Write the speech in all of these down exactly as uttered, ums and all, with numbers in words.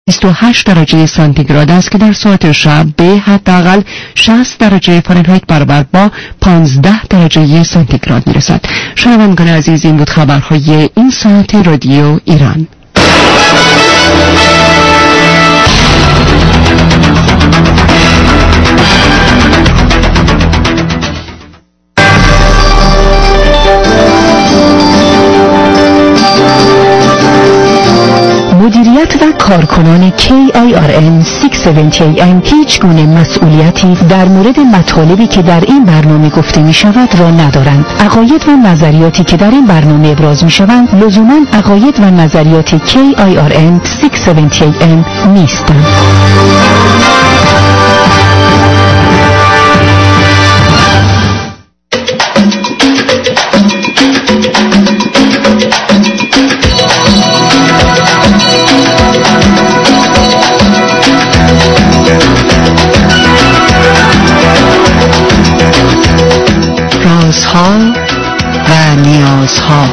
بیست و هشت درجه سانتیگراد است که در ساعت شب به حداقل شصت درجه فارنهایت برابر با پانزده درجه سانتیگراد میرسد. شنوندگان عزیز، این بود خبرهای این ساعت رادیو ایران. مدیریت و کارکنان کی آی آر ان ششصد و هفتاد ای ام هیچ گونه مسئولیتی در مورد مطالبی که در این برنامه گفته می شود را ندارند. عقاید و نظریاتی که در این برنامه ابراز می شوند لزوما عقاید و نظریات کی آی آر ان ششصد و هفتاد ای ام نیستند. رازها و نیازها.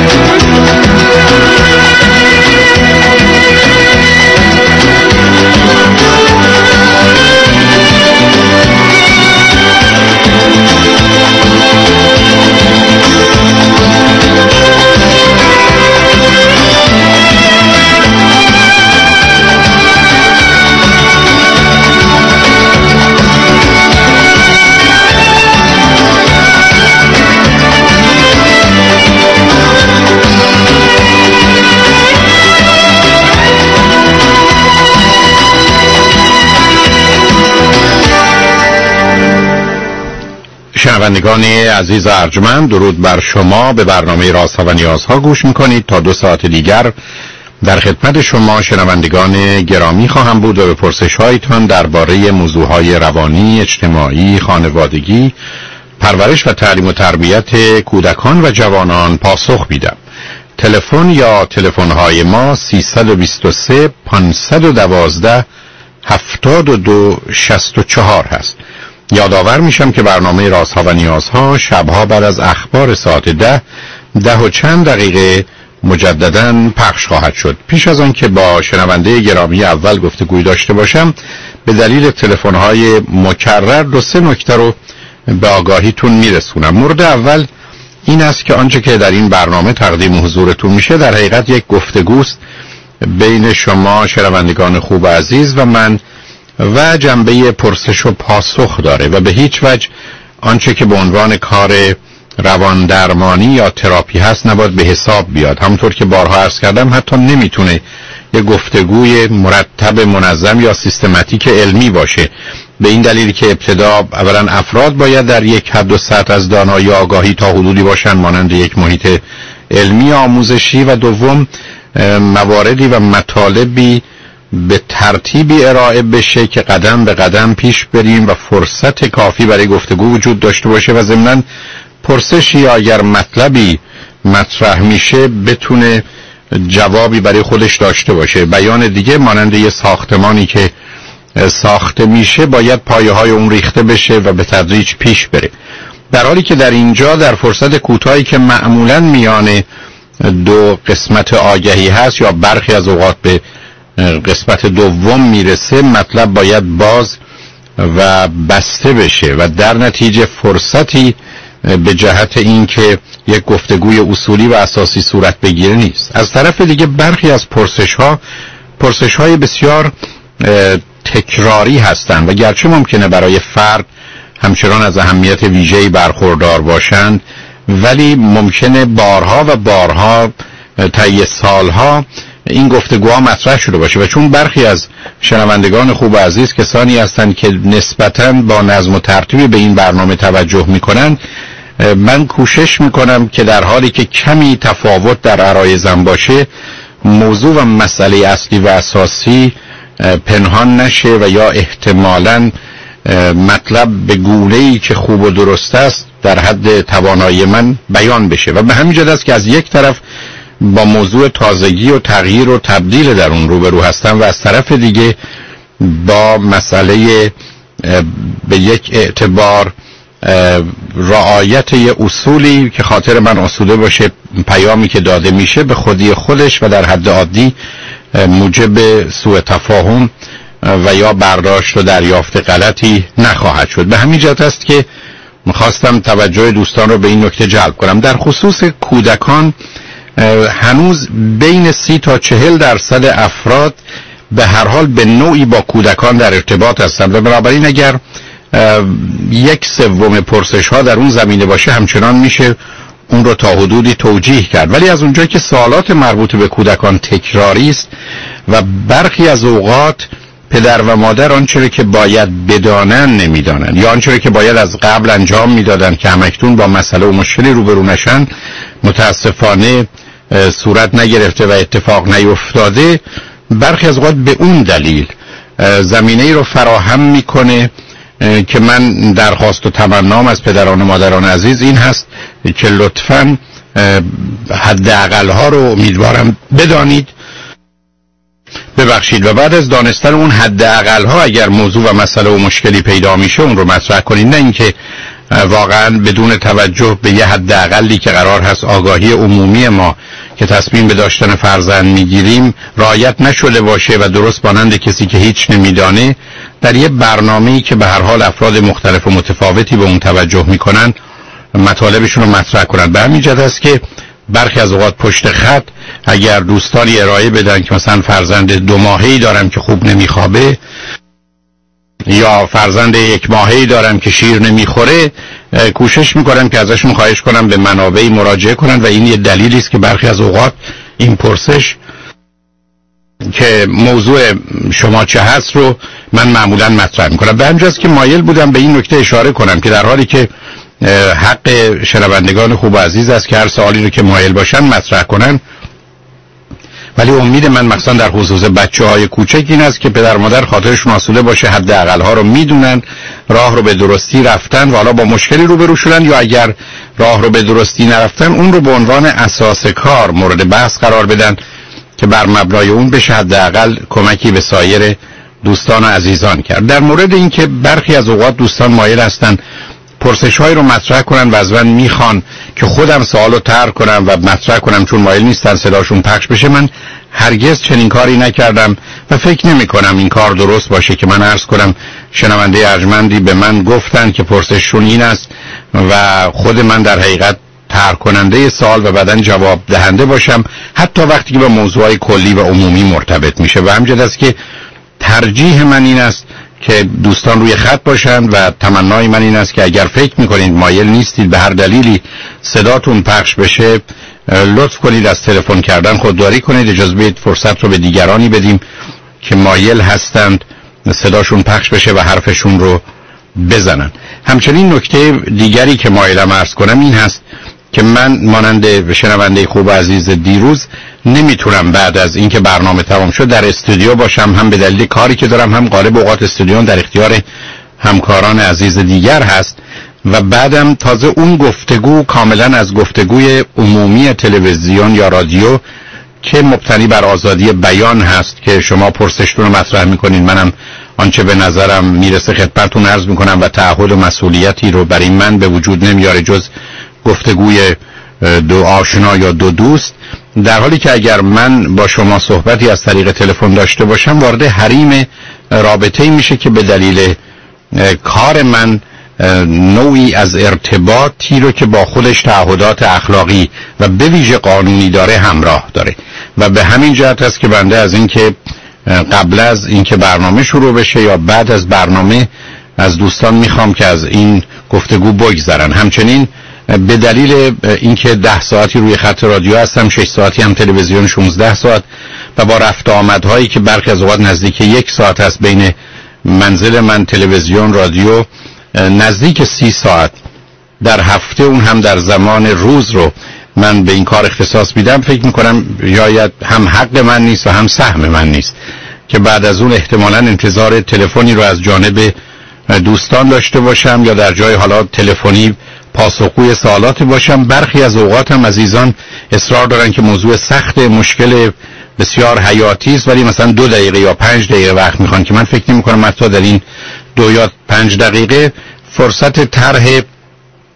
شنوندگان عزیز ارجمند، درود بر شما. به برنامه رازها و نیازها گوش میکنید. تا دو ساعت دیگر در خدمت شما شنوندگان گرامی خواهم بود و به پرسش هایتان درباره موضوعهای روانی، اجتماعی، خانوادگی، پرورش و تعلیم و تربیت کودکان و جوانان پاسخ میدم. تلفن یا تلفن های ما سیصد و بیست و سه پانصد و دوازده هفتاد و دو شصت و چهار هست. یادآور میشم که برنامه رازها و نیازها شبها بعد از اخبار ساعت ده ده و چند دقیقه مجدداً پخش خواهد شد. پیش از آن که با شنونده گرامی اول گفتگوی داشته باشم، به دلیل تلفن‌های مکرر دو سه نکته رو به آگاهیتون میرسونم. مورد اول این است که آنچه که در این برنامه تقدیم حضورتون میشه در حقیقت یک گفتگوست بین شما شنوندگان خوب عزیز و من و جنبه پرسش و پاسخ داره و به هیچ وجه آنچه که به عنوان کار روان درمانی یا تراپی هست نباید به حساب بیاد. همونطور که بارها عرض کردم حتی نمیتونه یه گفتگوی مرتب منظم یا سیستماتیک علمی باشه، به این دلیل که ابتدا اولا افراد باید در یک حد و سطح از دانایی و آگاهی تا حدودی باشن مانند یک محیط علمی آموزشی، و دوم مواردی و مطالبی به ترتیبی ارائه بشه که قدم به قدم پیش بریم و فرصت کافی برای گفتگو وجود داشته باشه و ضمناً پرسشی یا اگر مطلبی مطرح میشه بتونه جوابی برای خودش داشته باشه. بیان دیگه مانند یه ساختمانی که ساخته میشه باید پایه های اون ریخته بشه و به تدریج پیش بره، در حالی که در اینجا در فرصت کوتاهی که معمولاً میان دو قسمت آگهی هست یا برخی از اوقات به قسمت دوم میرسه، مطلب باید باز و بسته بشه و در نتیجه فرصتی به جهت این که یک گفتگوی اصولی و اساسی صورت بگیره نیست. از طرف دیگه برخی از پرسش ها پرسش های بسیار تکراری هستند و گرچه ممکنه برای فرد همچنان از اهمیت ویژه‌ای برخوردار باشند، ولی ممکنه بارها و بارها طی سالها این گفتگوها مطرح شده باشه و چون برخی از شنوندگان خوب و عزیز کسانی هستند که نسبتاً با نظم و ترتیب به این برنامه توجه میکنن، من کوشش میکنم که در حالی که کمی تفاوت در عرایزم باشه موضوع و مسئله اصلی و اساسی پنهان نشه و یا احتمالاً مطلب به گونه‌ای که خوب و درست است در حد توانایی من بیان بشه و به همین جهت است که از یک طرف با موضوع تازگی و تغییر و تبدیل در اون روبرو هستم و از طرف دیگه با مسئله به یک اعتبار رعایت یه اصولی که خاطر من آسوده باشه پیامی که داده میشه به خودی خودش و در حد عادی موجب سوء تفاهم و یا برداشت و دریافت غلطی نخواهد شد. به همین جهت است که میخواستم توجه دوستان رو به این نکته جلب کنم. در خصوص کودکان هنوز بین سی تا چهل درصد افراد به هر حال به نوعی با کودکان در ارتباط هستند و بنابراین اگر یک سوم پرسش ها در اون زمینه باشه همچنان میشه اون رو تا حدودی توجیه کرد. ولی از اونجایی که سوالات مربوط به کودکان تکراری است و برخی از اوقات پدر و مادر آنچه که باید بدانن نمیدانن یا آنچه که باید از قبل انجام میدادن که همکنون با مسئله و مشکلی روبرو نشن متاسفانه صورت نگرفته و اتفاق نیفتاده، برخی از اوقات به اون دلیل زمینه ای رو فراهم میکنه که من درخواست و تمنام از پدران و مادران عزیز این هست که لطفاً حداقل ها رو امیدوارم بدانید، ببخشید، و بعد از دانستن اون حداقل ها اگر موضوع و مسئله و مشکلی پیدا میشه اون رو مطرح کنید، نه اینکه واقعا بدون توجه به یه حداقلی که قرار هست آگاهی عمومی ما که تصمیم به داشتن فرزند میگیریم رعایت نشده باشه و درست مانند کسی که هیچ نمیدانه در یه برنامه‌ای که به هر حال افراد مختلف و متفاوتی به اون توجه میکنن مطالبشون رو مطرح کنن. به همین جهت است که برخی از اوقات پشت خط اگر دوستانی ارائه بدن که مثلا فرزند دو ماهه‌ای دارم که خوب نمیخوابه یا فرزند یک ماهه‌ای دارم که شیر نمیخوره، کوشش میکنم که ازشون خواهش کنم به منابعی مراجعه کنن و این یه دلیلی است که برخی از اوقات این پرسش که موضوع شما چه هست رو من معمولا مطرح میکنم. به همین جاست که مایل بودم به این نکته اشاره کنم که در حالی که حق شنوندگان خوب و عزیز است که هر سوالی رو که مایل باشن مطرح کنن، ولی امید من مثلا در خصوص بچه‌های کوچک این است که پدر مادر خاطرشون آسوده باشه، حداقل ها رو میدونن، راه رو به درستی رفتن و حالا با مشکلی روبرو شدن یا اگر راه رو به درستی نرفتن اون رو به عنوان اساس کار مورد بحث قرار بدن که بر مبنای اون بشه حداقل کمکی به سایر دوستان و عزیزان کرد. در مورد این که برخی از اوقات دوستان مایل هستن پرسش‌هایی رو مطرح کنن و از من میخوان که خودم سوالو طرح کنم و مطرح کنم چون مایل نیستن صداشون پخش بشه، من هرگز چنین کاری نکردم و فکر نمی کنم این کار درست باشه که من عرض کنم شنونده ارجمندی به من گفتن که پرسششون این است و خود من در حقیقت طرح کننده سوال و بعداً جواب دهنده باشم، حتی وقتی که با موضوعات کلی و عمومی مرتبط میشه. و همینجاست است که ترجیح من این است که دوستان روی خط باشند و تمنای من این است که اگر فکر میکنید مایل نیستید به هر دلیلی صداتون پخش بشه، لطف کنید از تلفن کردن خودداری کنید، اجازه بدید فرصت رو به دیگرانی بدیم که مایل هستند صداشون پخش بشه و حرفشون رو بزنن. همچنین نکته دیگری که مایلم عرض کنم این هست که من مانند شنونده خوب و عزیز دیروز نمیتونم بعد از اینکه برنامه تمام شد در استودیو باشم، هم به دلیل کاری که دارم، هم غالب اوقات استودیو در اختیار همکاران عزیز دیگر هست و بعدم تازه اون گفتگو کاملا از گفتگوی عمومی تلویزیون یا رادیو که مبتنی بر آزادی بیان هست که شما پرسشتون رو مطرح میکنین، منم آنچه به نظرم میرسه خدمتتون عرض میکنم و تعهد و مسئولیتی رو برای من به وجود نمیاره جز گفتگوی دو آشنا یا دو دوست، در حالی که اگر من با شما صحبتی از طریق تلفن داشته باشم وارد حریم رابطه‌ای میشه که به دلیل کار من نوعی از ارتباطی رو که با خودش تعهدات اخلاقی و به ویژه قانونی داره همراه داره و به همین جهت است که بنده از اینکه قبل از اینکه برنامه شروع بشه یا بعد از برنامه از دوستان میخوام که از این گفتگو بگذرن. همچنین به دلیل اینکه ده ساعتی روی خط رادیو هستم، شش ساعتی هم تلویزیون، شانزده ساعت و با رفت آمدهایی که برخی از اوقات نزدیک یک ساعت هست بین منزل من تلویزیون رادیو، نزدیک سی ساعت در هفته، اون هم در زمان روز رو من به این کار اختصاص میدم. فکر میکنم یاید هم حق من نیست و هم سهم من نیست که بعد از اون احتمالاً انتظار تلفنی رو از جانب دوستان داشته باشم یا در جای حالا تلفنی پاسخگوی سوالاتی باشم. برخی از اوقات هم عزیزان اصرار دارن که موضوع سخت، مشکل بسیار حیاتی است ولی مثلا دو دقیقه یا پنج دقیقه وقت میخوان که من فکر نمی کنم حتی در این دو یا پنج دقیقه فرصت طرح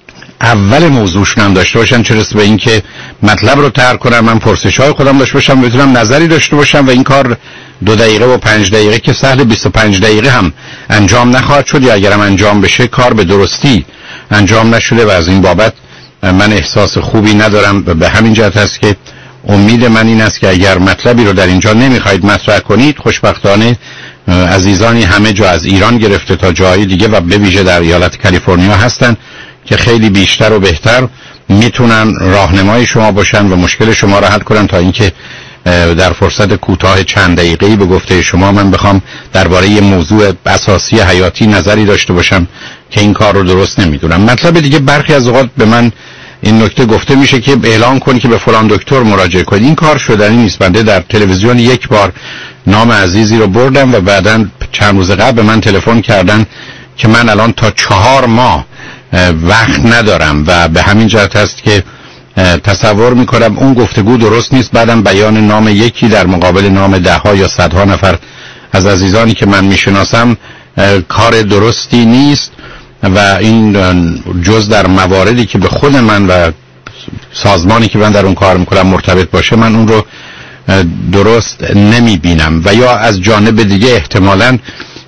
اول موضوعشون هم داشته باشن، چه رسه به این که مطلب رو طرح کنم، من پرسش‌های خودم داشته باشم، بتونم نظری داشته باشم و این کار دو دقیقه و پنج دقیقه که سهل بیست و پنج دقیقه هم انجام نخواهد شد، یا اگرم انجام بشه کار به درستی انجام نشده و از این بابت من احساس خوبی ندارم. به همین جهت است که امید من این است که اگر مطلبی رو در اینجا نمیخواید مطرح کنید، خوشبختانه عزیزانی همه جا از ایران گرفته تا جای دیگه و به ویژه در ایالت کالیفرنیا هستن که خیلی بیشتر و بهتر میتونن راهنمای شما باشن و مشکل شما رو حل کنن تا اینکه در فرصت کوتاه چند دقیقه‌ای به گفته شما من بخوام درباره یه موضوع اساسی حیاتی نظری داشته باشم که این کار رو درست نمیدونم. مطلب دیگه، برخی از اوقات به من این نکته گفته میشه که اعلام کنی که به فلان دکتر مراجعه کنید. این کار شدنی نیست. بنده در تلویزیون یک بار نام عزیزی رو بردم و بعداً چند روز قبل به من تلفن کردن که من الان تا چهار ماه وقت ندارم و به همین جهت است که تصور میکنم اون گفتگو درست نیست. بعدم بیان نام یکی در مقابل نام ده ها یا صدها نفر از عزیزانی که من میشناسم کار درستی نیست و این جز در مواردی که به خود من و سازمانی که من در اون کار میکنم مرتبط باشه من اون رو درست نمیبینم. و یا از جانب دیگه احتمالاً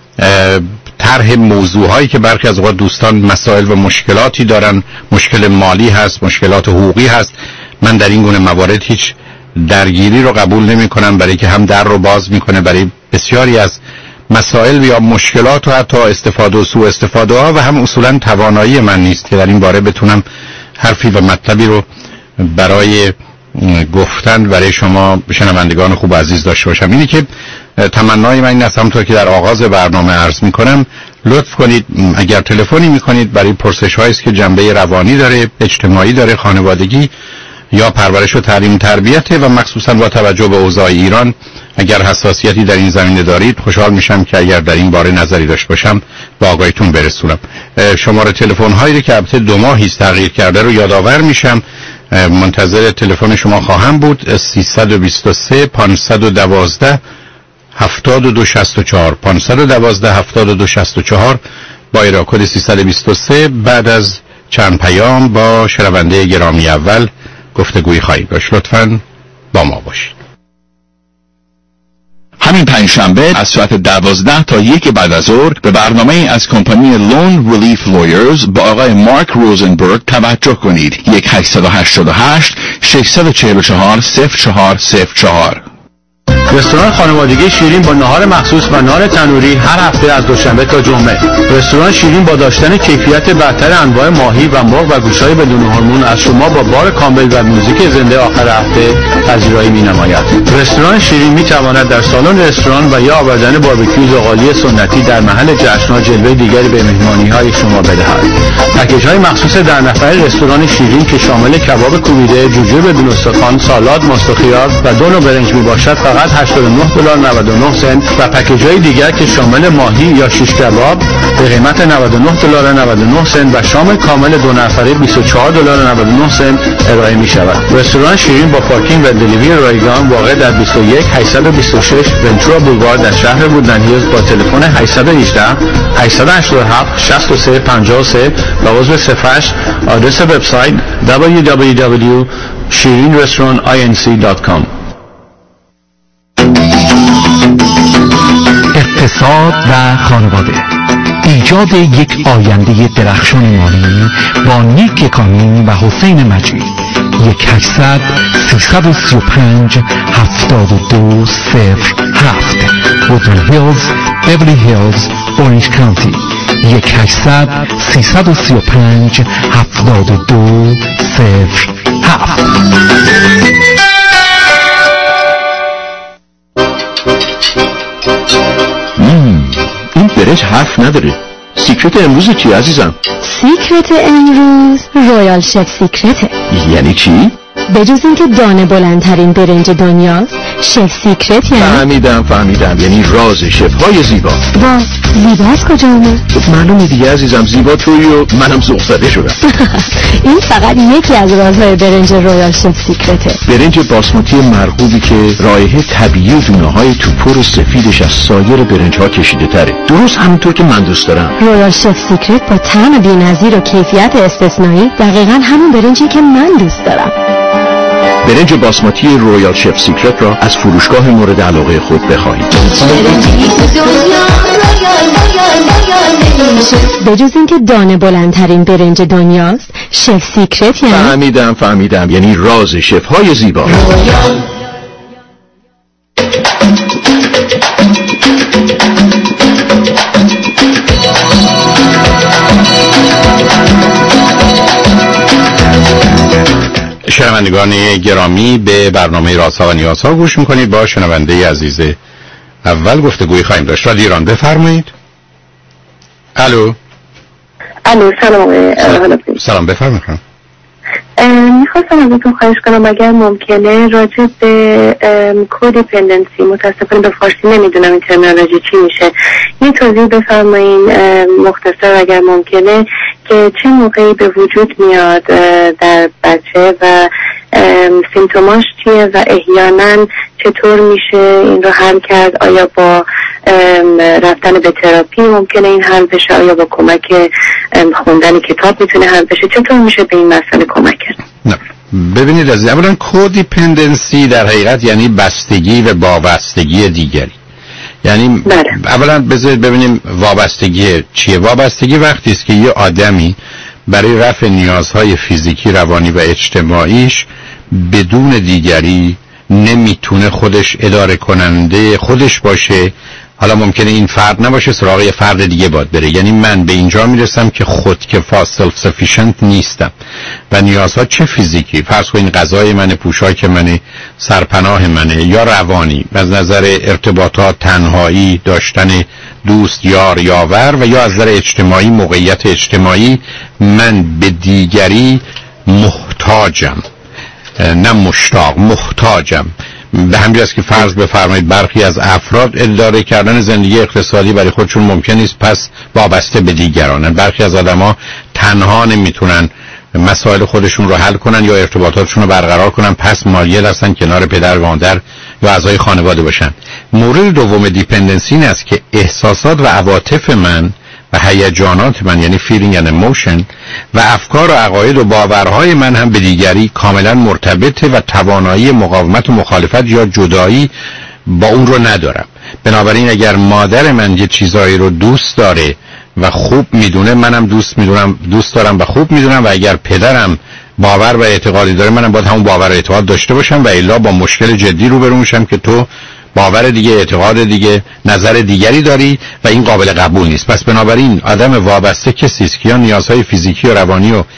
طرح موضوعهایی که برخی از اوقات دوستان مسائل و مشکلاتی دارن، مشکل مالی هست، مشکلات حقوقی هست، من در این گونه موارد هیچ درگیری رو قبول نمی کنم، برای که هم در رو باز میکنه برای بسیاری از مسائل یا مشکلات و حتی استفاده و سوء استفاده ها و هم اصولا توانایی من نیست که در این باره بتونم حرفی و مطلبی رو برای گفتن برای شما شنوندگان خوب عزیز داشته باشم. اینی که تمنای من این است، همونطور که در آغاز برنامه عرض میکنم، لطف کنید اگر تلفنی میکنید برای پرسش هایی است که جنبه روانی داره، اجتماعی داره، خانوادگی یا پرورش و تعلیم تربیت و مخصوصا با توجه به اوضاع ایران اگر حساسیتی در این زمینه دارید، خوشحال میشم که اگر در این باره نظری داشته باشم به آگاهیتون برسونم. شماره تلفن هایی که البته دو ماهی است تغییر کرده رو یادآور میشم. منتظر تلفن شما خواهم بود. سیصد و بیست و سه پانصد و دوازده هفتاد و دو شصت و چهار پانصد و دوازده هفتاد و دو شصت و چهار با ایراد کد سیصد و بیست و سه. بعد از چند پیام با شنونده گرامی اول گفتگوی خواهیم داشت. لطفاً با ما باشید. همین پنجشنبه از ساعت دوازده تا یک بعد از ظهر به برنامه از کمپانی لون ریلیف لویرز با آقای مارک روزنبرگ توجه کنید. یک هشت هشت هشت شش چهار چهار صفر چهار صفر چهار. رستوران خانوادگی شیرین با نهار مخصوص و نان تنوری هر هفته از دوشنبه تا جمعه. رستوران شیرین با داشتن کیفیت برتر انواع ماهی و مرغ و گوشت‌های بدون هورمون از شما با بار کامل و موزیک زنده آخر هفته پذیرایی می‌نماید. رستوران شیرین می‌تواند در سالن رستوران و یا آوردن باربیکیو زغالی سنتی در محل جشن‌ها جلوه دیگری به مهمانی‌های شما بدهد. پکیج‌های مخصوص در نفر رستوران شیرین که شامل کباب کوبیده، جوجه بدون استخوان، سالاد، ماست و خیار و دو نوع برنج میباشد فقط هشتاد و نه دلار و نود و نه سنت و پکیج‌های دیگر که شامل ماهی یا شیش کباب به قیمت نود و نه دلار و نود و نه سنت و شام کامل دو نفره بیست و چهار دلار و نود و نه سنت ارائه می‌شود. رستوران شیرین با پارکینگ و دلیوری رایگان واقع در بیست و یک هشتصد و بیست و شش ونتورا بولوار در شهر وودلند هیلز با تلفن هشت یک هشت هشت هشت هفت شصت و سه پنجاه و سه و عضو صفحش. آدرس وبسایت دبلیو دبلیو دبلیو دات shirin restaurant inc دات کام. اقتصاد و خانواده، ایجاد یک آینده درخشان مالی با نیک کامی و حسین مجید. یک هشتصد سیصد و سی و پنج هفتاد و دو صفر هفت وودلند هیلز، بیولی هیلز، اورنج کانتی. یک هشتصد سیصد و سی و پنج هفتاد و دو صفر هفت. این برنج حرف نداره. سیکرت امروز چی عزیزم؟ سیکرت امروز رویال شف سیکرته. یعنی چی؟ به جز اینکه دانه بلندترین برنج دنیاست، شف سیکرت یعنی؟ فهمیدم فهمیدم یعنی راز شف‌های زیبا. وا، زیبا از کجا اومد؟ معلومه دیگه عزیزم، زیبا تویی و منم ذوق زده شدم. این فقط یکی از رازهای برنج رویال شف سیکرته. برنج باسمتی مرغوبی که رایحه طبیعی و دونه‌های توپر سفیدش از سایر برنج‌ها کشیده تره، درست همونطور که من دوست دارم. رویال شف سیکرت با طعم بی‌نظیر و کیفیت استثنایی دقیقاً همون برنجی که من دوست دارم. برنج باسمتی رویال شف سیکرت را از فروشگاه مورد علاقه خود بخواهید. بجز اینکه دانه بلندترین برنج دنیاست، شف سیکرت یعنی؟ فهمیدم فهمیدم یعنی راز شف‌های زیبا. شنوندگان گرامی، به برنامه رازها و نیازها گوش میکنید. با شنونده عزیز اول گفتگوی خواهیم داشت. رادیو ایران، بفرمایید. الو. الو، سلام. سلام، بفرمایید. میخواستم ازتون خواهش کنم اگر ممکنه راجع به کودیپندنسی، متاسفانه به فارسی نمیدونم این ترمینولوژی چی میشه، یه توضیح بفرمایین مختصر اگر ممکنه، که چه موقعی به وجود میاد در بچه و سیمتوماش چیه و احیانا چطور میشه این رو حل کرد؟ آیا با رفتن به تراپی ممکنه این حل بشه؟ آیا با کمک خوندن کتاب میتونه حل بشه؟ چطور میشه به این مسئله کمک کرد؟ نه. ببینید عزیز، اولا کودیپندنسی در حقیقت یعنی بستگی و وابستگی دیگری. یعنی بله. اولا بذارید ببینیم وابستگی چیه. وابستگی وقتی است که یه آدمی برای رفع نیازهای فیزیکی، روانی و اجتماعیش بدون دیگری نمیتونه خودش اداره کننده خودش باشه. حالا ممکنه این فرد نباشه، سراغ یه فرد دیگه باید بره. یعنی من به اینجا میرسم که خودکفا، سلف سفیشنت نیستم و نیازها چه فیزیکی، فرض کنین غذای منه، پوشاک منه، سرپناه منه، یا روانی از نظر ارتباطات، تنهایی، داشتن دوست، یار، یاور، و یا از نظر اجتماعی، موقعیت اجتماعی، من به دیگری محتاجم، نه مشتاق، محتاجم. به همین جاست که فرض بفرمایید برخی از افراد اداره کردن زندگی اقتصادی برای خودشون ممکن نیست، پس وابسته به دیگرانن. برخی از آدما تنها نمیتونن مسائل خودشون رو حل کنن یا ارتباطاتشون رو برقرار کنن، پس مایل هستن کنار پدر و مادر یا اعضای خانواده باشن. مورد دوم دیپندنسی این است که احساسات و عواطف من و هیجانات من، یعنی feeling and emotion، و افکار و عقاید و باورهای من هم به دیگری کاملا مرتبطه و توانایی مقاومت و مخالفت یا جدایی با اون رو ندارم. بنابراین اگر مادر من یه چیزایی رو دوست داره و خوب میدونه، منم دوست میدونم، دوست دارم و خوب میدونم، و اگر پدرم باور و اعتقادی داره، منم باید همون باور و اعتقاد داشته باشم و الا با مشکل جدی روبرو میشم که تو باور دیگه، اعتقاد دیگه، نظر دیگری داری و این قابل قبول نیست. پس بنابراین آدم وابسته کسی است که یا نیازهای فیزیکی و روانی و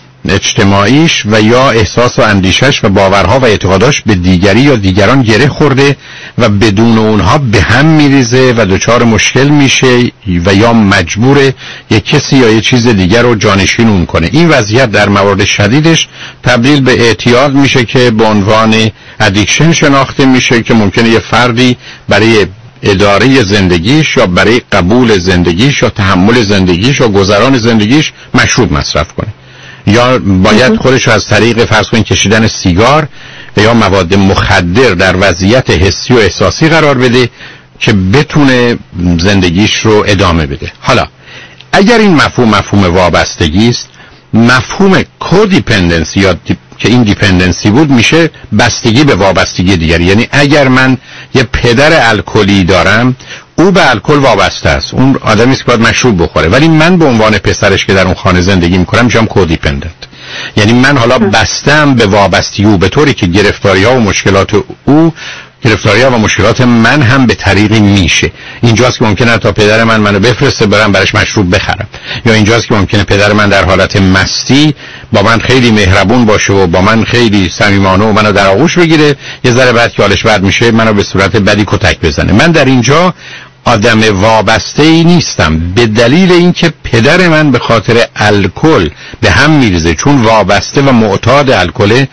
اجتماعیش و یا احساس و اندیشش و باورها و اعتقاداش به دیگری یا دیگران گره خورده و بدون اونها به هم میریزه و دچار مشکل میشه و یا مجبور یک کسی یا یک چیز دیگر رو جانشین اون کنه. این وضعیت در موارد شدیدش تبدیل به اعتیاد میشه که به عنوان ادیکشن شناخته میشه، که ممکنه یه فردی برای اداره زندگیش یا برای قبول زندگیش یا تحمل زندگیش یا گذران زندگیش مشروب مصرف کنه، یا باید خودش از طریق فرض کنید کشیدن سیگار و یا مواد مخدر در وضعیت حسی و احساسی قرار بده که بتونه زندگیش رو ادامه بده. حالا اگر این مفهوم مفهوم وابستگی است، مفهوم کودیپندنسی یا دی... که این دیپندنسی بود میشه بستگی به وابستگی دیگری. یعنی اگر من یه پدر الکلی دارم، او به الکل وابسته است، اون آدمی است که باید مشروب بخوره، ولی من به عنوان پسرش که در اون خانه زندگی میکنم میشم کودیپندنت. یعنی من حالا بستم به وابستگی او، به طوری که گرفتاری ها و مشکلات او، گرفتاری ها و مشکلات من هم به طریقی میشه. اینجاست که ممکنه تا پدر من منو بفرسته برم براش مشروب بخرم، یا اینجاست که ممکنه پدر من در حالت مستی با من خیلی مهربون باشه و با من خیلی صمیمانه و منو در آغوش بگیره، یه ذره بعد که حالش بد میشه منو به صورت بدی کتک بزنه. من در اینجا آدم وابسته ای نیستم، به دلیل اینکه پدر من به خاطر الکل به هم میریزه، چون وابسته و معتاد الکل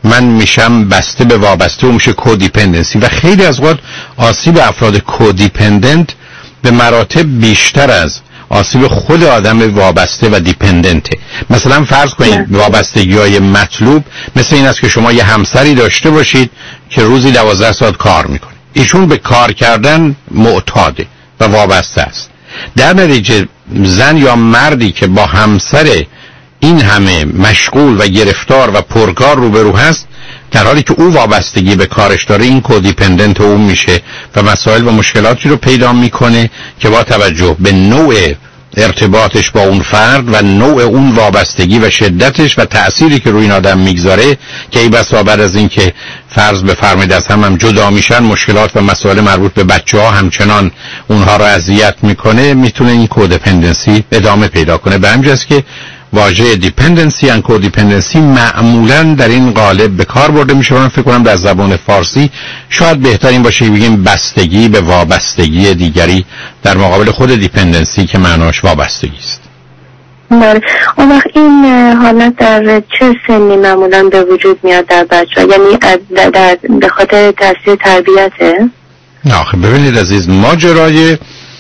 من میشم بسته به وابسته و میشه کودیپندنسی. و خیلی از وقت آسیب افراد کودیپندنت به مراتب بیشتر از آسیب خود آدم وابسته و دیپندنته. مثلا فرض کنید وابستگی‌های مطلوب مثل این است که شما یه همسری داشته باشید که روزی دوازده ساعت کار میکنه. ایشون به کار کردن معتاده و وابسته است. در نتیجه زن یا مردی که با همسر این همه مشغول و گرفتار و پرکار روبرو هست، در حالی که او وابستگی به کارش داره، این کودیپندنت اون میشه و مسائل و مشکلاتی رو پیدا میکنه که با توجه به نوع ارتباطش با اون فرد و نوع اون وابستگی و شدتش و تأثیری که روی این آدم میگذاره، که ای بسا بعد از این که فرض بفرمایید از هم هم جدا میشن، مشکلات و مسائل مربوط به بچه ها همچنان اونها رو اذیت میکنه، میتونه این کودیپندنسی ادامه پیدا کنه. به همین جاست که واژه دیپندنسی و کودیپندنسی معمولاً در این قالب به کار برده میشه. من فکر کنم در زبان فارسی شاید بهترین باشه بگیم بستگی به وابستگی دیگری در مقابل خود دیپندنسی که معناش وابستگی است. بله. اون وقت این حالت در چه سنی معمولاً به وجود میاد در بچه‌ها؟ یعنی در, در به خاطر تاثیر تربیته؟ نه آخه ببینید عزیز، ماجرای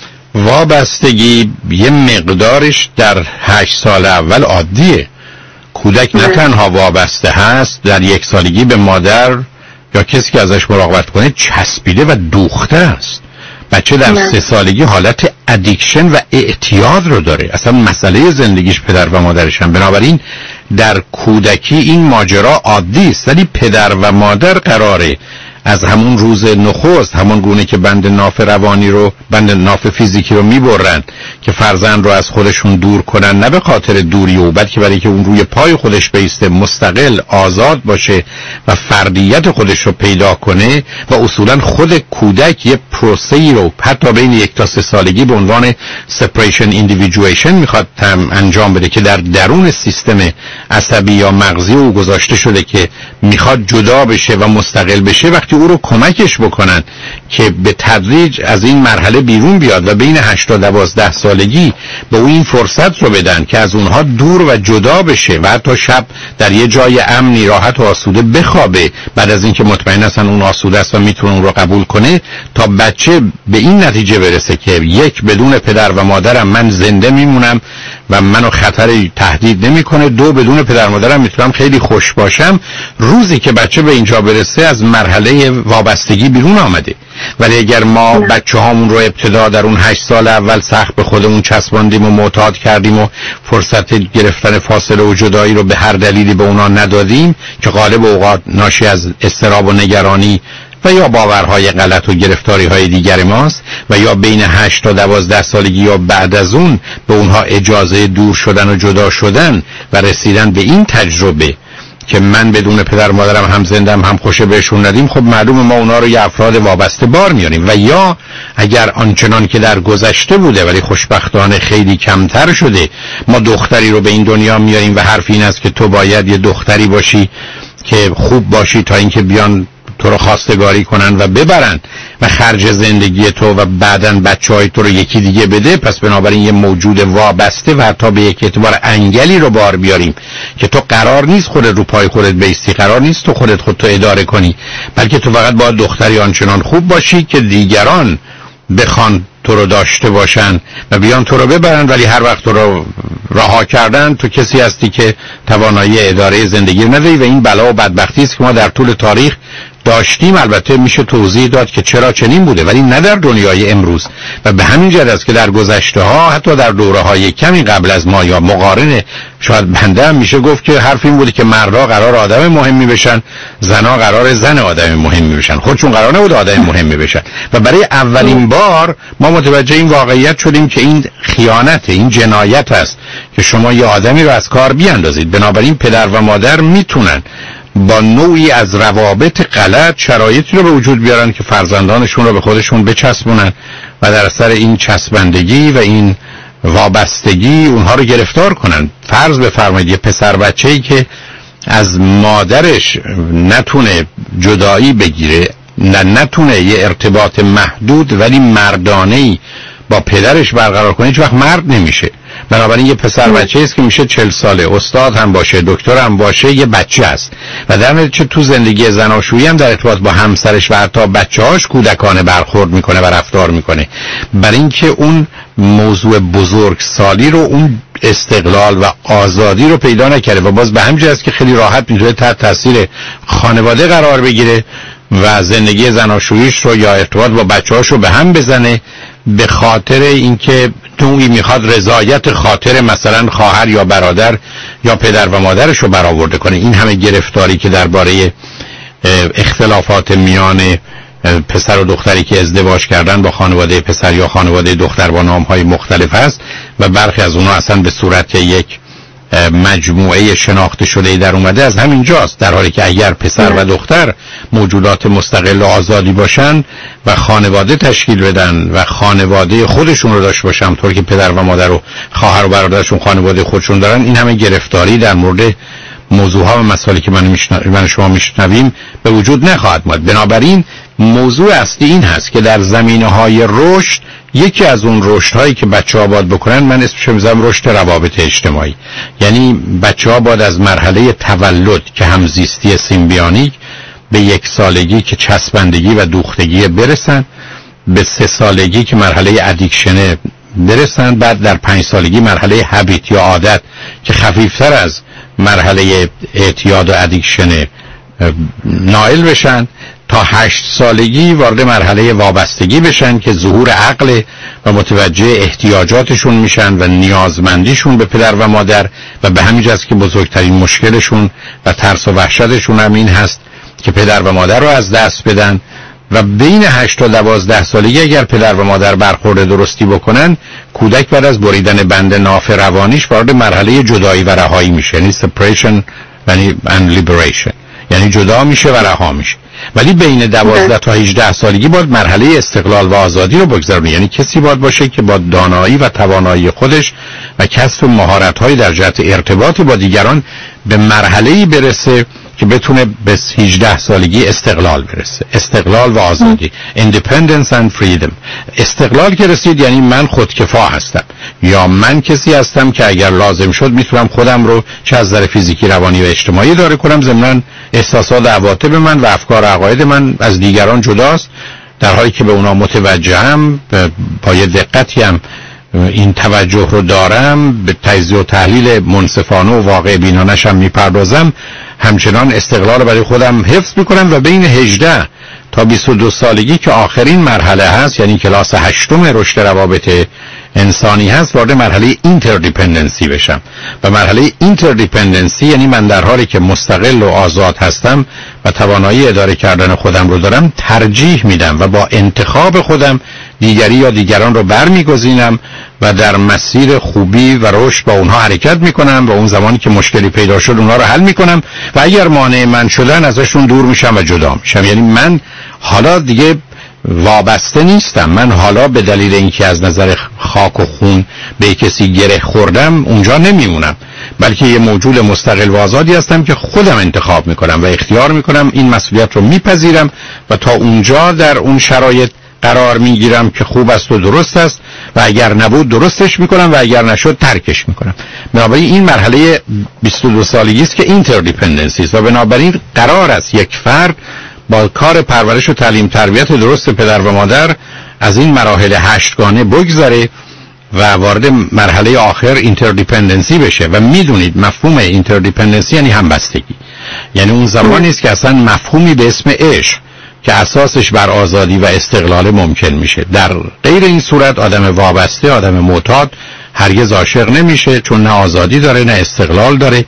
وابستگی یه مقدارش در هشت سال اول عادیه. کودک نه تنها وابسته هست، در یک سالگی به مادر یا کسی که ازش مراقبت کنه چسبیده و دوخته است. بچه در نه. سه سالگی حالت ادیکشن و اعتیاد رو داره. اصلا مسئله زندگیش پدر و مادرشن. بنابراین در کودکی این ماجرا عادی است، ولی پدر و مادر قراره از همون روز نخست، همون گونه که بند ناف روانی رو، بند ناف فیزیکی رو میبرن که فرزند رو از خودشون دور کنن، نه به خاطر دوری او، بلکه برای که اون روی پای خودش بیسته، مستقل، آزاد باشه و فردیت خودش رو پیدا کنه. و اصولا خود کودک یه پروسه‌ای رو حتی بین یک تا سه سالگی به عنوان سپریشن ایندیویدویشن میخواد انجام بده که در درون سیستم عصبی یا مغزی او گذاشته شده که میخواد جدا بشه و مستقل بشه. وقتی او رو کمکش بکنن که به تدریج از این مرحله بیرون بیاد و بین هشت تا دوازده سالگی به او این فرصت رو بدن که از اونها دور و جدا بشه و حتی شب در یه جای امنی راحت و آسوده بخوابه، بعد از اینکه مطمئن هستن اون آسوده است و میتونه اون رو قبول کنه، تا بچه به این نتیجه برسه که یک، بدون پدر و مادرم من زنده میمونم و منو خطری تهدید نمیکنه، دو، بدون پدر و مادرم میتونم خیلی خوش باشم. روزی که بچه به اینجا برسه از مرحله وابستگی بیرون آمده. ولی اگر ما بچه هامون رو ابتدا در اون هشت سال اول سخت به خودمون چسباندیم و معتاد کردیم و فرصت گرفتن فاصله و جدایی رو به هر دلیلی به اونا ندادیم که غالب اوقات ناشی از اضطراب و نگرانی و یا باورهای غلط و گرفتاری‌های دیگر ماست، و یا بین هشت تا دوازده سالگی یا بعد از اون به اونها اجازه دور شدن و جدا شدن و رسیدن به این تجربه که من بدون پدر مادرم هم زندم هم خوشه بهشون ندیم، خب معلوم ما اونا رو یه افراد وابسته بار میاریم. و یا اگر آنچنان که در گذشته بوده ولی خوشبختانه خیلی کمتر شده، ما دختری رو به این دنیا میاریم و حرف این است که تو باید یه دختری باشی که خوب باشی تا اینکه بیان تو رو خواستگاری کنن و ببرن و خرج زندگی تو و بعدن بچه های تو رو یکی دیگه بده. پس بنابراین یه موجود وابسته و حتی به یک اعتبار انگلی رو بار بیاریم که تو قرار نیست خودت رو پای خودت بیستی، قرار نیست تو خودت خودتو اداره کنی، بلکه تو فقط باید دختری آنچنان خوب باشی که دیگران بخوان تو رو داشته باشن و بیان تو رو ببرن، ولی هر وقت تو رو رها کردن تو کسی هستی که توانایی اداره زندگی نداری. و این بلا و بدبختی است که ما در طول تاریخ داشتیم. البته میشه توضیح داد که چرا چنین بوده، ولی نه در دنیای امروز. و به همین جهت است که در گذشته ها، حتی در دوره های کمی قبل از ما یا مقارن شاید بنده هم میشه گفت که حرف این بوده که مردا قرار آدم مهمی بشن، زنا قرار زن آدم مهمی بشن، خودشون قرار نبود آدم مهمی بشن. و برای اولین بار ما متوجه این واقعیت شدیم که این خیانت، این جنایت است که شما یه آدمی رو از کار بیاندازید. بنابراین پدر و مادر میتونن با نوعی از روابط غلط شرایطی رو به وجود بیارن که فرزندانشون رو به خودشون بچسبونن و در اثر این چسبندگی و این وابستگی اونها رو گرفتار کنن. فرض بفرمایید یه پسر بچه‌ای که از مادرش نتونه جدایی بگیره، نه نتونه یه ارتباط محدود ولی مردانه‌ای با پدرش برقرار کنه، هیچ وقت مرد نمیشه. بنابراین یه پسر بچه است که میشه چهل ساله، استاد هم باشه، دکتر هم باشه، یه بچه است و در نتیجه تو زندگی زناشویی هم در ارتباط با همسرش و حتی بچه‌هاش کودکانه برخورد میکنه و رفتار میکنه، برای اینکه اون موضوع بزرگسالی رو، اون استقلال و آزادی رو پیدا نکرده و باز به همین جهت است که خیلی راحت میتونه تحت تاثیر خانواده قرار بگیره و زندگی زناشوییش رو یا ارتباط با بچه‌هاش رو به هم بزنه، به خاطر اینکه توی میخواد رضایت خاطر مثلا خواهر یا برادر یا پدر و مادرش رو برآورده کنه. این همه گرفتاری که درباره اختلافات میان پسر و دختری که ازدواج کردن با خانواده پسر یا خانواده دختر با نام‌های مختلف هست و برخی از اونها اصلا به صورت یک مجموعه شناخته شده در اومده از همین جاست، در حالی که اگر پسر و دختر موجودات مستقل و آزادی باشن و خانواده تشکیل بدن و خانواده خودشون رو داشته باشن، طور که پدر و مادر و خواهر و برادرشون خانواده خودشون دارن، این همه گرفتاری در مورد موضوعها و مسائلی که من من شما میشنویم به وجود نخواهد اومد. بنابراین موضوع اصلی این هست که در زمینه‌های رشد، یکی از اون رشدهایی که بچه‌ها باید بکنن، من اسمش میذارم رشد روابط اجتماعی. یعنی بچه‌ها باید از مرحله تولد که همزیستی سیمبیونیک به یک سالگی که چسبندگی و دوختگی برسن، به سه سالگی که مرحله ادیکشن برسن، بعد در پنج سالگی مرحله هابیت یا عادت که خفیفتر از مرحله اعتیاد و ادیکشن نائل بشن، تا هشت سالگی وارد مرحله وابستگی بشن که ظهور عقل و متوجه احتیاجاتشون میشن و نیازمندیشون به پدر و مادر، و به همین جاست که بزرگترین مشکلشون و ترس و وحشتشون هم این هست که پدر و مادر رو از دست بدن. و بین هشت تا دوازده سالگی اگر پدر و مادر برخورد درستی بکنن، کودک بعد از بریدن بند ناف روانیش وارد مرحله جدایی و رهایی میشه، یعنی separation یعنی and liberation، یعنی جدا میشه و رها میشه. ولی بین دوازده تا هجده سالگی باید مرحله استقلال و آزادی رو بگذرونه، یعنی کسی باید باشه که با دانایی و توانایی خودش و کسب مهارت‌های در جهت ارتباط با دیگران به مرحله‌ای برسه که بتونه به هجده سالگی استقلال برسه. استقلال و آزادی، independence and freedom. استقلال که رسید یعنی من خودکفا هستم، یا من کسی هستم که اگر لازم شد میتونم خودم رو چه از نظر فیزیکی، روانی و اجتماعی اداره کنم، ضمناً احساسات و عواطف من و افکار و عقاید من از دیگران جداست، در حالی که به اونا متوجهم، با یه دقتی هم این توجه رو دارم، به تجزیه و تحلیل منصفانه و واقع بینانش هم میپردازم، همچنان استقلال رو برای خودم حفظ میکنم و بین هجده تا بیست و دو سالگی که آخرین مرحله هست، یعنی کلاس هشتم رشد روابط انسانی هست، وارد مرحله اینتردیپندنسی بشم. و مرحله اینتردیپندنسی یعنی من در حالی که مستقل و آزاد هستم و توانایی اداره کردن خودم رو دارم، ترجیح میدم و با انتخاب خودم دیگری یا دیگران رو برمیگزینم و در مسیر خوبی و رشد با اونها حرکت میکنم و اون زمانی که مشکلی پیدا شد اونها رو حل میکنم و اگر مانع من شدن ازشون دور میشم و جدا میشم. یعنی من حالا دیگه وابسته نیستم، من حالا به دلیل اینکه از نظر خاک و خون به کسی گره خوردم اونجا نمیمونم، بلکه یه موجود مستقل و آزادی هستم که خودم انتخاب میکنم و اختیار میکنم، این مسئولیت رو میپذیرم و تا اونجا در اون شرایط قرار میگیرم که خوب است و درست است و اگر نبود درستش میکنم و اگر نشد ترکش میکنم. بنابراین این مرحله بیست و دو سالگی است که اینتردیپندنسی است و بنابراین قرار است یک فرد با کار پرورش و تعلیم تربیت درست پدر و مادر از این مراحل هشتگانه بگذره و وارد مرحله آخر اینتردیپندنسی بشه. و میدونید مفهوم اینتردیپندنسی یعنی همبستگی، یعنی اون زمانی است که اصلا مفهومی به اسم عشق که اساسش بر آزادی و استقلال ممکن میشه. در غیر این صورت آدم وابسته، آدم معتاد هرگز عاشق نمیشه، چون نه آزادی داره، نه استقلال داره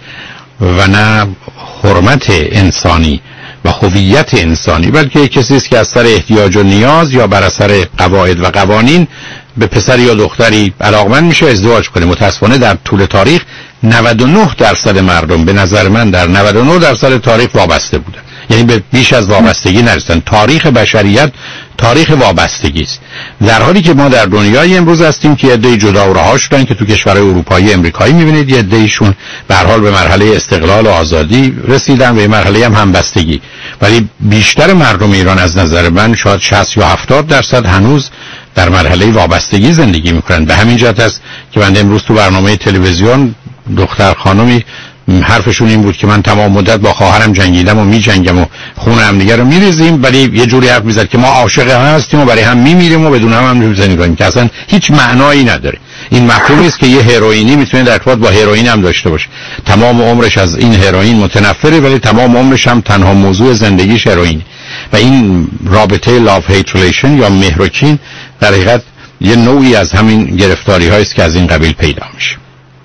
و نه حرمت انسانی و هویت انسانی، بلکه کسی است که از سر احتیاج و نیاز یا بر اثر قواعد و قوانین به پسر یا دختری علاقمند میشه، ازدواج کنه. متاسفانه در طول تاریخ نود و نه درصد مردم به نظر من در نود و نه درصد تاریخ وابسته بودن، یعنی به بیش از وابستگی نرسیدن. تاریخ بشریت تاریخ وابستگی است، در حالی که ما در دنیای امروز هستیم که عده‌ای جدا و رها شدن که تو کشورهای اروپایی امریکایی میبینید یه عده‌ایشون به هر حال به مرحله استقلال و آزادی رسیدن، به مرحله هم همبستگی. ولی بیشتر مردم ایران از نظر من شاید شصت یا هفتاد درصد هنوز در مرحله وابستگی زندگی میکنن. به همین جهت است که من امروز تو برنامه تلویزیون دختر خانمی حرفشون این بود که من تمام مدت با خواهرم جنگیدم و میجنگم و خون هم دیگه رو میریزیم، ولی یه جوری حرف میزد که ما عاشق هستیم و برای هم میمیریم و بدون هم هم زندگی کنیم، که اصلا هیچ معنایی نداره. این مفهومی است که یه هروئینی میتونه در ارتباط با هروئین هم داشته باشه، تمام عمرش از این هروئین متنفره ولی تمام عمرش هم تنها موضوع زندگیش هروئین. و این رابطه لاف هیت ریلیشن یا مهر و کین در حقیقت یه نوعی از همین گرفتاری هایی است که از این قبیل پیدا میشه.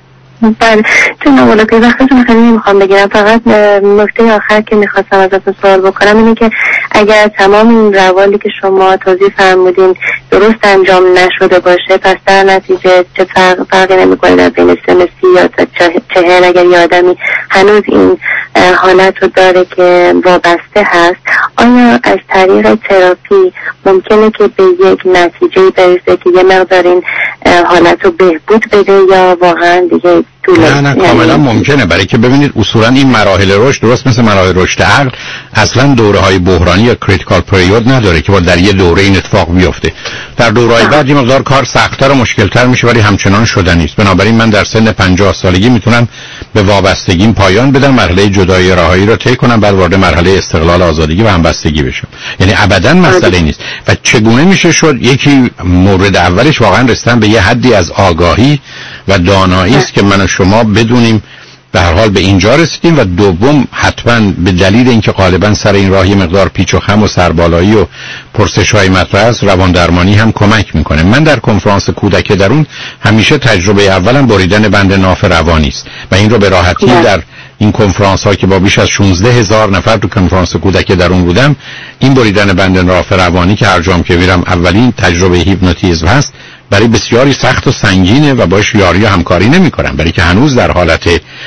بله جناب ولاقی، وقتتون خیلی نمیخوام بگیرم، فقط نکته آخر که میخواستم ازتون سوال بکنم اینه که اگر تمام این روالی که شما توضیح فرمودین درست انجام نشده باشه، پس در نتیجه چه فرق فرقی نمیکنه در بین سن سی یا تا چهل اگر یه آدمی هنوز این حالت رو داره که وابسته هست، آیا از طریق تراپی ممکنه که به یک نتیجه برسه که یه مقدار این حالت رو بهبود بده یا واقعا دیگه نه نه کاملا ممکنه؟ برای که ببینید اصولا این مراحل رشد درست مثل مراحل رشد عقل اصلا دوره های بحرانی یا کریتیکال پریود نداره که با در یه دوره این اتفاق بیفته. در دوره‌های بعد یه مقدار کار سخت‌تر و مشکل‌تر میشه ولی همچنان شدنی است. بنابراین من در سن پنجاه سالگی میتونم به وابستگیم پایان بدم، مرحله جدایی رهایی رو طی کنم، بعد وارد مرحله استقلال آزادگی و همبستگی بشم. یعنی ابداً مسئله نیست. و چگونه میشه شد؟ یکی مورد اولش واقعا رسیدن به یه حدی از آگاهی و دانایی است که من و شما بدونیم به هر حال به اینجا رسیدیم، و دوم حتما به دلیل اینکه غالبا سر این راه یه مقدار پیچ و خم و سربالایی و پرسش‌های مطرح است، روان درمانی هم کمک میکنه. من در کنفرانس کودک درون همیشه تجربه اولم بریدن بند ناف روانی است و این رو به راحتی در این کنفرانس ها که با بیش از شانزده هزار نفر تو کنفرانس کودک درون بودم، این بریدن بند ناف روانی که هر جام که میرم اولین تجربه هیپنوتیزم هست، برای بسیاری سخت و سنگینه و باش یاری و همکاری نمی کنم، برای که هنوز در حالت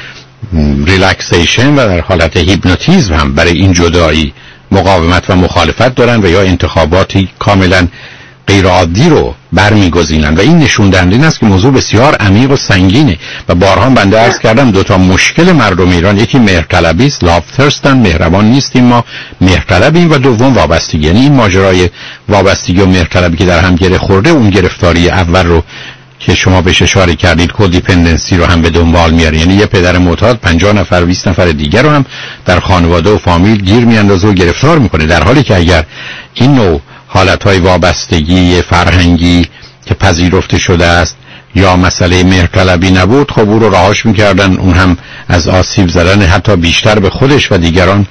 ریلکسیشن و در حالت هیپنوتیزم هم برای این جدایی مقاومت و مخالفت دارن و یا انتخاباتی کاملا غیر عادی رو برمیگزینن و این نشون دهنده این است که موضوع بسیار عمیق و سنگینه. و بارها بنده عرض کردم دو تا مشکل مردم ایران، یکی مهرطلبی است، لاف ترستن، مهربان نیستیم ما، مهرطلبیم، و دوم وابستگی. یعنی این ماجرای وابستگی و مهرطلبی که در هم گره خورده، اون گرفتاری اول رو که شما بهش اشاره کردید کودیپندنسی رو هم به دنبال میاره. یعنی یه پدر معتاد پنجاه نفر بیست نفر دیگر رو هم در خانواده و فامیل گیر میاندازه و گرفتار میکنه، در حالی که اگر این نوع حالتهای وابستگی فرهنگی که پذیرفته شده است یا مسئله مهرطلبی نبود، خب او رو رهاش میکردن، اون هم از آسیب زدن حتی بیشتر به خودش و دیگران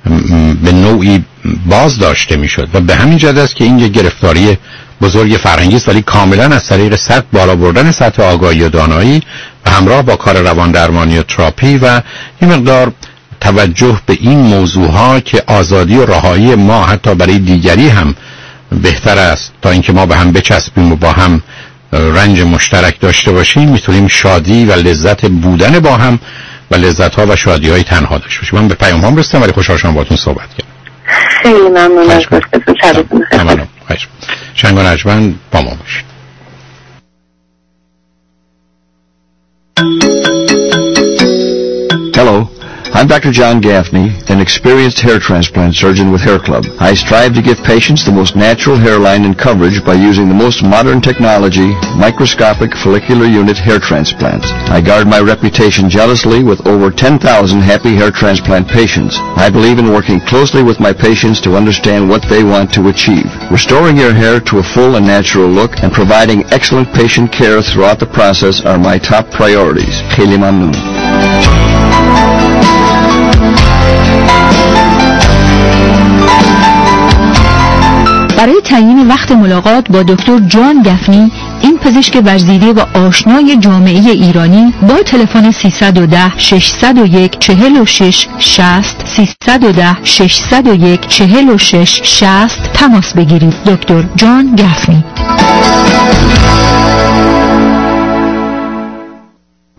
به نوعی باز داشته میشد. و به همین جهت است که این یک گرفتاری بزرگ فرهنگی است، ولی کاملا از طریق سطح بالا بردن سطح آگاهی و دانایی و همراه با کار روان درمانی و تراپی و این مقدار توجه به این موضوع ها که آزادی و رهایی ما حتی برای دیگری هم بهتر است تا اینکه ما به هم بچسبیم و با هم رنج مشترک داشته باشیم، میتونیم شادی و لذت بودن با هم و لذت ها و شادی های تنها داشته باشیم. من به پیام هم رسیدم ولی خوشحال شدم باهاتون صحبت کردم. خیلی ممنون از گفتتون. شبتون بخیر. ممنون. شنگ و نجمن با ما باشید. Hello. I'm Doctor John Gaffney, an experienced hair transplant surgeon with Hair Club. I strive to give patients the most natural hairline and coverage by using the most modern technology, microscopic follicular unit hair transplants. I guard my reputation jealously with over ten thousand happy hair transplant patients. I believe in working closely with my patients to understand what they want to achieve. Restoring your hair to a full and natural look and providing excellent patient care throughout the process are my top priorities. Kheli mamnoon. برای تعیین وقت ملاقات با دکتر جان گفنی، این پزشک ورزیده و آشنای جامعه ایرانی، با تلفن سیصد و ده ششصد و یک چهل و شش شصت سیصد و ده ششصد و یک چهل و شش شصت تماس بگیرید. دکتر جان گفنی. به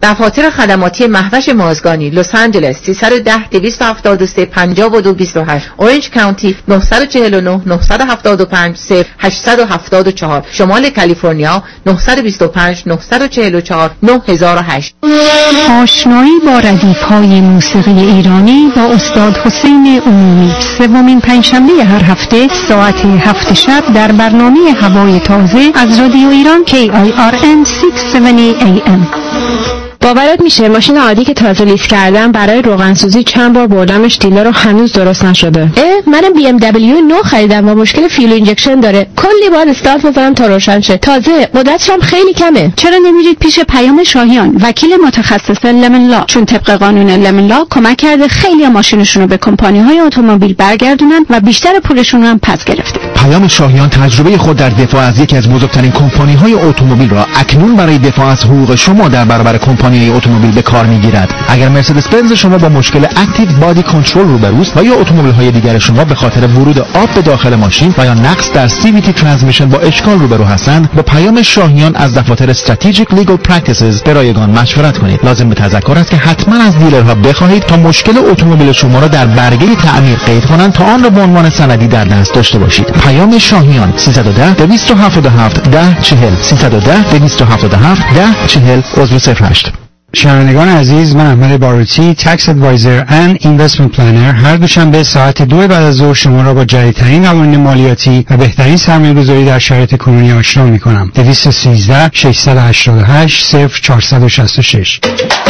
دفاتر خدماتی مهوش مازگانی لس آنجلس سیصد و ده دویست و هفتاد و سه پنجاه و دو بیست و هشت، اورنج کانتی نه چهار نه نه هفت پنج صفر هشت هفت چهار، شمال کالیفرنیا نه دو پنج نه چهار چهار نه صفر صفر هشت. آشنایی با ردیف‌های موسیقی ایرانی با استاد حسین عمومی، سومین پنجشنبه هر هفته ساعت هفت شب در برنامه هوای تازه از رادیو ایران کی آی آر ان ششصد و هفتاد ای ام. باورت میشه ماشین عادی که تازه لیز کردم برای روغن سوزی چند بار بردمش دیلر رو هنوز درست نشده. اه منم بی ام دبلیو نو خریدم و مشکل فیول اینجکشن داره. کلی بار استارت می‌زنم تا روشن شه. تازه مدتش هم خیلی کمه. چرا نمیرید پیش پیام شاهیان، وکیل متخصص لمن لا؟ چون طبق قانون لمن لا کمک کرده خیلی ماشینشون رو به کمپانی‌های اتومبیل برگردونن و بیشتر پولشون رو هم پس گرفته. پیام شاهیان تجربه خود در دفاع از یکی از بزرگترین کمپانی‌های اتومبیل را اکنون برای دفاع از حقوق شما در برابر کمپانی اتومبیل به کار میگیرد. اگر مرسدس بنز شما با مشکل اکتیو بادی کنترل روبروست و یا اتومبیل های دیگر شما به خاطر ورود آب به داخل ماشین و یا نقص در سی وی تی ترانسمیشن با اشکال روبرو هستند، با پیام شاهیان از دفاتر استراتژیک لیگل پرکتیسز به رایگان مشورت کنید. لازم به تذکر است که حتما از دیلرها بخواهید تا مشکل اتومبیل شما را در برگه تعمیر قید کنند تا آن را به عنوان سندی در دست داشته باشید. پیام شاهیان سیصد و ده دویست و هفتاد و هفت ده چهل سیصد و ده دویست و هفتاد و هفت ده چهل عضو صفر هشت. شنوندگان عزیز، من احمد باروتی، تکس ادوایزر اند اینوستمنت پلنر، هر دوشنبه ساعت دو بعد از ظهر شما را با جدیدترین قوانین مالیاتی و بهترین سرمایه‌گذاری در شرایط کنونی آشنا می‌کنم. دویست و سیزده ششصد و هشتاد و هشت صفر چهارصد و شصت و شش.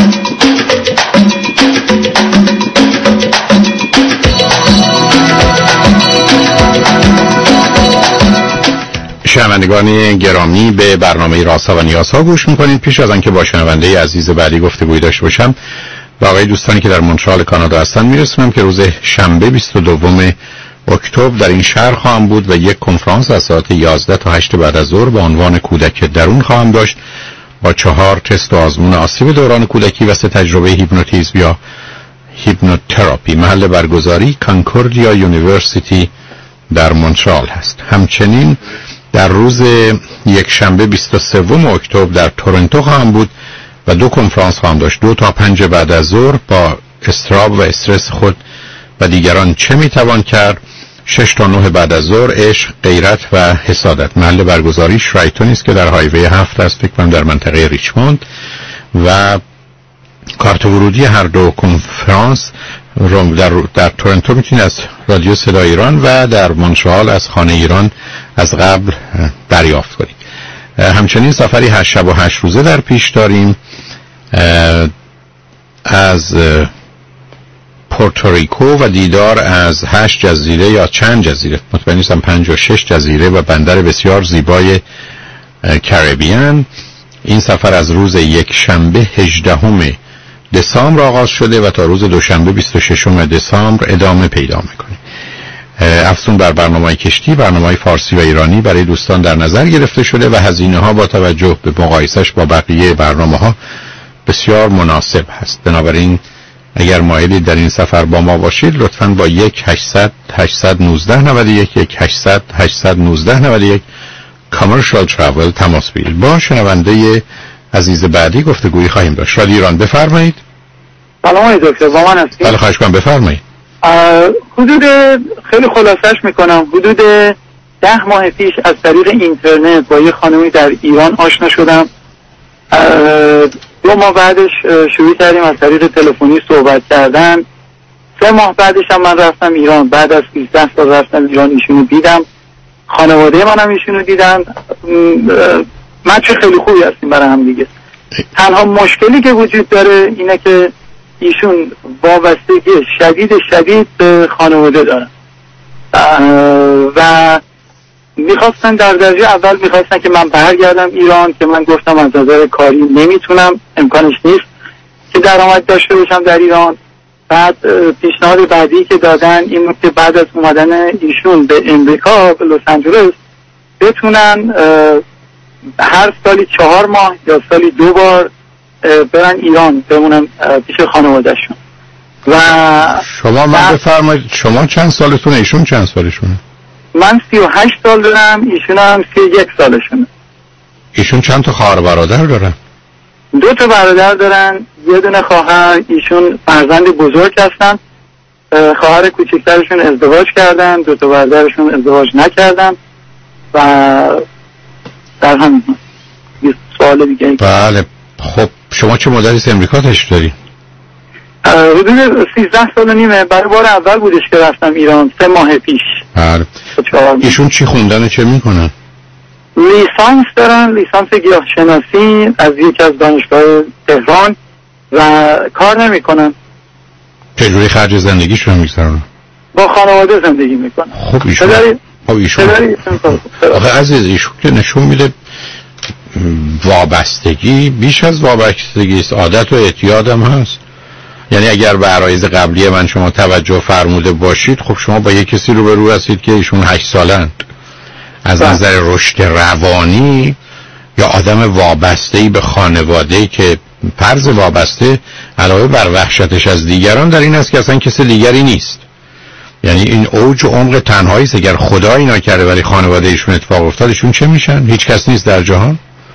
شنوندگان گرامی، به برنامه رازها و نیازها گوش میکنید. پیش از آنکه با شنونده عزیز بعدی گفتگوی داشته باشم، با آقای دوستانی که در مونترال کانادا هستن میرسونم که روز شنبه بیست و دوم اکتبر در این شهر خواهم بود و یک کنفرانس از ساعت یازده تا هشت بعد از ظهر با عنوان کودک درون خواهم داشت با چهار تست و آزمون آسیب دوران کودکی و سه تجربه هیپنوتیزم یا هیپنوتراپی. محل برگزاری کانکوردیا یونیورسیتی در مونترال هست. همچنین در روز یک شنبه بیست و سوم اکتبر در تورنتو خواهم بود و دو کنفرانس خواهم داشت. دو تا پنج بعد از ظهر با استراب و استرس خود و دیگران چه میتوان کرد. شش تا نه بعد از ظهر عشق، غیرت و حسادت. محل برگزاری شرایتون است که در هایوی هفت است، فکر کنم در منطقه ریچموند، و کارت ورودی هر دو کنفرانس رو در, در تورنتو میتونید از رادیو صدای ایران و در مونترال از خانه ایران از قبل دریافت کنید. همچنین سفری هشت شب و هشت روزه در پیش داریم از پورتوریکو و دیدار از هشت جزیره یا چند جزیره، مطمئن نیستم پنج و شش جزیره و بندر بسیار زیبای کریبیان. این سفر از روز یک شنبه هجدهم دسامبر آغاز شده و تا روز دوشنبه بیست و ششم دسامبر ادامه پیدا میکنه. افزون بر برنامه‌های کشتی، برنامه‌های فارسی و ایرانی برای دوستان در نظر گرفته شده و هزینه ها با توجه به مقایسش با بقیه برنامه‌ها بسیار مناسب هست. بنابراین اگر مایلید در این سفر با ما باشید، لطفاً با یک هشتصد هشتصد و نوزده نود و یک یک هشتصد هشتصد و نوزده نود و یک کامرشال تراول تماس بگیرید. با شنونده عزیز بعدی گفتگویی خواهیم داشت. رادیو ایران، بفرمایید. سلام آقای دکتر، با من هستید؟ بله خواهش کنم، بفرمایید. حدود خیلی خلاصش میکنم، حدود ده ماه پیش از طریق اینترنت با یه خانمی در ایران آشنا شدم. دو ماه بعدش شروع کردیم از طریق تلفنی صحبت کردن. سه ماه بعدش هم من رفتم ایران. بعد از سیزده سال رفتم ایران، ایشونو دیدم، خانواده منم ایشونو دیدن. مچ خیلی خوبی هستیم برای هم دیگه. تنها مشکلی که وجود داره اینه که ایشون وابستگی شدید شدید به خانواده دارن و میخواستن در درجه اول میخواستن که من برگردم ایران، که من گفتم از نظر کاری نمیتونم، امکانش نیست که درآمد داشته باشم در ایران. بعد پیشنهاد بعدی که دادن این بود که بعد از اومدن ایشون به امریکا، به لس آنجلس، بتونن هر سالی چهار ماه یا سالی دو بار برن ایران بمونن پیش خانوادهشون. و شما من بفرمایید شما چند سالتونه، ایشون چند سالشونه؟ من سی و هشت سال دارم، ایشون هم سی و یک سالشونه. ایشون چند تا خواهر برادر دارن؟ دو دو تا برادر دارن، یه دونه خواهر، ایشون فرزند بزرگ هستن. خواهر کوچکترشون ازدواج کردن، دو تا برادرشون ازدواج نکردن و در همین یه سوال دیگه. بله خب شما چه مدتی امریکا تشریف داری؟ حدود سیزده سال و نیمه. برای بار اول بودش که رفتم ایران، سه ماه پیش. بله. ایشون چی خوندن و چه میکنن؟ لیسانس دارن، لیسانس گیاهشناسی از یکی از دانشگاه تهران و کار نمیکنن. چجوری خرج زندگیشون میگذرونن؟ با خانواده زندگی میکنن. خب ایشون خب ایشون آخه عزیز ایشون که نشون میده وابستگی بیش از وابستگی است، عادت و اعتیاد هم هست. یعنی اگر به عرایض قبلی من شما توجه فرموده باشید، خب شما با یک کسی رو به رو هستید که ایشون هشت سالند. از نظر رشد روانی یا آدم وابسته‌ای به خانواده‌ای که فرض وابسته علاوه بر وحشتش از دیگران در این است که اصلا کسی دیگری نیست. یعنی این اوج و عمق تنهایی است. اگر خدا اینا کرده ولی خانواده ایشون اتفاق افتاد، ایشون چه میشن؟ هیچ کس نیست در جهان.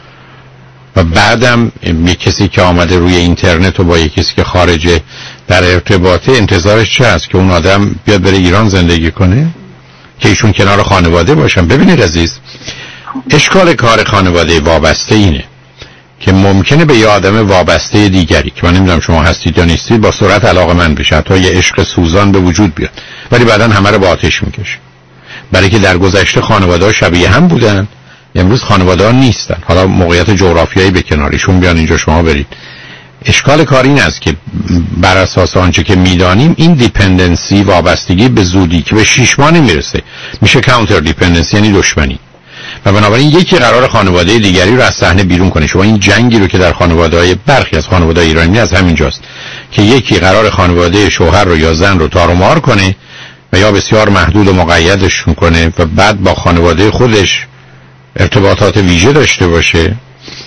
و بعدم یک کسی که آمده روی اینترنت و با یک کسی که خارجه در ارتباطه، انتظارش چه است؟ که اون آدم بیاد بره ایران زندگی کنه؟ که ایشون کنار خانواده باشن؟ ببینید عزیز، اشکال کار خانواده وابسته اینه که ممکنه به یه آدم وابسته دیگری که من نمیدونم شما هستید یا نیستید با سرعت علاقه من بشه، تا یه عشق سوزان به وجود بیاد، ولی بعدن همه رو با آتش میکشه. برای که در گذشته خانواده ها شبیه هم بودن، امروز خانواده ها نیستن. حالا موقعیت جغرافیایی به کناریشون بیان اینجا شما برید. اشکال کار این است که بر اساس آنچه که میدانیم این دیپندنسی، وابستگی به زودی که به شش ماه نمیرسه میشه کانتر دیپندنسی، یعنی دشمنی. و بنابراین یکی قرار خانواده دیگری رو از صحنه بیرون کنه. شما این جنگی رو که در خانواده‌های برخی از خانواده‌های ایرانی از همینجاست که یکی قرار خانواده شوهر رو یا زن رو تار و مار کنه و یا بسیار محدود و مقیدش کنه و بعد با خانواده خودش ارتباطات ویژه داشته باشه.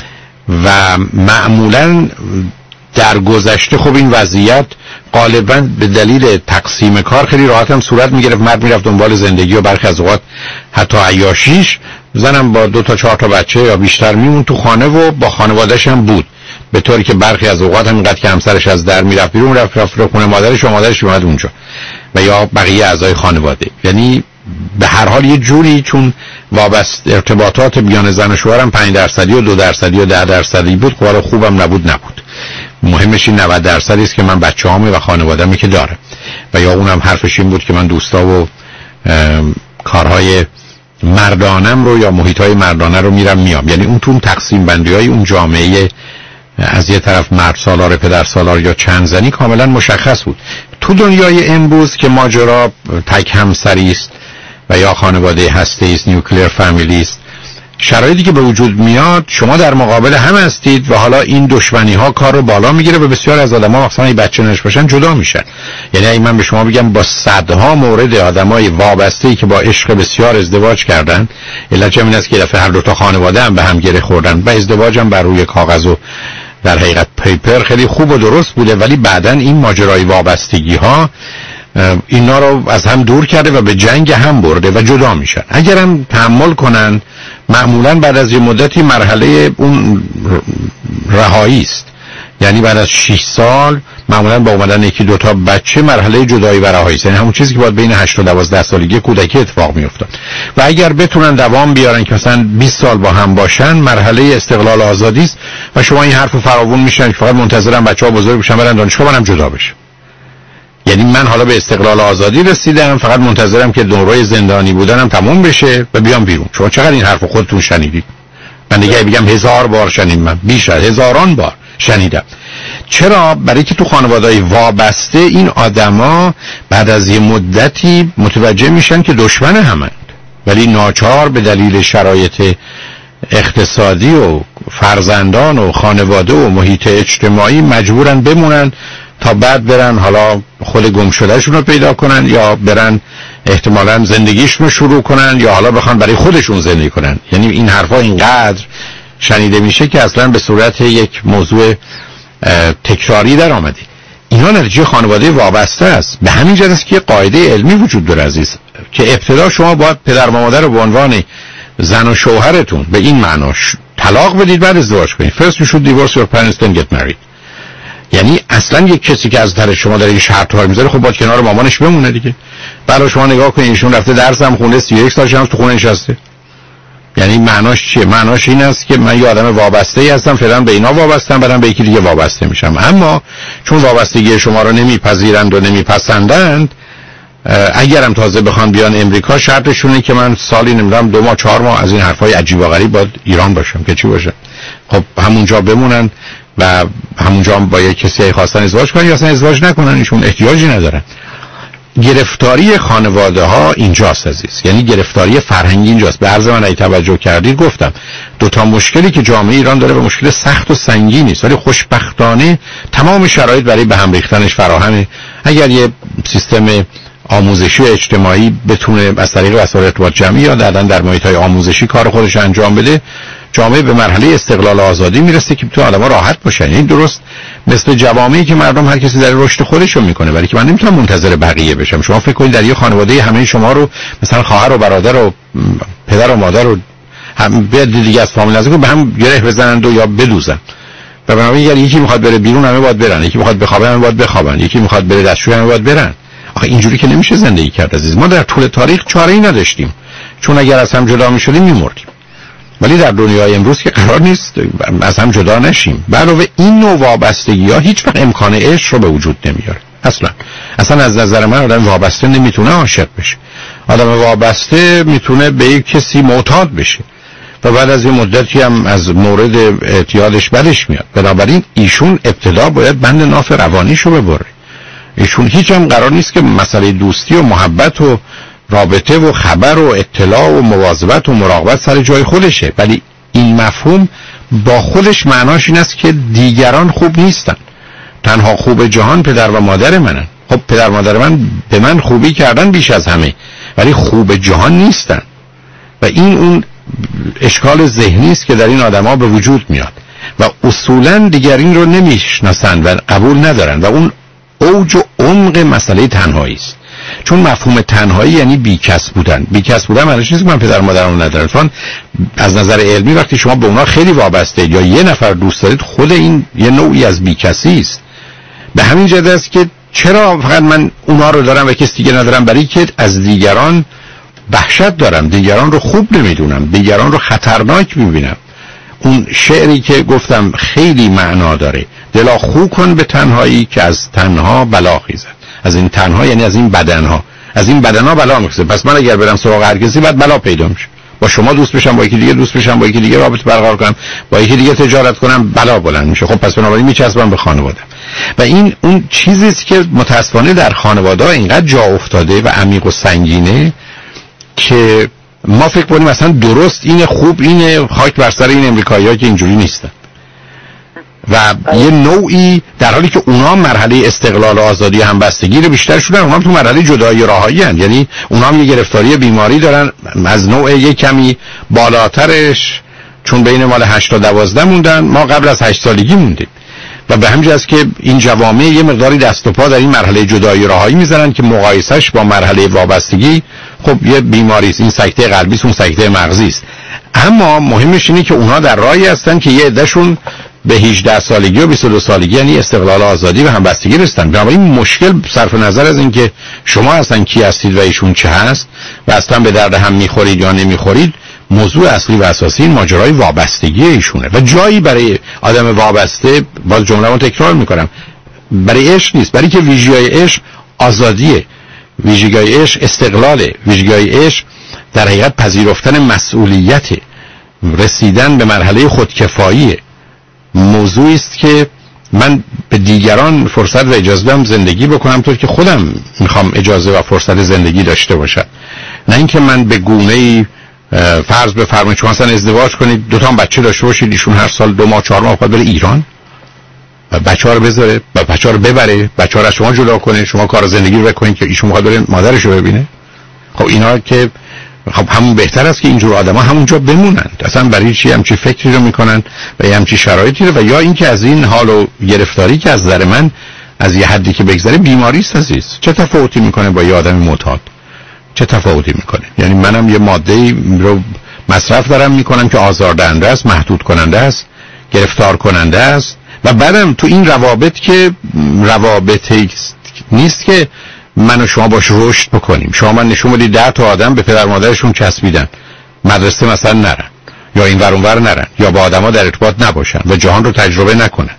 و معمولاً در گذشته خب این وضعیت غالباً به دلیل تقسیم کار خیلی راحت هم صورت میگرفت. مرد میرفت دنبال زندگی و برخی از اوقات حتی عیاشیش، زنم با دو تا چهار تا بچه یا بیشتر میمون تو خانه و با خانواده‌اش هم بود، به طوری که برخی از اوقات هم اینقدر که همسرش از در میرفت بیرون، رفت رفت رو خونه مادرش و مادرش اومد اونجا و یا بقیه اعضای خانواده. یعنی به هر حال یه جوری چون وابسته ارتباطات میان زن و شوهرم پنج درصدی و دو درصدی و ده درصدی بود، کار خوبم نبود نبود. مهمش این نود درصدی است که من بچه‌هامه و خانواده‌مه که داره، و یا اونم حرفش این بود که من دوستا و کارهای مردانم رو یا محیط‌های مردانه رو میرم میام. یعنی اون تو تقسیم بندی‌های اون جامعه از یه طرف مرد سالار، پدر سالار یا چند زنی کاملا مشخص بود. تو دنیای امروز که ماجرا تک همسری است و یا خانواده هسته است، نیوکلیر فامیلی است، شرایطی که به وجود میاد شما در مقابل هم هستید و حالا این دشمنی ها کار رو بالا میگیره و بسیار از آدم‌ها مثلا این بچه نش باشن جدا میشن. یعنی اگه من به شما بگم با صدها مورد آدمای وابسته‌ای که با عشق بسیار ازدواج کردن، علت همین است که دفعه هر دو تا خانواده هم به هم گره خوردن و ازدواج هم بر روی کاغذ و در حقیقت پیپر خیلی خوب و درست بوده، ولی بعدن این ماجرای وابستگی ها اینا رو از هم دور کرده و به جنگ هم برده و جدا میشن. اگرم تحمل کنن معمولا بعد از یه مدتی مرحله اون رهایی است. یعنی بعد از شش سال معمولا با اومدن یکی دو تا بچه مرحله جدایی و رهایی است. یعنی همون چیزی که باید بین هشت تا دوازده سالگی کودکی اتفاق میافتاد. و اگر بتونن دوام بیارن که مثلا بیست سال با هم باشن، مرحله استقلال آزادی است و شما این حرفو فراوون میشن که فقط منتظرم بچه‌ها بزرگ بشن برن دانشگاه منم جدا بشم. یعنی من حالا به استقلال آزادی رسیدم، فقط منتظرم که دوره زندانی بودنم تموم بشه و بیام بیرون. شما چقدر این حرفو خودتون شنیدید؟ من دیگه بگم هزار بار شنیدم، من بیش از هزاران بار شنیدم. چرا؟ برای که تو خانواده‌های وابسته این آدما بعد از یه مدتی متوجه میشن که دشمن همند، ولی ناچار به دلیل شرایط اقتصادی و فرزندان و خانواده و محیط اجتماعی مجبورن بمونن تا بعد برن حالا خود گم شدهشون رو پیدا کنن یا برن احتمالاً زندگیشون رو شروع کنن یا حالا بخوان برای خودشون زندگی کنن. یعنی این حرفا اینقدر شنیده میشه که اصلا به صورت یک موضوع تکراری در آمده. اینا نتیجه خانواده وابسته است. به همین جهت است که قاعده علمی وجود داره عزیز، که ابتدا شما باید پدر و مادر رو به عنوان زن و شوهرتون به این معناش طلاق بدید بعد ازدواج کنید. First you should divorce your parents then get married. یعنی اصلا یک کسی که از طرف شما داره این شرط ها میذاره خب باید کنار مامانش بمونه دیگه. برای شما نگاه کنید ایشون رفته درس هم خونده سی و یک سالش هم تو خونه نشسته. یعنی معناش چیه؟ معناش این است که من یه آدم وابسته ای هستم، فعلا به اینا وابستم، بعدم به یکی دیگه وابسته میشم. اما چون وابستگی شما رو نمیپذیرند و نمیپسندند، اگرم تازه بخوان بیان امریکا شرطشونه که من سالی نمیدونم دو ماه چهار ماه از این حرفای عجیب و غریب باید ایران باشم که چی باشه. خب همونجا بمونن و همونجا هم با یک کسی خواستن ازدواج کنن یا اصلا ازدواج نکنن، ایشون احتیاجی ندارن. گرفتاری خانواده ها اینجاست عزیز، یعنی گرفتاری فرهنگی اینجاست. به عرض من اگه توجه کردید گفتم دو تا مشکلی که جامعه ایران داره و مشکل سخت و سنگینی است، ولی خوشبختانه تمام شرایط برای به هم ریختنش فراهمه. اگر یه سیستم آموزشی و اجتماعی بتونه از طریق وسایل ارتباط جمعی یا بعداً در محیط‌های آموزشی کار خودش انجام بده، جامعه به مرحله استقلال و آزادی میرسه که تو آدم‌ها راحت باشن. این درست مثل جوامعی که مردم هر کسی در رشد خودش رو میکنه، ولی که من نمیتونم منتظر بقیه بشم. شما فکر کنید در یه خانواده همه شما رو مثلا خواهر و برادر و پدر و مادر و هم بیاد دیگه از فامیل نزدیک به هم گره بزنند و یا بدوزن. و بنابراین یکی میخواد بره بیرون همه باید برن، یکی میخواد بخوابه همه باید بخوابن، یکی میخواد بره دستشویی همه باید برن. آخه اینجوری که نمیشه زندگی کرد عزیز. ما در طول تاریخ چاره‌ای نداشتیم، چون اگر از هم جدا میشدیم میمردیم. ولی در دنیای امروز که قرار نیست از هم جدا نشیم. علاوه این نوع وابستگی ها هیچ وقت امکان عشق رو به وجود نمیاره. اصلا اصلا از نظر من آدم وابسته نمیتونه عاشق بشه. آدم وابسته میتونه به یک کسی معتاد بشه و بعد از یه مدتی هم از مورد اعتیادش بدش میاد. بنابراین ایشون ابتدا باید بند ناف روانیشو ببره. ایشون هیچ هم قرار نیست که مسئله دوستی و محبت و رابطه و خبر و اطلاع و مواظبت و مراقبت سر جای خودشه، ولی این مفهوم با خودش معناش این است که دیگران خوب نیستن. تنها خوب جهان پدر و مادر منن. خب پدر و مادر من به من خوبی کردن بیش از همه، ولی خوب جهان نیستن. و این اون اشکال ذهنی است که در این آدم‌ها به وجود میاد و اصولاً دیگرین رو نمیشناسن و قبول ندارن و اون اوج و عمق مسئله تنهایی است. چون مفهوم تنهایی یعنی بیکس بودن. بیکس بودن معنیش نیست که من پدر مادرم ندارم. چون از نظر علمی وقتی شما به اونا خیلی وابسته اید یا یه نفر دوست دارید، خود این یه نوعی از بیکسی است. به همین جهت است که چرا فقط من اونا رو دارم و کسی دیگه ندارم؟ برای که از دیگران وحشت دارم، دیگران رو خوب نمیدونم، دیگران رو خطرناک میبینم. اون شعری که گفتم خیلی معنا داره، دلا خو کن به تنهایی که از تنها بلا خیزد. از این تنها یعنی از این بدنها، از این بدنها بلا میخوره. پس من اگر برم سراغ هر کسی بعد بلا پیدا میشه. با شما دوست بشم، با یکی دیگه دوست بشم، با یکی دیگه رابطه برقرار کنم، با یکی دیگه تجارت کنم، بلا بلند میشه. خب پس بنابراین میچسبم به خانواده. و این اون چیزی است که متاسفانه در خانواده‌ها اینقدر جا افتاده و عمیق و سنگینه که ما فکر کنیم مثلا درست اینه، خوب اینه، خاک بر سر این امریکایی‌ها که اینجوری نیستن. و یه نوعی در حالی که اونا مرحله استقلال و آزادی و همبستگی رو بیشتر شدن، اونا هم تو مرحله جدایی رهایی هستند. یعنی اونا هم یه گرفتاری بیماری دارن از نوع یه کمی بالاترش، چون بین مال هشت تا دوازده موندن، ما قبل از هشت سالگی موندیم. و به همین جهت که این جوامع یه مقداری دست و پا در این مرحله جدایی رهایی میذارن که مقایسش با مرحله وابستگی خب یه بیماری است. این سکته قلبی است، اون سکته مغزی است. اما مهمش اینه که اونها در راهی هستن که یه عدهشون به هجده سالگی و بیست و دو سالگی یعنی استقلال آزادی و همبستگی رسیدن. بنابراین مشکل صرف نظر از اینکه شما اصلا کی هستید و ایشون چه هست و اصلا به درد هم میخورید یا نمیخورید، موضوع اصلی و اساسی این ماجرای وابستگی ایشونه. و جایی برای آدم وابسته، باز جمله‌مو تکرار میکنم، برای عشق نیست، برای که ویژگی عشق آزادیه، ویژگی عشق استقلاله، ویژگی عشق در حقیقت پذیرفتن مسئولیت، رسیدن به مرحله خودکفاییه. موضوعی است که من به دیگران فرصت و اجازه بدم زندگی بکنم طور که خودم میخوام اجازه و فرصت زندگی داشته باشم، نه اینکه من به گونه‌ای فرض بفرمایید شما مثلا ازدواج کنید، دو تا بچه داشته باشید، ایشون هر سال دو ماه چهار ماه خواهد بره ایران و بچه‌ها رو بذاره و بچه‌ها رو ببره، بچه‌ها رو از شما جدا کنه، شما کار زندگی رو بکنید که ایشون میخواد بره مادرش رو ببینه. خب اینا که خب همون بهتر است که اینجور آدما همونجا بمونند. اصلا برای چی همچی فکری رو میکنن و همچی شرایطی رو، و یا اینکه از این حال و گرفتاری که از نظر من از یه حدی که بگذره بیماری است عزیز. چه تفاوتی میکنه با یه آدم معتاد؟ چه تفاوتی میکنه؟ یعنی منم یه ماده رو مصرف دارم میکنم که آزاردهنده است، محدود کننده است، گرفتار کننده است. و بعدم تو این روابط که روابطی نیست که من و شما باش رشد بکنیم. شما من نشون بدید ده تا آدم به پدر مادرشون چسبیدن، مدرسه مثلا نرن یا این ور اون ور نرن یا با آدما در ارتباط نباشن و جهان رو تجربه نکنن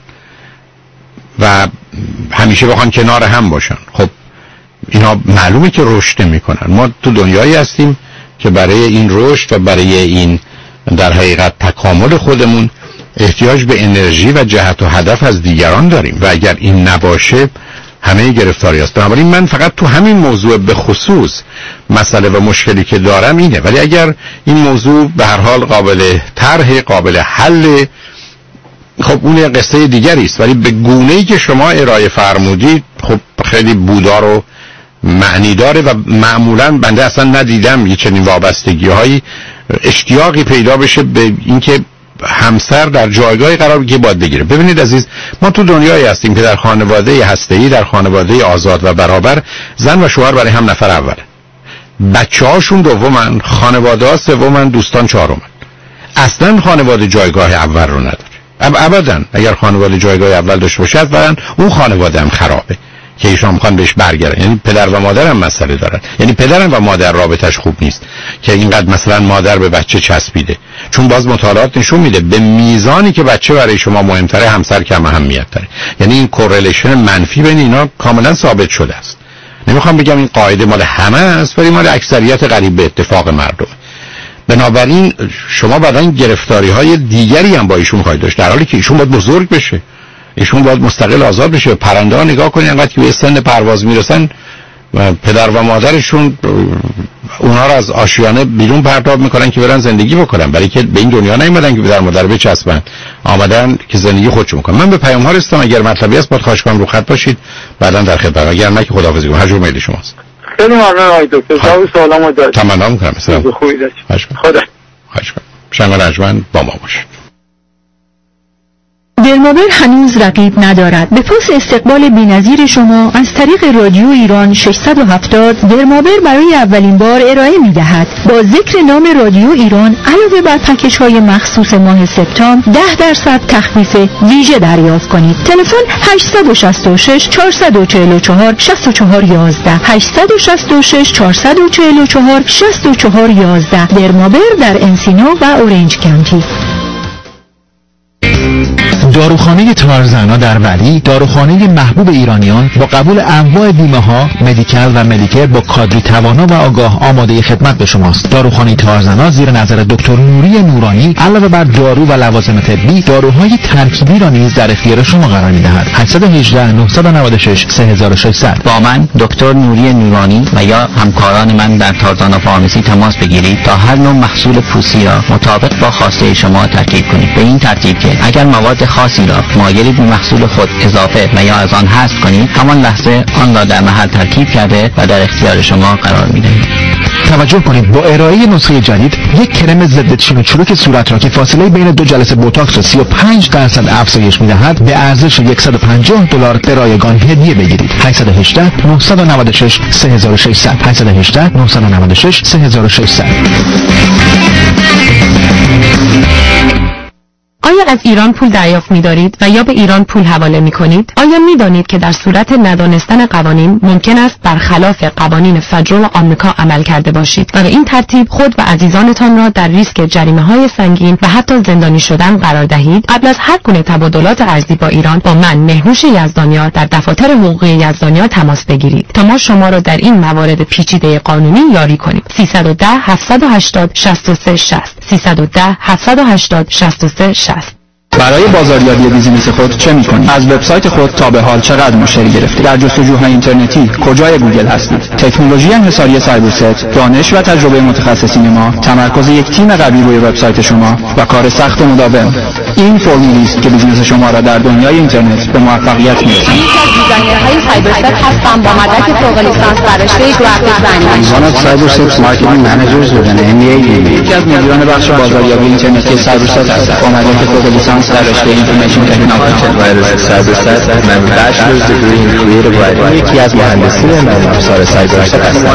و همیشه بخوان کنار هم باشن. خب اینا معلومه که رشد نمیکنن. ما تو دنیایی هستیم که برای این رشد و برای این در حقیقت تکامل خودمون احتیاج به انرژی و جهت و هدف از دیگران داریم و اگر این نباشه همه گرفتاری است. بنابراین من فقط تو همین موضوع به خصوص مسئله و مشکلی که دارم اینه، ولی اگر این موضوع به هر حال قابل طرح، قابل حل، خب اون قصه دیگری است. ولی به گونه‌ای که شما ارائه فرمودید خب خیلی بودار و معنی داره و معمولا بنده اصلا ندیدم یه چنین وابستگی‌هایی اشتیاقی پیدا بشه به اینکه همسر در جایگاهی قرار بگیره باید بگیره. ببینید عزیز، ما تو دنیایی هستیم که در خانواده هسته‌ای، در خانواده آزاد و برابر، زن و شوهر برای هم نفر اوله، بچه‌هاشون دومن، خانواده ها سومن، دوستان چهارمن. اصلا خانواده جایگاه اول رو نداره. اب ابدا. اگر خانواده جایگاه اول داشته باشه اصلا اون خانواده هم خرابه که ایشون میخوان بهش برگردن. یعنی پدر و مادر هم مسئله دارن، یعنی پدر و مادر رابطش خوب نیست که اینقدر مثلا مادر به بچه چسبیده، چون باز مطالعات نشون میده به میزانی که بچه برای شما مهمتره همسر کم اهمیت داره. یعنی این کورلیشن منفی بین اینا کاملا ثابت شده است. نمیخوام بگم این قاعده مال همه است، ولی مال اکثریت قریب به اتفاق مردم. بنابراین شما بعداً گرفتاری های دیگری هم با ایشون خواهید داشت، در حالی که ایشون باید بزرگ بشه، ایشون باید مستقل آزاد بشه. پرنده ها نگاه کنید انقدر که به سن پرواز میرسن و پدر و مادرشون اونها رو از آشیانه بیرون پرتاب میکنن که برن زندگی بکنن، برای که به این دنیا نیومدن که پدر مادر بچسبن، آمدن که زندگی خودشون بکنن. من به پیام ها رسیدم، اگر مطلبی هست باید خواهش کنم رو خط باشید، بعداً در خدمت، اگر نه که خداحافظی کنم. هر جور میل شماست. خیلی ممنون آقای دکتر. جواب سوالامو دادید. تمام میکنم. سلام. خوبی داشت. خدا. خواهش کنم. شنگ رجمن با ما باشید. درمابر هنوز رقیب ندارد. به پس استقبال بی‌نظیر شما از طریق رادیو ایران ششصد و هفتاد درمابر برای اولین بار ارائه می‌دهد. با ذکر نام رادیو ایران علاوه بر پکیج‌های مخصوص ماه سپتامبر ده درصد تخفیف ویژه دریافت کنید. تلفن هشت شش شش چهار چهار چهار شش چهار یک یک هشت شش شش چهار چهار چهار شش چهار یک یک درمابر در انسینو و اورنج کانتی. داروخانه تارزنا در ولی، داروخانه محبوب ایرانیان، با قبول انواع بیمه ها، مدیکال و مدیکر، با کادری توانا و آگاه آماده خدمت به شماست. داروخانه تارزنا زیر نظر دکتر نوری نورانی علاوه بر دارو و لوازم طبی، داروهای ترکیبی را نیز در اختیار شما قرار می‌دهد. هشت یک هشت نه نه شش سه شش صفر صفر با من دکتر نوری نورانی و یا همکاران من در تارزنا فارمسی تماس بگیرید تا هر نوع محصول پوسی را مطابق با خواسته شما ترکیب کنید، به این ترتیب که اگر مواد خاصی را مایلید به محصول خود اضافه و یا از آن حذف کنید، همان لحظه آن را در محل ترکیب کرده و در اختیار شما قرار می‌دهید. توجه کنید، با ارائه نسخه جدید یک کرم ضد چین و چروک صورت را که فاصله بین دو جلسه بوتاکس را سی و پنج درصد افزایش می‌دهد به ارزش صد و پنجاه دلار به رایگان هدیه بگیرید. هشت یک هشت نه نه شش سه شش صفر صفر هشت یک هشت نه نه شش سه شش صفر صفر. آیا از ایران پول دریافت می‌دارید و یا به ایران پول حواله می‌کنید؟ آیا می‌دانید که در صورت ندانستن قوانین ممکن است برخلاف قوانین فدرال آمریکا عمل کرده باشید و به این ترتیب خود و عزیزانتان را در ریسک جریمه‌های سنگین و حتی زندانی شدن قرار دهید؟ قبل از هر گونه تبادلات ارزی با ایران با من مهنوش یزدانیار در دفاتر حقوقی یزدانیار تماس بگیرید تا ما شما را در این موارد پیچیده قانونی یاری کنیم. سیصد و ده هفتصد و هشتاد شصت و سه شصت سیصد و ده هفتصد و هشتاد شصت و سه شصت. برای بازاریابی بیزینس خود چه می‌کنید؟ از وبسایت خود تا به حال چقدر مشتری گرفتید؟ در جستجوهای اینترنتی کجای گوگل هستید؟ تکنولوژی انحصاری سایبرست، دانش و تجربه متخصصین ما، تمرکز یک تیم قوی روی وبسایت شما و کار سخت و مداوم. این فرمولی است که بیزنس شما را در دنیای اینترنت به موفقیت می‌رساند. من یکی از دیزاینرهای سایبرست هستم با مدرک فوق لیسانس در رشته گرافیک دیزاین. One of Cyberset's marketing managers with an M B A degree. یکی از مدیران بخش بازاریابی اینترنتی سایبرست هستم با مدرک فوق لیسانس در رشته اینفورمیشن تکنولوژی. Cyberset من bachelor's degree in creative writing. یکی از مهندسین نرم افزار سایبرست هستم.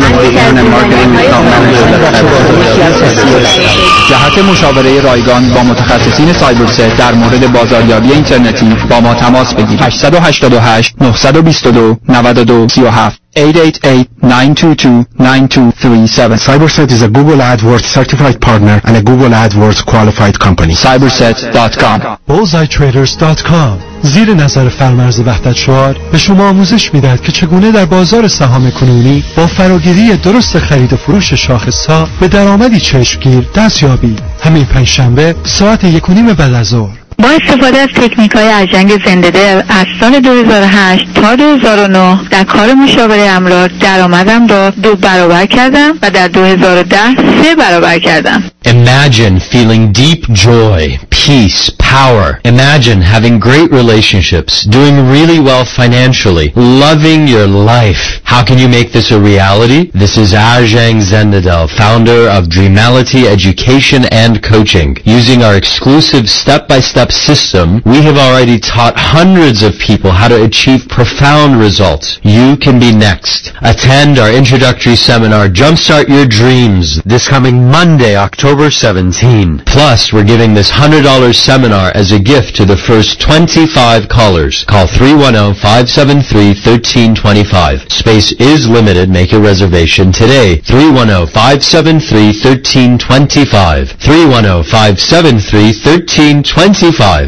جهت مشاوره رایگان با متخصصین سایبرست در مورد بازاریابی اینترنتی با ما تماس بگیرید. هشت هشت هشت نه دو دو نه دو سه هفت هشت هشت هشت نه دو دو نه دو سه هفت. Cyberset is a Google AdWords certified partner and a Google AdWords qualified company. cyberset dot com. bullseye traders dot com زیر نظر فرمرز وحدت شعار به شما آموزش میدهد که چگونه در بازار سهام کنونی با فراگیری درست خرید و فروش شاخص‌ها به درآمدی چشمگیر دست یابید. همین پنجشنبه ساعت یک و نیم بعد از ظهر. با استفاده از تکنیک‌های ارجنگ زنده دل از سال دو هزار و هشت تا دو هزار و نه در کار مشاوره املاک درآمدم را دو برابر کردم و در دو هزار و ده سه برابر کردم. Imagine feeling deep joy, peace, power. Imagine having great relationships, doing really well financially, loving your life. How can you make this a reality? This is Arjang Zendadel, founder of Dreamality Education and Coaching. Using our exclusive step-by-step system, we have already taught hundreds of people how to achieve profound results. You can be next. Attend our introductory seminar, Jumpstart Your Dreams, this coming Monday, October seventeenth. Plus, we're giving this one hundred dollars seminar as a gift to the first twenty-five callers. Call three one zero, five seven three, one three two five. Space is limited. Make a reservation today. three one zero, five seven three, one three two five. three one zero, five seven three, one three two five.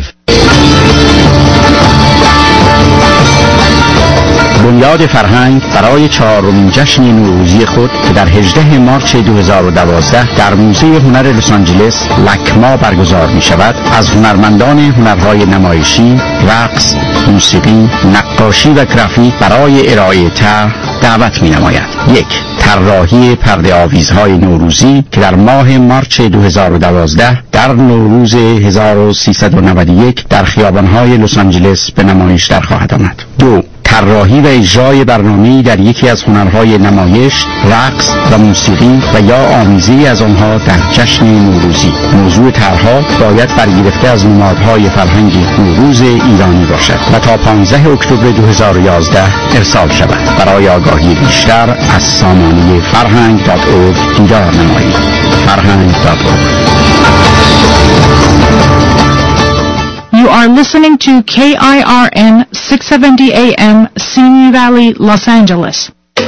بنیاد فرهنگ برای چهارمین جشن نوروزی خود که در هجدهم مارس دو هزار و دوازده در موزه هنر لس آنجلس لکما برگزار می شود، از هنرمندان هنرهای نمایشی، رقص، موسیقی، نقاشی و گرافیک برای ارائه طرح دعوت می نماید. یک، طراحی پرده آویزهای نوروزی که در ماه مارس دو هزار و دوازده در نوروز هزار و سیصد و نود و یک در خیابان‌های لس آنجلس به نمایش در خواهد آمد. دو، طراحی و اجرای برنامه‌ای در یکی از هنرهای نمایش، رقص و موسیقی و یا آمیزی از آنها در جشن نوروزی. موضوع طرح‌ها باید برگرفته از نمادهای فرهنگ نوروز ایرانی باشد و تا پانزدهم اکتبر دو هزار و یازده ارسال شود. برای آگاهی بیشتر از سامانه فرهنگ دات اورگ دیدار نمایید. فرهنگ دات اورگ. You are listening to K I R N six seventy A M, Simi Valley, Los Angeles.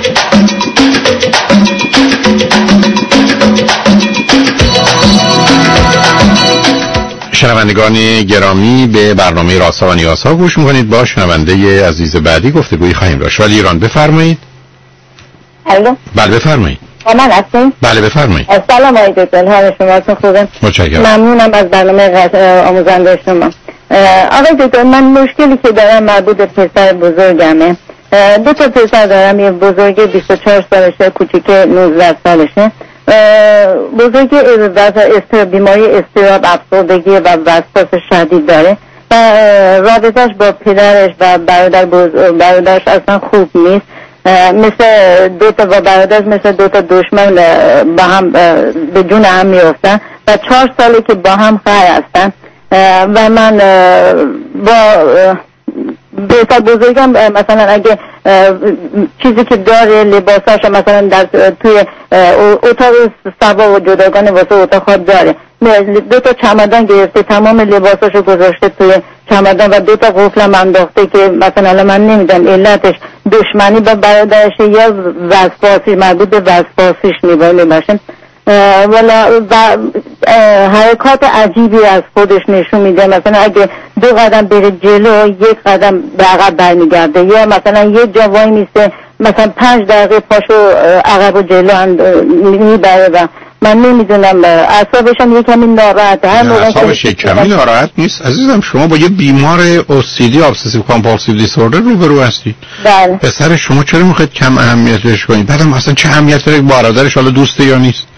شنوندگان گرامی، به برنامه راسا و نیاسا گوش میکنید. با شنونده عزیز بعدی گفتگوی خواهیم داشت. ولی ایران بفرمایید. الو. بله بفرمایید. با من هستین؟ بله بفرمایید. سلام آقای دکتر، حال شما خوبه؟ متشکرم. ممنونم از برنامه آموزنده شما. آقای دکتر، من مشکلی که دارم مربوط به پسر بزرگمه. دو تا پسر دارم، یه بزرگ بیست و چهار سالشه، کوچیک نوزده سالشه. بزرگ استر بیماری استراب، افسردگی و وسواس شدید داره و رابطهش با پدرش و برادر برادرش اصلا خوب نیست. مثل دو تا و برادرش مثل دو تا دشمن با هم به جون هم میافتن و چهار ساله که با هم خیر هستن و من با بهتر بزرگم مثلا اگه چیزی که داره لباساش مثلا در توی اتاق سوا و جداگانه واسه اتاق خواب داره، دو تا چمدان گرفته، تمام لباساشو گذاشته توی چمدان و دو تا قفلم انداخته که مثلا من نمیدونم علتش دشمنی با برادرشه یا وسواسی، مربوط به وسواسیش میبونه باشه. ولی حرکات عجیبی از خودش نشون میده، مثلا اگه دو قدم بره جلو یک قدم به عقب برمیگرده، یا مثلا یه جا وای میسته مثلا پنج دقیقه پاشو عقب و جلو میبره و من نمیدونم اعصابش هم یه کمی ناراحته. هر موقع اعصابش یک کمی ناراحت نیست عزیزم، شما با یه بیمار او سی دی ابسسیو کامپالسیو دیسوردر روبرو هستید. بله. پسر شما چرا میخواید کم اهمیتش کنید؟ بعدم اصلا چه اهمیت داره برادرش حالا دوسته یا نیست؟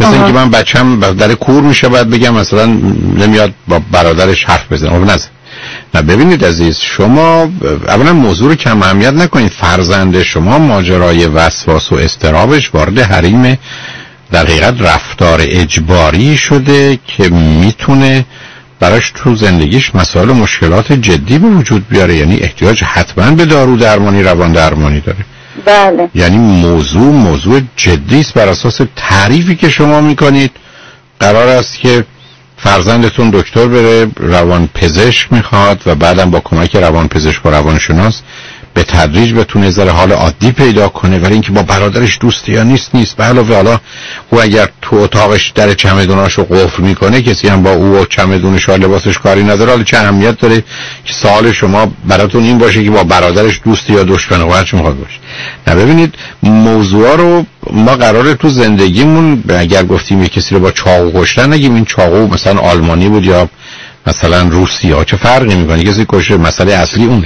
مثل اینکه من بچم در کور میشه بعد بگم مثلا نمیاد با برادرش حرف بزنه. خب نزد. نه ببینید عزیز، شما اولا موضوع رو کم اهمیت نکنید. فرزند شما ماجرای وسواس و اضطرابش وارد حریم در حقیقت رفتار اجباری شده که میتونه براش تو زندگیش مسائل و مشکلات جدی به وجود بیاره. یعنی احتیاج حتما به دارو درمانی، روان درمانی داره. بله. یعنی موضوع موضوع جدی است. بر اساس تعریفی که شما میکنید قرار است که فرزندتون دکتر بره، روان پزشک میخواد و بعدم با کمک روان پزشک و روانشناس به تدریج بتونه ذره حال عادی پیدا کنه. ولی اینکه با برادرش دوستی یا نیست نیست. به علاوه حالا او اگر تو اتاقش در چمدوناشو قفل میکنه کسی هم با او و چمدونش و لباسش کاری نداره. حالا چه اهمیت داره که سوال شما براتون این باشه که با برادرش دوستی یا دشمن و هرچی میخواد باشه. نه ببینید موضوعا رو ما قراره تو زندگیمون اگر گفتیم یک کسی رو با چاقو کشتن نگیم این چاقو مثلا آلمانی بود یا مثلا روسی ها، چه فرقی میکنه؟ کسی کشه، مسئله اصلی اونه.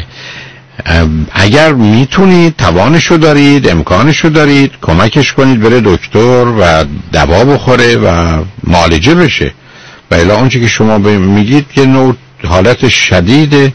اگر میتونید، توانشو دارید، امکانشو دارید، کمکش کنید بره دکتر و دوا بخوره و معالجه بشه. و الا اونچه که شما میگید که نوع حالت شدید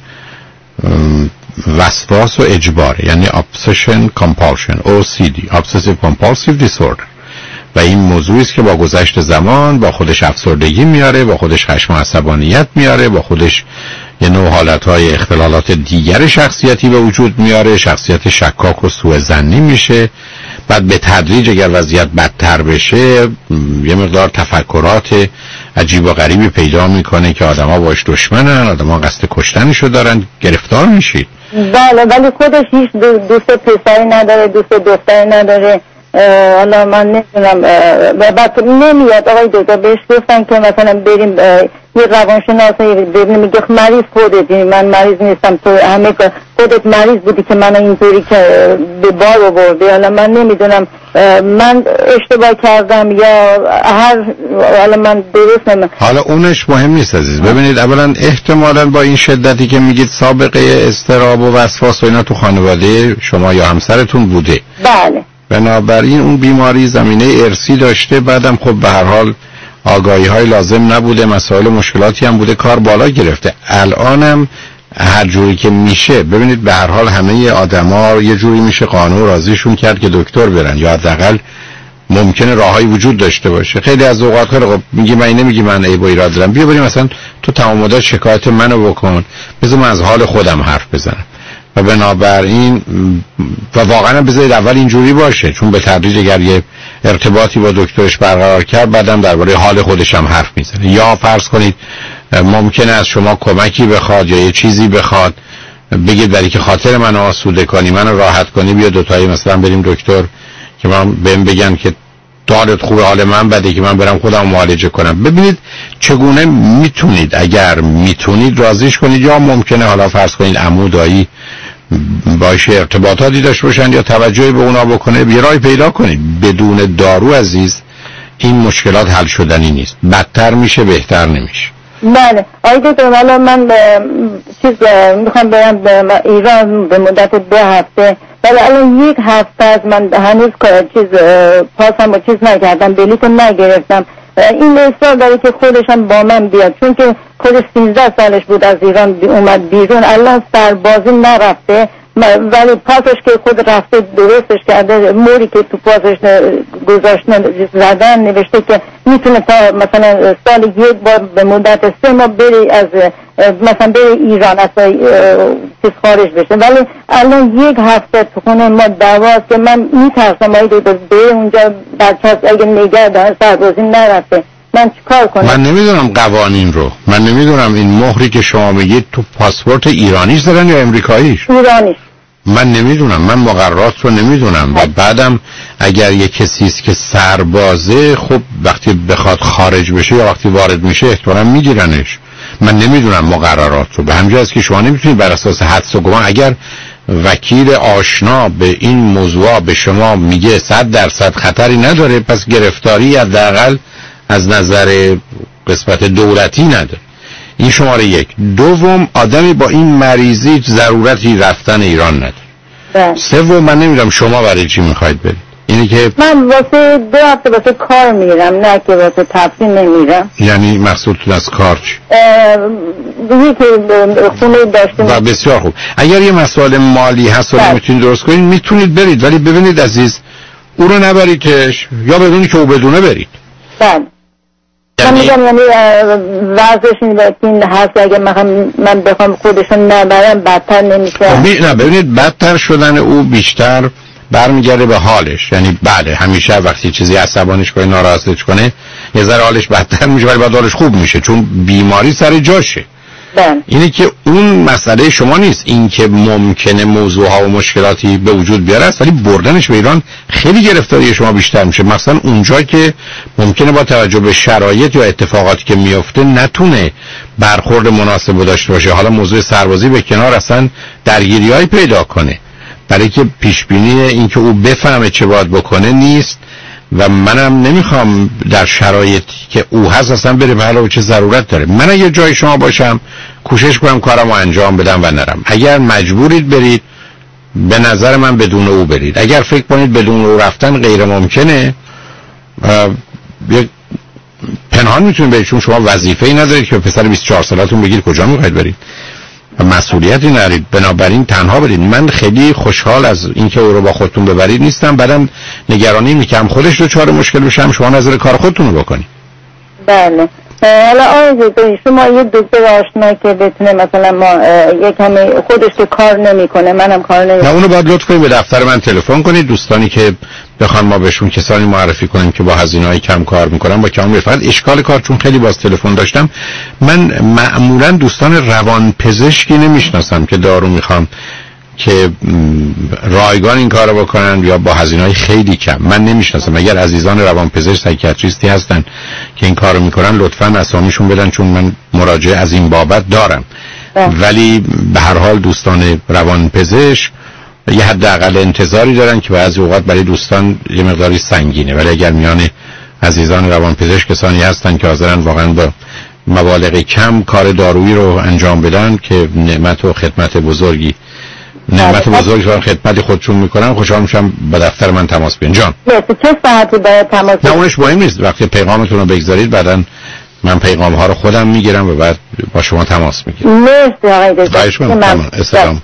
وسواس و اجباره، یعنی obsession compulsion او سی دی obsessive compulsive disorder. و این موضوعی است که با گذشت زمان با خودش افسردگی میاره، با خودش خشم و عصبانیت میاره، با خودش یه نوع حالتهای اختلالات دیگر شخصیتی به وجود میاره. شخصیت شکاک و سوءظنی میشه. بعد به تدریج اگر وضعیت بدتر بشه یه مقدار تفکرات عجیب و غریبی پیدا میکنه که آدما باش دشمنن، آدما قصد کشتنشو دارن، گرفتار میشید. بله ولی خودش هیچ دوست پسری نداره، دوست دختری نداره. حالا من نمیدونم بعد نمیاد آقای دکتر بهش گفتن که مثلا بریم یه روانشناس بریم، میگه مریض خودتی، من مریض نیستم، تو همه خودت مریض بودی که من اینطوری که به بار آوردی. حالا من نمیدونم من اشتباه کردم یا هر، حالا من درست نمیم. حالا اونش مهم نیست عزیز. ببینید اولا احتمالاً با این شدتی که میگید سابقه اضطراب و وسواس و اینا تو خانواده شما یا همسرتون بوده. بله. بنابراین اون بیماری زمینه ارثی داشته. بعدم خب به هر حال آگاهی های لازم نبوده، مسائل و مشکلاتی هم بوده، کار بالا گرفته. الانم هر جوری که میشه، ببینید به هر حال همه آدما یه جوری میشه قانون راضیشون کرد که دکتر برن یا حداقل ممکنه راههایی وجود داشته باشه. خیلی از اوقات خب میگی من نمیگی من عیب و ایراد دارم، بیا بریم مثلا تو تمام مدت شکایت منو بکن، بذار من از حال خودم حرف بزنم. و بنابراین و واقعا بذارید اول اینجوری باشه، چون به تدریج اگر یه ارتباطی با دکترش برقرار کرد بعدم درباره حال خودش هم حرف میزنه. یا فرض کنید ممکنه از شما کمکی بخواد یا یه چیزی بخواد، بگید برای که خاطر منو آسوده کنی، منو راحت کنی، بیا دوتایی مثلا بریم دکتر که من بهم بگن که تو حالت خوبه حال من بده که من برم خودم معالجه کنم. ببینید چگونه میتونید، اگر میتونید راضیش کنید، یا ممکنه حالا فرض کنید عمو دایی باش ارتباطاتی داشته باشن یا توجهی به اونا بکنه، یه راهی پیدا کنید. بدون دارو عزیز این مشکلات حل شدنی نیست، بدتر میشه بهتر نمیشه. بله آقای دکتر حالا من چیز میخوام برم به ایران به مدت دو هفته، ولی الان یک هفته از من هنوز چیز پاسم و چیز نکردم، بلیط نگرفتم. این اصرار داره که خودشم با من بیاد، چون که خودش سیزده سالش بود از ایران اومد بیرون، الان سربازی نرفته ولی پاسش که خود رفته درستش کرده، موری که تو پاسش گذاشتن زدن نوشته که میتونه تا مثلا سال یک بار به مدت سه ماه بری از مثلا بری ایران از چیز خارج بشه. ولی الان یک هفته تو خونه ما دعواست که من میترسم هایی دو به اونجا بچه هست اگه نگه دارن سربازی نرفته، من چیکار کنم؟ من نمیدونم قوانین رو، من نمیدونم این مهری که شما میگید تو پاسپورت ایرانیش دارن یا امریکاییش؟ ایرانیش. من نمیدونم، من مقررات رو نمیدونم. و بعدم اگر یه کسی است که سربازه، خب وقتی بخواد خارج بشه یا وقتی وارد میشه احتمالاً میگیرنش. من نمیدونم مقررات رو. به همین جاست که شما نمیتونید بر اساس حدس و گمان، اگر وکیل آشنا به این موضوع به شما میگه صد درصد خطری نداره، پس گرفتاری حداقل از نظر قسمت دولتی نداره. این شماره یک. دوم، آدمی با این مریضی ضرورتی رفتن ایران نداره. سوم، من نمیدونم شما برای چی میخواید برید. اینی که من واسه دو هفته واسه کار میرم، نه که واسه تفریح نمیرم. یعنی مقصودتون از کار چی؟ یکی خونه داشتیم. و بسیار خوب. اگر یه مسئله مالی هست و نمیتونید درست کنید میتونید برید، ولی ببینید عزیز او رو نبریدش یا بدونی که او بدونه برید. بله. من میگم یعنی ورزش این هست اگه من بخوام خودشون نبرم بدتر نمیشه. نه ببینید بدتر شدن او بیشتر برمیگرده به حالش، یعنی بله همیشه وقتی چیزی عصبانیش کنه ناراحتش کنه یه ذره حالش بدتر میشه ولی بعد حالش خوب میشه چون بیماری سر جاشه. بله. اینه که اون مسئله شما نیست، این که ممکنه موضوعها و مشکلاتی به وجود بیاره است ولی بردنش به ایران خیلی گرفتاری شما بیشتر میشه، مثلا اونجا که ممکنه با توجه به شرایط یا اتفاقاتی که میفته نتونه برخورد مناسب داشته باشه. حالا موضوع سربازی به کنار، اصلا درگیری‌های پیدا کنه برای که پیش بینی این که او بفهمه چه باید بکنه نیست و منم نمیخوام در شرایطی که او هست اصلا بره به حالا چه ضرورت داره. من اگه جای شما باشم کوشش کنم کارمو انجام بدم و نرم. اگر مجبورید برید به نظر من بدون او برید. اگر فکر کنید بدون او رفتن غیر ممکنه یک پنهان میتونید برید چون شما وظیفه‌ای ندارید که پسر بیست و چهار سالتون بگید کجا میخواید برید و مسئولیتی ندارید، بنابراین تنها برید. من خیلی خوشحال از اینکه او رو با خودتون ببرید نیستم، بعدم نگرانی میکنم خودش رو چهار مشکل بشم شما نظر کار خودتون رو بکنید. بله. حالا آقای شما یه دکتر آشنا که بتونه مثلا ما یک کمی خودش که کار نمیکنه منم کار نمیکنم، نه اونو باید لطف کنید به دفتر من تلفن کنید. دوستانی که بخوان ما بهشون کسانی معرفی کنیم که با هزینه‌های کم کار میکنن با کم فقط اشکال کار چون خیلی باز تلفن داشتم. من معمولا دوستان روانپزشکی نمیشناسم که دارو میخوام که رایگان این کارو بکنن یا با هزینه‌های خیلی کم. من نمیشناسم. اگر عزیزان روانپزشک سایکیاتریستی هستن که این کارو میکنن لطفاً اسامیشون بدن چون من مراجعه از این بابت دارم. ولی به هر حال دوستان روانپزشک یه حداقل انتظاری دارن که بعضی اوقات برای دوستان یه مقداری سنگینه، ولی اگر میان عزیزان روانپزشک کسانی هستن که حاضرن واقعا با مبالغ کم کار دارویی رو انجام بدن که نعمت و خدمت بزرگی نعمت بزرگی رو خدمت خودشون میکنن، خوشحال میشم با دفتر من تماس بگیرید. جان چه ساعتی باید تماس نه اونش مهم نیست، وقتی پیغامتون رو بگذارید بعدن من پیغام ها رو خودم میگیرم و بعد با شما تماس میگیرم. مرسی آقای دکتر. خواهش می‌کنم. اسلام.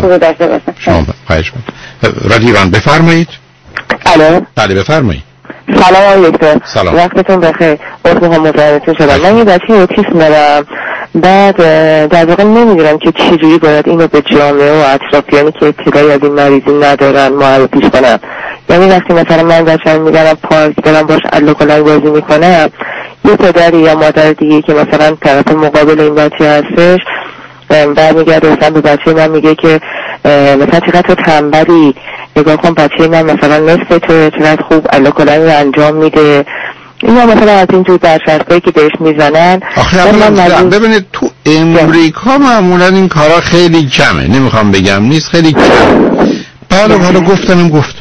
شما خواهش می‌کنم. رادیو ایران بفرمایید. الو. بله بفرمایید. سلام آقای دکتر. سلام. وقتتون بخیر. عذر می‌خوام مزاحمتون شدم. من یه بچه اوتیسم دارم. بعد در واقع نمیدونم که چجوری باید اینو به جامعه و اطرافیانی که اطلاعی از این مریضی ندارن معرفیش کنم. یعنی وقتی مثلا من بچه‌ام می‌برم پارک دارم باش الکلنگ بازی میکنم، یه پدری یا مادر دیگه که مثلا طرف مقابل این بچه هستش برمیگرده مثلا به بچه من میگه که مثلا چقدر تو تنبلی، نگاه کن بچه من مثلا نصف تو، چقدر خوب الکلنگ رو انجام میده. اینا مثلا از اینجور درشتایی که بهش میزنن. آخه من ببینید تو امریکا معمولا این کارا خیلی کمه، نمیخوام بگم نیست، خیلی کمه. بله حالا گفتنم گفت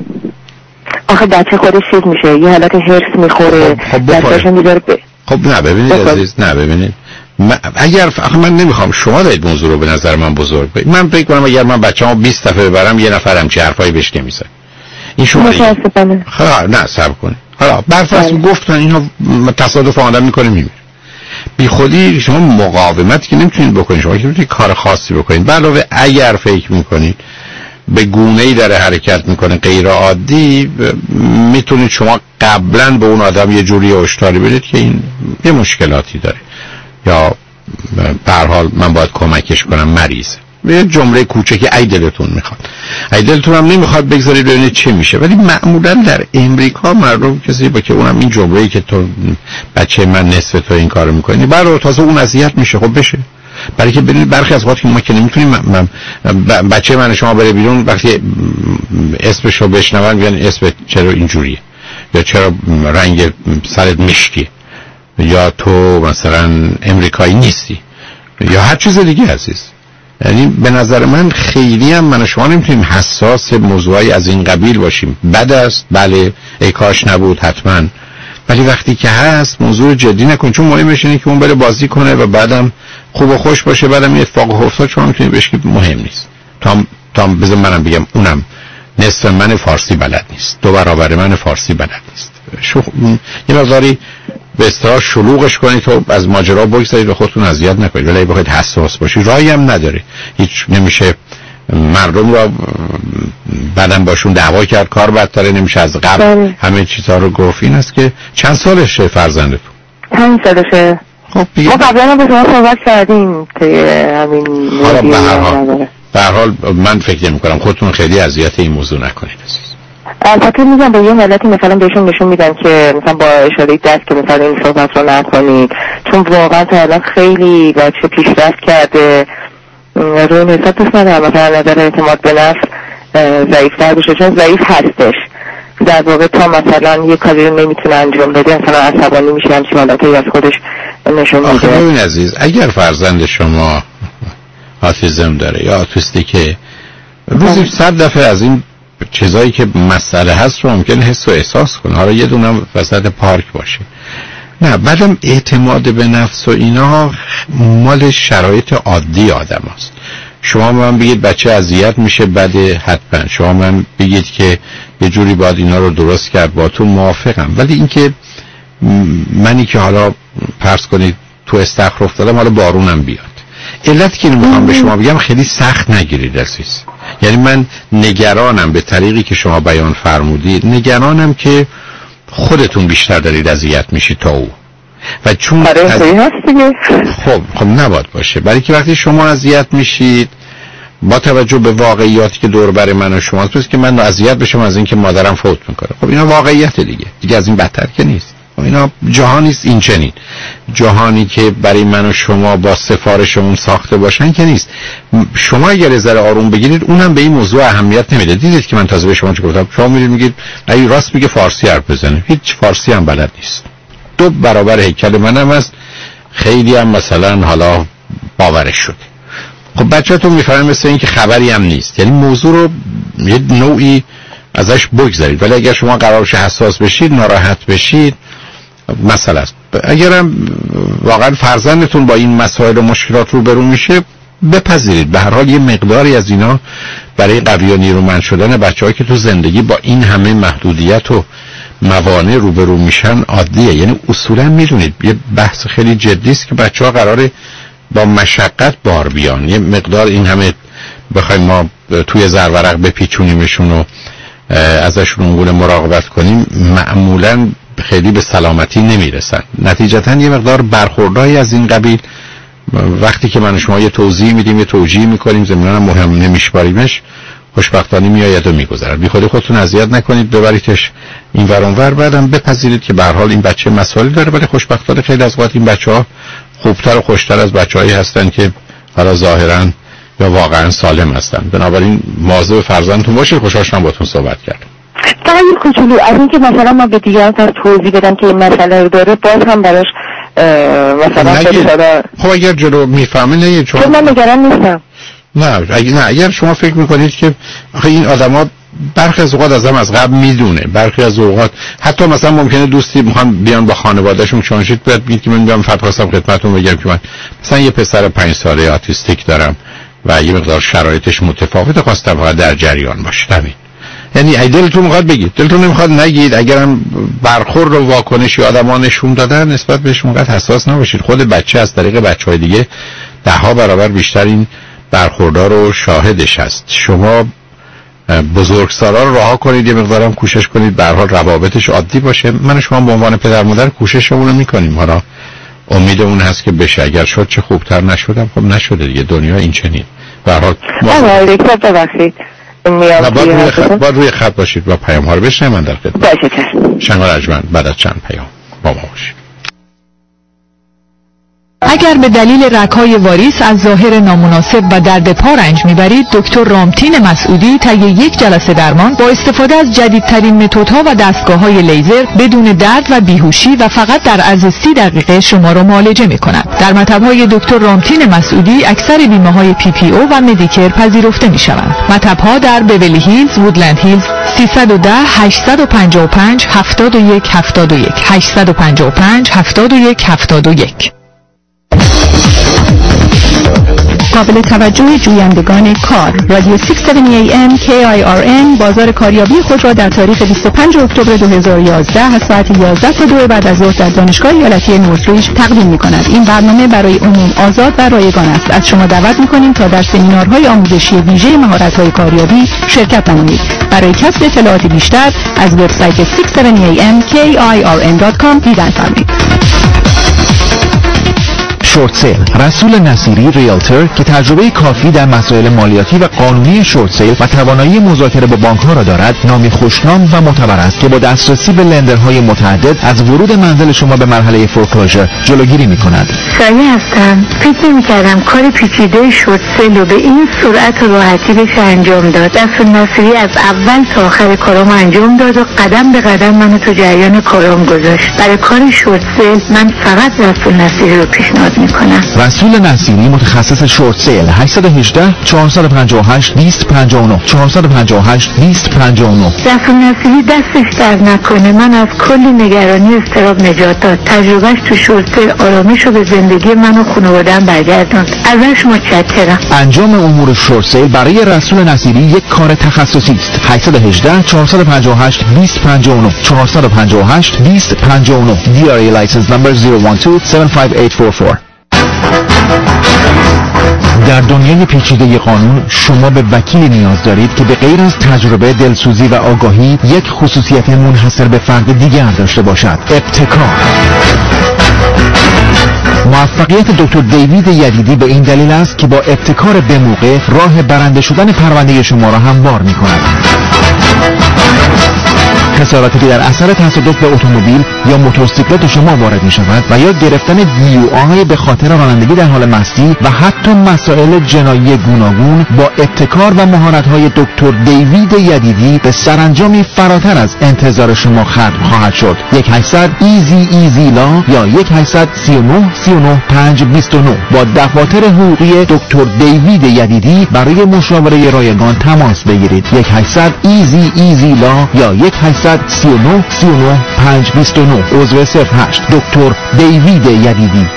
آخه بچه خودش چیز میشه، یه حالت هرس میخوره، بچه‌شو میذاره ب... خب نه ببینید عزیز، نه ببینید من اگر آخه من نمیخوام شما دارید موضوع رو به نظر من بزرگ بگید. من فکر کنم اگر من بچه‌مو بیست دفعه ببرم یه نفرم چه حرفایی بهش نمیزنه. این شما خب نه صبر کنید. حالا برفرض گفتن اینا تصادف آدم میکنه میمیره. بی خودی شما مقاومت که نمیتونید بکنید، شما که نمیتونید کار خاصی بکنید. علاوه اگر فکر میکنید به گونه‌ای داره حرکت میکنه غیر عادی، میتونید شما قبلا به اون آدم یه جوری هشداری بدید که این یه مشکلاتی داره یا به هر حال من باید کمکش کنم مریضه. یه جمله کوچکی ای دلتون میخواد، ای دلتون هم نمیخواد بگذارید ببینید چه میشه. ولی معمولا در امریکا مردم کسی با که اونم این جمله‌ای که تو بچه من نصف تو این کارو میکنی برای تازه اون اذیت میشه. خب بشه، برای که ببینید برخی از وقتی ما که نمیتونیم من بچه من شما بره بیرون وقتی اسمش رو بشنون میگن اسم چرا اینجوریه یا چرا رنگ سرت مشکیه یا تو مثلا امریکایی نیستی یا هر چیز دیگه عزیز. یعنی به نظر من خیلی هم من و شما نمیتونیم حساس موضوعی از این قبیل باشیم. بد است بله، ای کاش نبود حتما، ولی وقتی که هست موضوع جدی نکن، چون مهمش اینه که اون بره بازی کنه و بعدم خوب و خوش باشه، بعدم یه اتفاق افتاد شما میتونید بهش که مهم نیست. تا تا بذار منم بگم اونم نصف من فارسی بلد نیست، دو برابر من فارسی بلد نیست. شو یه مقداری به اصطلاح شلوغش کنید تو از ماجرا بگذارید و خودتون اذیت نکنید، ولی بخواید حساس باشید راهی هم نداره. هیچ نمیشه مردم را بعدم باشون دعوا کرد، کار بدتره، نمیشه از قبل همه چیزها رو گفت. این است که چند سالشه فرزندتون؟ پنج سالشه. خب دیگه ما قبلا هم با شما صحبت کردیم که همین حالا به هر حال به هر حال من فکر نمی کنم خودتون خیلی اذیت این موضوع نکنید عزیز. البته میگم با یه حالتی مثلا بهشون نشون میدم که مثلا با اشاره دست که مثلا این صحبت رو نکنید، چون واقعا تا الان خیلی بچه پیشرفت کرده. روی نسبت دوست ندارم مثلا نظر اعتماد به نفس ضعیفتر بشه، چون ضعیف هستش در واقع. تا مثلا یه کاری رو نمیتونه انجام بده مثلا عصبانی میشه، همچین حالتی از خودش نشون میده. آخه ببین عزیز، اگر فرزند شما آتیزم داره یا آتیستیکه، روزی صد دفعه از این چیزایی که مسئله هست رو ممکن حس و احساس کنه. حالا یه دونه وسط پارک باشه. نه، بعدم اعتماد به نفس و اینا مال شرایط عادی آدم هست. شما من بگید بچه اذیت میشه بده، حتما شما من بگید که یه جوری باید اینا رو درست کرد، با تو موافقم. ولی اینکه منی که حالا فرض کنید تو استخر افتادم حالا بارونم بیاد، علت که میخوام به شما بگم خیلی سخت نگیرید عزیز. یعنی من نگرانم به طریقی که شما بیان فرمودید، نگرانم که خودتون بیشتر دارید اذیت میشید تا او. و چون از... خب خب نباید باشه، برای که وقتی شما اذیت میشید با توجه به واقعیاتی که دور بر من و شماست، پس که من اذیت بشم از اینکه مادرم فوت میکنه، خب اینا واقعیت دیگه دیگه از این بدتر که نیست. اینا جهانی است این چنین جهانی که برای من و شما با سفارشمون ساخته باشن که نیست. شما اگر از ذره آروم بگیرید اونم به این موضوع اهمیت نمیده. دیدید که من تازه به شما چه گفتم؟ شما میرید میگید ای راست میگه فارسی حرف بزنه، هیچ فارسی هم بلد نیست. دو برابر هیکل منم است، خیلی هم مثلا حالا باورش شده. خب بچه‌تون میفهمه مثل این که خبری هم نیست. یعنی موضوع رو یه نوعی ازش بگذارید. ولی اگر شما قرارش حساس بشید، ناراحت بشید، مسئله است. اگرم واقعا فرزندتون با این مسائل و مشکلات روبرو میشه، بپذیرید. به هر حال یه مقداری از اینا برای قوی و نیرومند شدن بچه‌ها که تو زندگی با این همه محدودیت و موانع روبرو میشن عادیه. یعنی اصولا میدونید یه بحث خیلی جدی است که بچه‌ها قراره با مشقت بار بیان. یه مقدار این همه بخوایم ما توی زرورق بپیچونیمشون و ازشون اونگونه مراقبت کنیم، معمولاً خیلی به سلامتی نمیرسن. نتیجتاً یه مقدار برخوردهای از این قبیل وقتی که من شما یه توضیح میدیم، یه توجیه میکنیم، ضمناً مهم نمیشماریمش، خوشبختانه میآید و میگذرد. بی خودی خودتون اذیت نکنید، ببریدش این ور اون ور. بعدم بپذیرید که به هر حال این بچه مسائلی داره، ولی خوشبختانه خیلی از وقت این بچه‌ها خوبتر و خوشتر از بچه‌هایی هستن که حالا ظاهراً یا واقعاً سالم هستن. بنابراین مواظب فرزندتون باشید. خوشحال شدم باهاتون صحبت کردم. فقط یه کوچولو از اینکه مثلا ما به دیگران تا توضیح بدم که این مسئله رو داره، باز هم براش مثلا خیلی خب اگر جلو میفهمه نه، چون من نگران نیستم. نه اگر نه اگر شما فکر میکنید که آخه این آدما برخی از اوقات ازم از قبل میدونه، برخی از اوقات حتی مثلا ممکنه دوستی میخوان بیان با خانوادهشون چونشید بیاد میگه که من بیام فقط خواستم خدمتتون بگم که من مثلا یه پسر پنج ساله آتیستیک دارم و یه مقدار شرایطش متفاوته، خواستم فقط در جریان باشید. همین. یعنی اگه دلتون میخواد بگید، دلتون نمیخواد نگید. اگرم برخورد و واکنشی آدما نشون دادن نسبت بهش اونقدر حساس نباشید. خود بچه از طریق بچهای دیگه ده ها برابر بیشتر این برخوردار و شاهدش هست. شما بزرگسالا رو رها کنید، یه مقدارم کوشش کنید به هر حال روابطش عادی باشه. من و شما به عنوان پدر مادر کوششمون رو میکنیم، حالا امید اون هست که بشه. اگر شد چه خوبتر، نشدم خب نشده دیگه، دنیا این چنین. به هر حال آره دکتر ببخشید باید روی خط باید روی خط باشید و پیام ها رو بشنوید. من در خدمت باشه. شنگار ارجمند بعد از چند پیام با ما باشید. اگر به دلیل رگ‌های واریس از ظاهر نامناسب و درد پا رنج میبرید، دکتر رامتین مسعودی طی یک جلسه درمان با استفاده از جدیدترین متدها و دستگاه‌های لیزر بدون درد و بیهوشی و فقط در عرض سی دقیقه شما را معالجه می‌کند. در مطب‌های دکتر رامتین مسعودی اکثر بیمه‌های پی پی او و مدیکر پذیرفته می‌شوند. مطب‌ها در بیولی هیلز، وودلند هیلز، سیصد و ده هشتصد و پنجاه و پنج هفتاد و یک هفتاد و یک هشتصد و پنجاه و پنج هفتاد و یک هفتاد و یک. قابل توجه جویندگان کار. رادیو ششصد و هفتاد ای ام کی آی آر ان بازار کاریابی خود را در تاریخ بیست و پنجم اکتبر دو هزار و یازده از ساعت یازده تا دو بعد از ظهر در دانشگاه ایالتی نورتریج تقدیم می‌کند. این برنامه برای عموم آزاد و رایگان است. از شما دعوت می‌کنیم تا در سمینارهای آموزشی ویژه مهارت‌های کاریابی شرکت نمایید. برای کسب اطلاعات بیشتر از وبسایت ششصد و هفتاد ای ام کی آی آر ان دات کام دیدن فرمایید. شورت سیل. رسول نصیری ریالتور که تجربه کافی در مسائل مالیاتی و قانونی شورت سیل و توانایی مذاکره با بانک‌ها را دارد، نامی خوشنام و معتبر است که با دسترسی به لندرهای متعدد از ورود منزل شما به مرحله فورکلوزر جلوگیری می‌کند. سایه هستم. فکر نمی‌کردم کار پیچیده شورت سیل رو به این سرعت و راحتی بشه انجام داد. رسول نصیری از اول تا آخر کارام انجام داد و قدم به قدم منو تو جریان کارام گذاشت. برای کار شورت سیل من فقط رسول نصیری رو پیشنهاد میکنم. رسول نصیری متخصص شورت سیل. هشت یک هشت چهار پنج هشت دویست و پنجاه و نه چهار پنج هشت دویست و پنجاه و نه. رسول نصیری دستش درد نکنه. من از کلی نگرانی اضطراب نجات داد. تجربهش تو شورت سیل آرامش رو به زندگی من و خانواده‌ام برگرداند. ازش متشکرم. انجام امور شورت سیل برای رسول نصیری یک کار تخصصی است. هشت یک هشت چهار پنج هشت دویست و پنجاه و نه چهار پنج هشت دویست و پنجاه و نه. دی آر ای license number zero one two seven five eight four four. در دنیای پیچیده قانون شما به وکیلی نیاز دارید که به غیر از تجربه، دلسوزی و آگاهی یک خصوصیت منحصر به فرد دیگر داشته باشد: ابتکار. موفقیت دکتر دیوید یدیدی به این دلیل است که با ابتکار به موقع راه برنده شدن پرونده شما را هموار می کند. خساراتی که در اثر تصادف به اتومبیل یا موتورسیکلت شما وارد می شود و یا گرفتن دی او آی به خاطر رانندگی در حال مستی و حتی مسائل جنایی گوناگون، با ابتکار و مهارت‌های دکتر دیوید یدیدی به سرانجامی فراتر از انتظار شما ختم خواهد شد. یک هشتصد ایزی ایزی لا یا یک هشتصد سی و نه سی و نه پنج بیست و نه. با دفاتر حقوقی دکتر دیوید یدیدی برای مشاوره رایگان تماس بگیرید. یک هشتصد ایزی ایزی لا یا یک هشتصد سی و نه سی و نه پنج بیست و نه. عضو صفر هشت. دکتر دیوید یدیدی.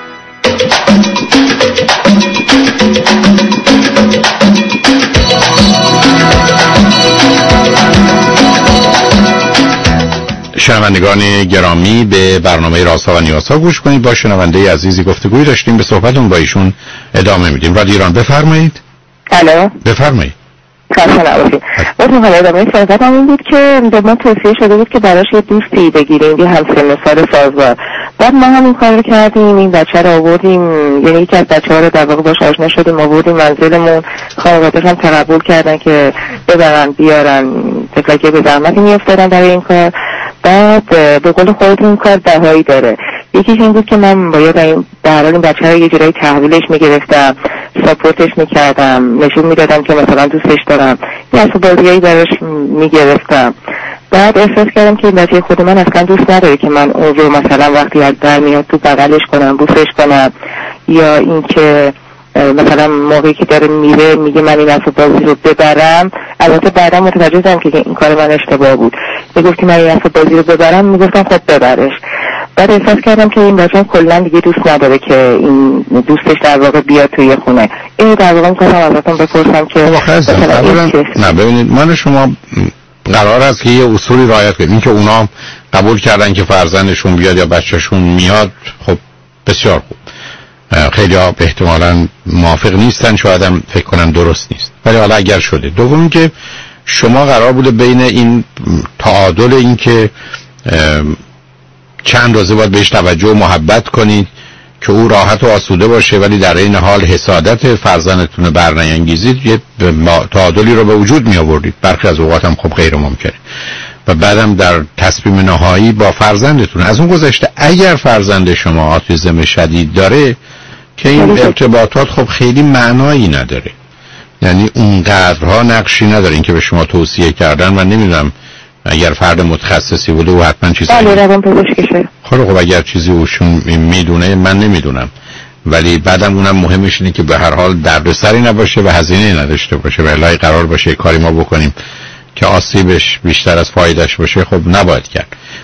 شنوندگان گرامی، به برنامه رازها و نیازها گوش کنید. با شنونده عزیزی گفتگوی داشتیم، به صحبتون با ایشون ادامه میدیم. رادیو ایران، بفرمایید. الو، بفرمایید. خواهش نباشید. واسه حالا ادامه صحبت هم این بود که به ما توصیه شده بود که براش یه دوستی بگیریم، یه همسن سال سازگار. بعد ما هم این کار رو کردیم، این بچه رو آوردیم، یعنی یکی از بچه ها رو در واقع باش آشنا شدیم، آوردیم منزلمون. خانواده هم تقبل کردن که ببرن بیارن، تفلکه به زحمتی میافتادن برای این کار. بعد به قول خودتون این کار بهایی داره. یکیش این بود که من باید این در حال این بچه رو یه جورایی تحویلش میگرفتم، ساپورتش میکردم، نشون میدادم که مثلا دوستش دارم، یه اصلا بازیایی براش میگرفتم. بعد احساس کردم که این بچه خود من اصلا دوست نداره که من اون رو مثلا وقتی از در میاد تو بغلش کنم، بوسش کنم، یا اینکه مثلا موقعی که داره میره میگه من این اصلا بازی رو ببرم. البته بعدا متوجه شدم که این کار من اشتباه بود. میگفتی من این اصلا بازی رو ببرم، میگفتم خب ببرش. بعد احساس کردم که این بچه کلا دیگه دوست نداره که این دوستش در واقع بیاد توی خونه. این در واقع می‌خواستم ازتون بپرسم که نه ببینید، من شما قرار است که یه اصولی رعایت کنید. این که اونا قبول کردن که فرزندشون بیاد یا بچه‌شون میاد، خب بسیار خوب. خیلی ها احتمالاً موافق نیستن، شاید هم فکر کنن درست نیست، ولی حالا اگر شده. دوم که شما قرار بوده بین این تعادل، این که چند روزه باید بهش توجه و محبت کنید که او راحت و آسوده باشه، ولی در این حال حسادت فرزندتون برنیانگیزید، یه تعادلی رو به وجود می آوردید. برخی از اوقات هم خب غیر ممکنه. و بعدم در تصمیم نهایی با فرزندتون. از اون گذشته اگر فرزند شما آتیسم شدید داره که این ارتباطات خب خیلی معنایی نداره، یعنی اونقدرها نقشی نداره این که به شما توصیه کردن. من نمیدونم اگر فرد متخصصی بوده و حتما چیزی بله روان پزشکشه. خب خب اگر چیزی اوشون میدونه من نمیدونم، ولی بعدم اونم مهمش اینه که به هر حال دردسری نباشه و هزینه نداشته باشه. و الهی قرار باشه کاری ما بکنیم که آسیبش بیشتر از فایدهش باشه، خب نباید کرد.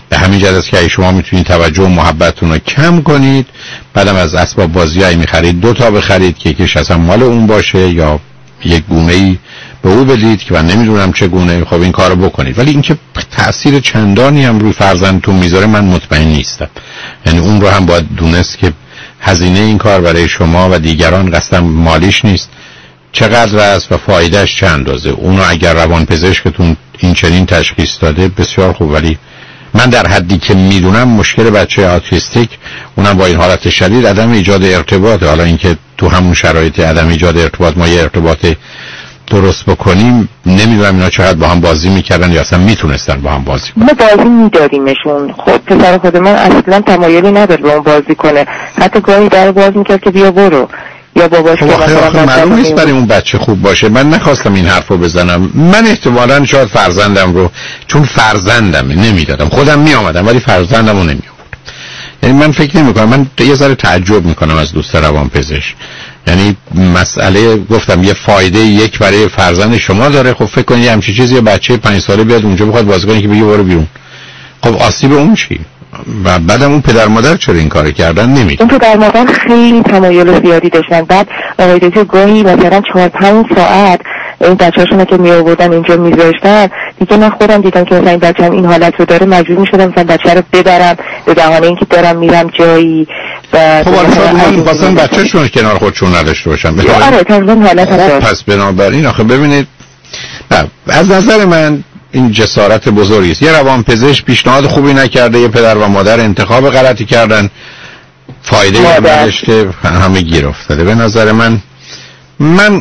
به همین جهت است که شما میتونید توجه و محبتتون رو کم کنید، بعدم از اسباب بازیایی میخرید دو تا بخرید که یکیش اصلا مال اون باشه یا یک گونه‌ای به او بدید که من نمیدونم چه گونه. خب این کارو بکنید، ولی اینکه تأثیر چندانی هم روی فرزندتون میذاره من مطمئن نیستم. یعنی اون رو هم باید دونست که هزینه این کار برای شما و دیگران قصدم مالیش نیست، چقدر است و فایدهش چه اندازه. اونو اگر روانپزشکتون این چنین تشخیص داده بسیار خوب، ولی من در حدی که میدونم مشکل بچه آتیستیک اونم با این حالت شدید عدم ایجاد ارتباط. حالا اینکه تو همون شرایط عدم ایجاد ارتباط ما یه ارتباط درست بکنیم، نمیدونم اینا چقدر با هم بازی میکردن یا اصلا میتونستن با هم بازی کنن. ما بازی میداریمشون. خب پسر خود من اصلا تمایلی نداره با اون بازی کنه، حتی گاهی در باز میکرد که بیا برو یا باباش. خب آخه آخه معلوم نیست برای اون بچه خوب باشه. من نخواستم این حرفو بزنم. من احتمالاً شاید فرزندم رو چون فرزندمه نمیدادم، خودم میآمدم ولی فرزندم رو نمیآوردم. یعنی من فکر نمی‌کنم، من یه ذره تعجب میکنم از دوست روانپزشک. یعنی مسئله گفتم یه فایده یک برای فرزند شما داره. خب فکر کنید همچین چیزی یه بچه پنج ساله بیاد اونجا بخواد بازی کنه که بگی برو بیرون، خب آسیب اون چی؟ و بعدم اون پدر مادر چرا این کارو کردن نمیدونم. اون پدر مادر خیلی تمایل زیادی داشتن. بعد آقای دکتر گاهی مثلا چهار پنج ساعت این بچه‌هاشون که می آوردن اینجا میذاشتن، دیگه من خودم دیدم که مثلا این بچه‌م این حالت رو داره، مجبور می‌شدم مثلا بچه رو ببرم به بهانه اینکه دارم میرم جایی. و خب حالا من واسه بچه‌شون کنار خودشون نداشته باشم. آره تقریبا حالت هست. پس بنابراین آخه ببینید از نظر من این جسارت بزرگی است. یه روانپزشک پیشنهاد خوبی نکرده، یه پدر و مادر انتخاب غلطی کردن، فایده نداشته، همه گیر افتاده. به نظر من من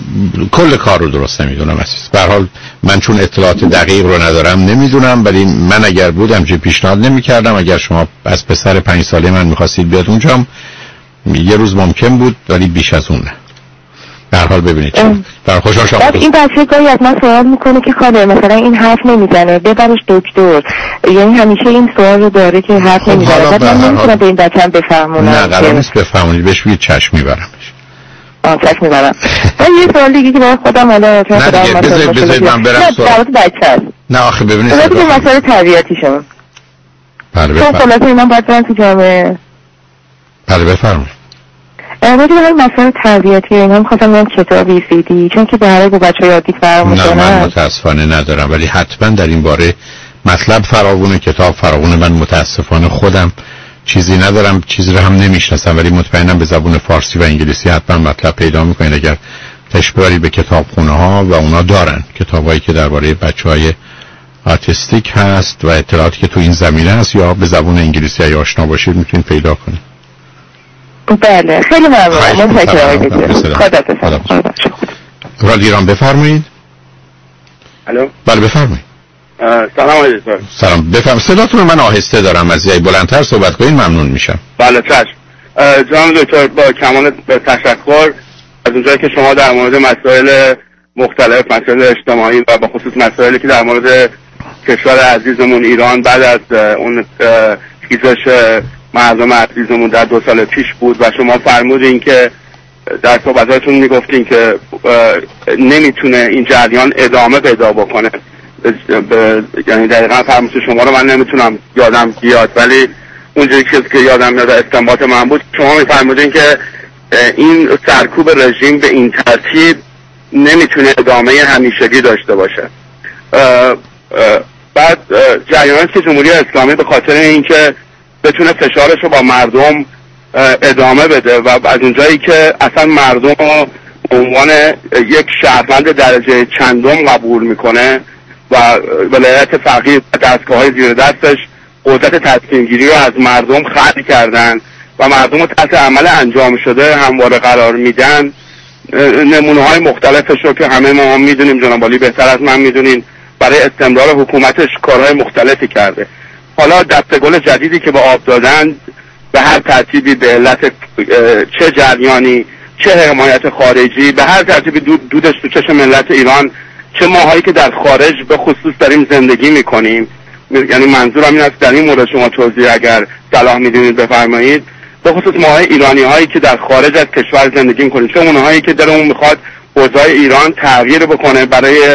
کل کار رو درست نمیدونم عزیز. به هر حال من چون اطلاعات دقیق رو ندارم نمیدونم، ولی من اگر بودم چه پیشنهاد نمیکردم. اگر شما از پسر پنج ساله من میخواستید بیاد اونجا یه روز ممکن بود، ولی بیش از اون نه. به هر حال ببینید در خوشحال شما. این بچه گاهی از من سوال میکنه که خاله مثلا این حرف نمیزنه ببرش دکتر، یعنی همیشه این سوال رو داره که حرف نمیزنه. بعد من نمیتونم به این بچه‌م بفهمونم. نه قرار نیست بفهمونید، بهش بگید چشم میبرمش. آه چشم میبرم. و یه سوال دیگه که برای خودم حالا چون خودم نه بذارید بذارید من برم سوال. نه آخه ببینید این مسئله تربیتی شما. بله بفرمایید. چون خلاصه اینا باید برن تو جامعه. بله بفرمایید. وقتی برای مسئله تربیتی اینا می‌خواستم من کتابی سیدی، چون که برای با بچه‌ها یادی فرق می‌کنه. نه من متاسفانه ندارم، ولی حتما در این باره مطلب فراوونه، کتاب فراوونه. من متاسفانه خودم چیزی ندارم، چیزی رو هم نمی‌شناسم، ولی مطمئنم به زبان فارسی و انگلیسی حتما مطلب پیدا می‌کنید اگر تشبیهی به کتابخونه‌ها و اونا دارن، کتابایی که درباره بچه‌های آتیستیک هست و اطلاعاتی که تو این زمینه هست، یا به زبان انگلیسی اگه آشنا باشید می‌تونید پیدا کنید. بله خیلی ممنونم. متشکرم. خدا بفرمایید. رادیو ایران بفرمایید. الو. بله بفرمایید. سلام علیکم. سلام بفرمایید. صداتون من آهسته دارم، از یه بلندتر صحبت کنین ممنون میشم. بله چشم. جناب دکتر با کمال تشکر از اونجایی که شما در مورد مسائل مختلف، مسائل اجتماعی و به خصوص مسائلی که در مورد کشور عزیزمون ایران بعد از اون خیزش مردم عزیزمون در دو سال پیش بود و شما فرمودین که در صحبتاتون میگفتین که نمیتونه این جریان ادامه پیدا بکنه. یعنی دقیقا فرمود شما رو من نمیتونم یادم بیاد، ولی اونجایی که یادم میاد استنباط من بود شما میفرمودین که این سرکوب رژیم به این ترتیب نمیتونه ادامه همیشگی داشته باشه. بعد جریانات که جمهوری اسلامی به خاطر اینکه بتونه فشارش رو با مردم ادامه بده و از اونجایی که اصلا مردم رو به عنوان یک شهروند درجه چندم قبول میکنه و ولایت فقیه دستگاه های زیر دستش قدرت تصمیم گیری رو از مردم خلع کردن و مردم رو تحت عمل انجام شده همواره قرار میدن. نمونه های مختلفش رو که همه ما میدونیم، جناب عالی بهتر از من میدونین، برای استمرار حکومتش کارهای مختلفی کرده. حالا دستگل جدیدی که به آب دادن به هر ترتیبی به علت چه جریانی، چه حمایت خارجی، به هر ترتیبی دود دودش تو چشم ملت ایران، چه ماهایی که در خارج به خصوص داریم زندگی میکنیم. یعنی منظورم این است در این مورد شما توضیح اگر صلاح میدونید بفرمایید، به خصوص ماهای ایرانی هایی که در خارج از کشور زندگی میکنیم، چه اونهایی که دلمون میخواد اوضاع ایران تغییر بکنه برای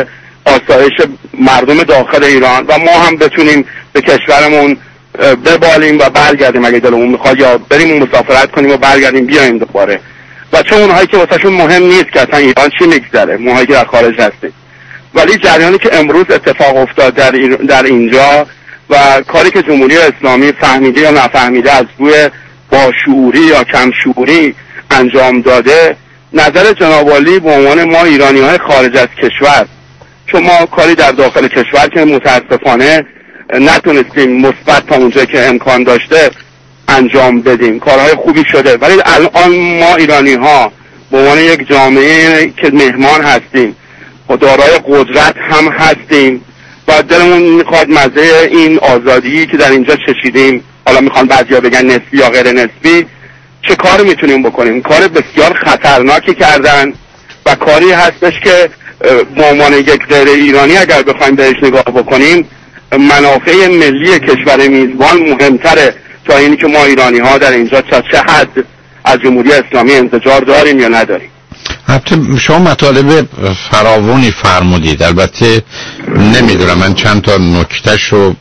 آسایش مردم داخل ایران و ما هم بتونیم به کشورمون ببالیم و برگردیم اگه دلمون میخواد، یا بریم مسافرت کنیم و برگردیم بیایم دوباره. و چون اونهایی که واسهشون مهم نیست که اصلا ایران چی میگذره، ماهایی که در خارج هستیم، ولی جریانی که امروز اتفاق افتاد در, ایر... در اینجا و کاری که جمهوری اسلامی فهمیده یا نفهمیده از روی باشعوری یا کم شعوری انجام داده، نظر جناب عالی به عنوان ما ایرانی های خارج از کشور، چون ما کاری در داخل کشور که متاسفانه نتونستیم مثبت تا اونجایی که امکان داشته انجام بدیم، کارهای خوبی شده، ولی الان ما ایرانی ها به عنوان یک جامعه که مهمان هستیم و دارای قدرت هم هستیم و دلمون میخواد مزه این آزادی که در اینجا چشیدیم، حالا میخوان بعضیا بگن نسبی یا غیر نسبی، چه کار میتونیم بکنیم؟ کار بسیار خطرناکی کردن و کاری هستش که به عنوان یک غیر ایرانی اگر بخوایم بهش نگاه بکنیم، منافع ملی کشور میزبان مهمتره تا اینی که ما ایرانی ها در اینجا تا چه حد از جمهوری اسلامی انتظار داریم یا نداریم. البته شما مطالب فراوانی فرمودید، البته نمیدونم، من چند تا نکتهش رو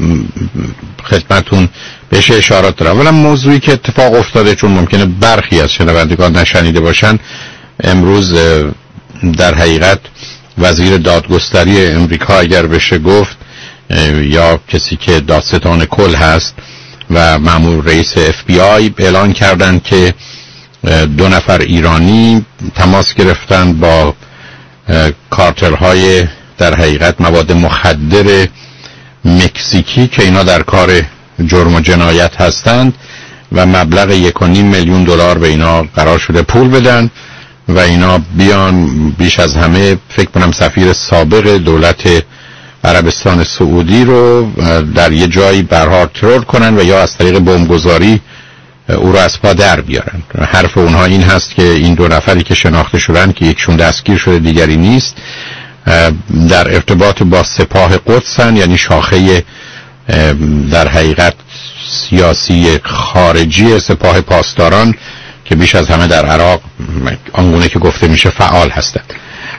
خدمتون بهش اشارات دارم. اولا موضوعی که اتفاق افتاده، چون ممکنه برخی از شنوندگان نشنیده باشن، امروز در حقیقت وزیر دادگستری امریکا اگر بشه گفت یا کسی که دادستان کل هست و مأمور رئیس اف بی آی اعلان کردن که دو نفر ایرانی تماس گرفتن با کارتل‌های در حقیقت مواد مخدر مکزیکی که اینا در کار جرم و جنایت هستند و مبلغ یک و نیم میلیون دلار به اینا قرار شده پول بدن و اینا بیان بیش از همه فکر کنم سفیر سابق دولت عربستان سعودی رو در یه جایی برها ترور کنن و یا از طریق بمبگذاری او رو از پا در بیارن. حرف اونها این هست که این دو نفری که شناخته شدن که یکشون دستگیر شده دیگری نیست، در ارتباط با سپاه قدسن، یعنی شاخه در حقیقت سیاسی خارجی سپاه پاسداران که بیش از همه در عراق آنگونه که گفته میشه فعال هستند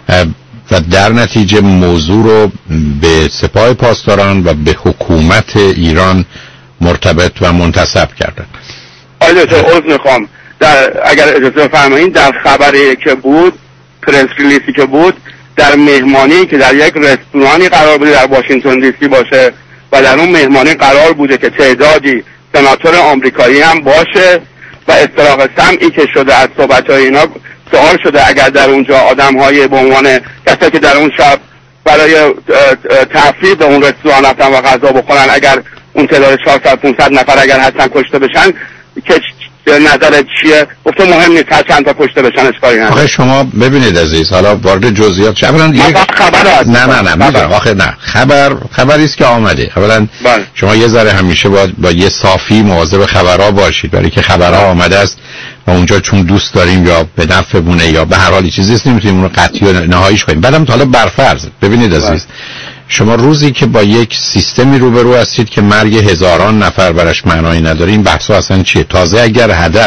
و در نتیجه موضوع رو به سپاه پاسداران و به حکومت ایران مرتبط و منتسب کردن. آیا تو عرض میخوام در اگر اجازه بفرمایید، در خبری که بود، پرس ریلیسی که بود، در مهمانی که در یک رستورانی قرار بوده در واشنگتن دی سی باشه و در اون مهمانی قرار بوده که تعدادی سناتور آمریکایی هم باشه و استراق سمعی که شده از صحبت‌های اینا، سوال شده اگر در اونجا آدم‌های به عنوان کسایی که در اون شب برای تفریح به اون رستوران رفتن و غذا بخورن، اگر اون تعداد چهارصد پانصد نفر اگر هستن کشته بشن که نظرت چیه؟ گفته مهم نیست هر چند تا کشته بشن اشکالی نداره. آخه شما ببینید عزیز، حالا وارد جزئیات چه اولا یک خبر هست. نه نه نه میذارم. آخه نه، خبر خبری است که آمده. اولا شما یه ذره همیشه باید با یه صافی مواظب خبرها باشید، برای که خبرها آمده است و اونجا چون دوست داریم یا به نفع بونه یا به هر حال چیزی است نمیتونیم اون رو قطعی و نهاییش کنیم. بعدم حالا برفرض ببینید عزیز، شما روزی که با یک سیستمی روبرو هستید که مرگ هزاران نفر برش معنایی نداره، این بحثا اصلا چیه؟ تازه اگر هدف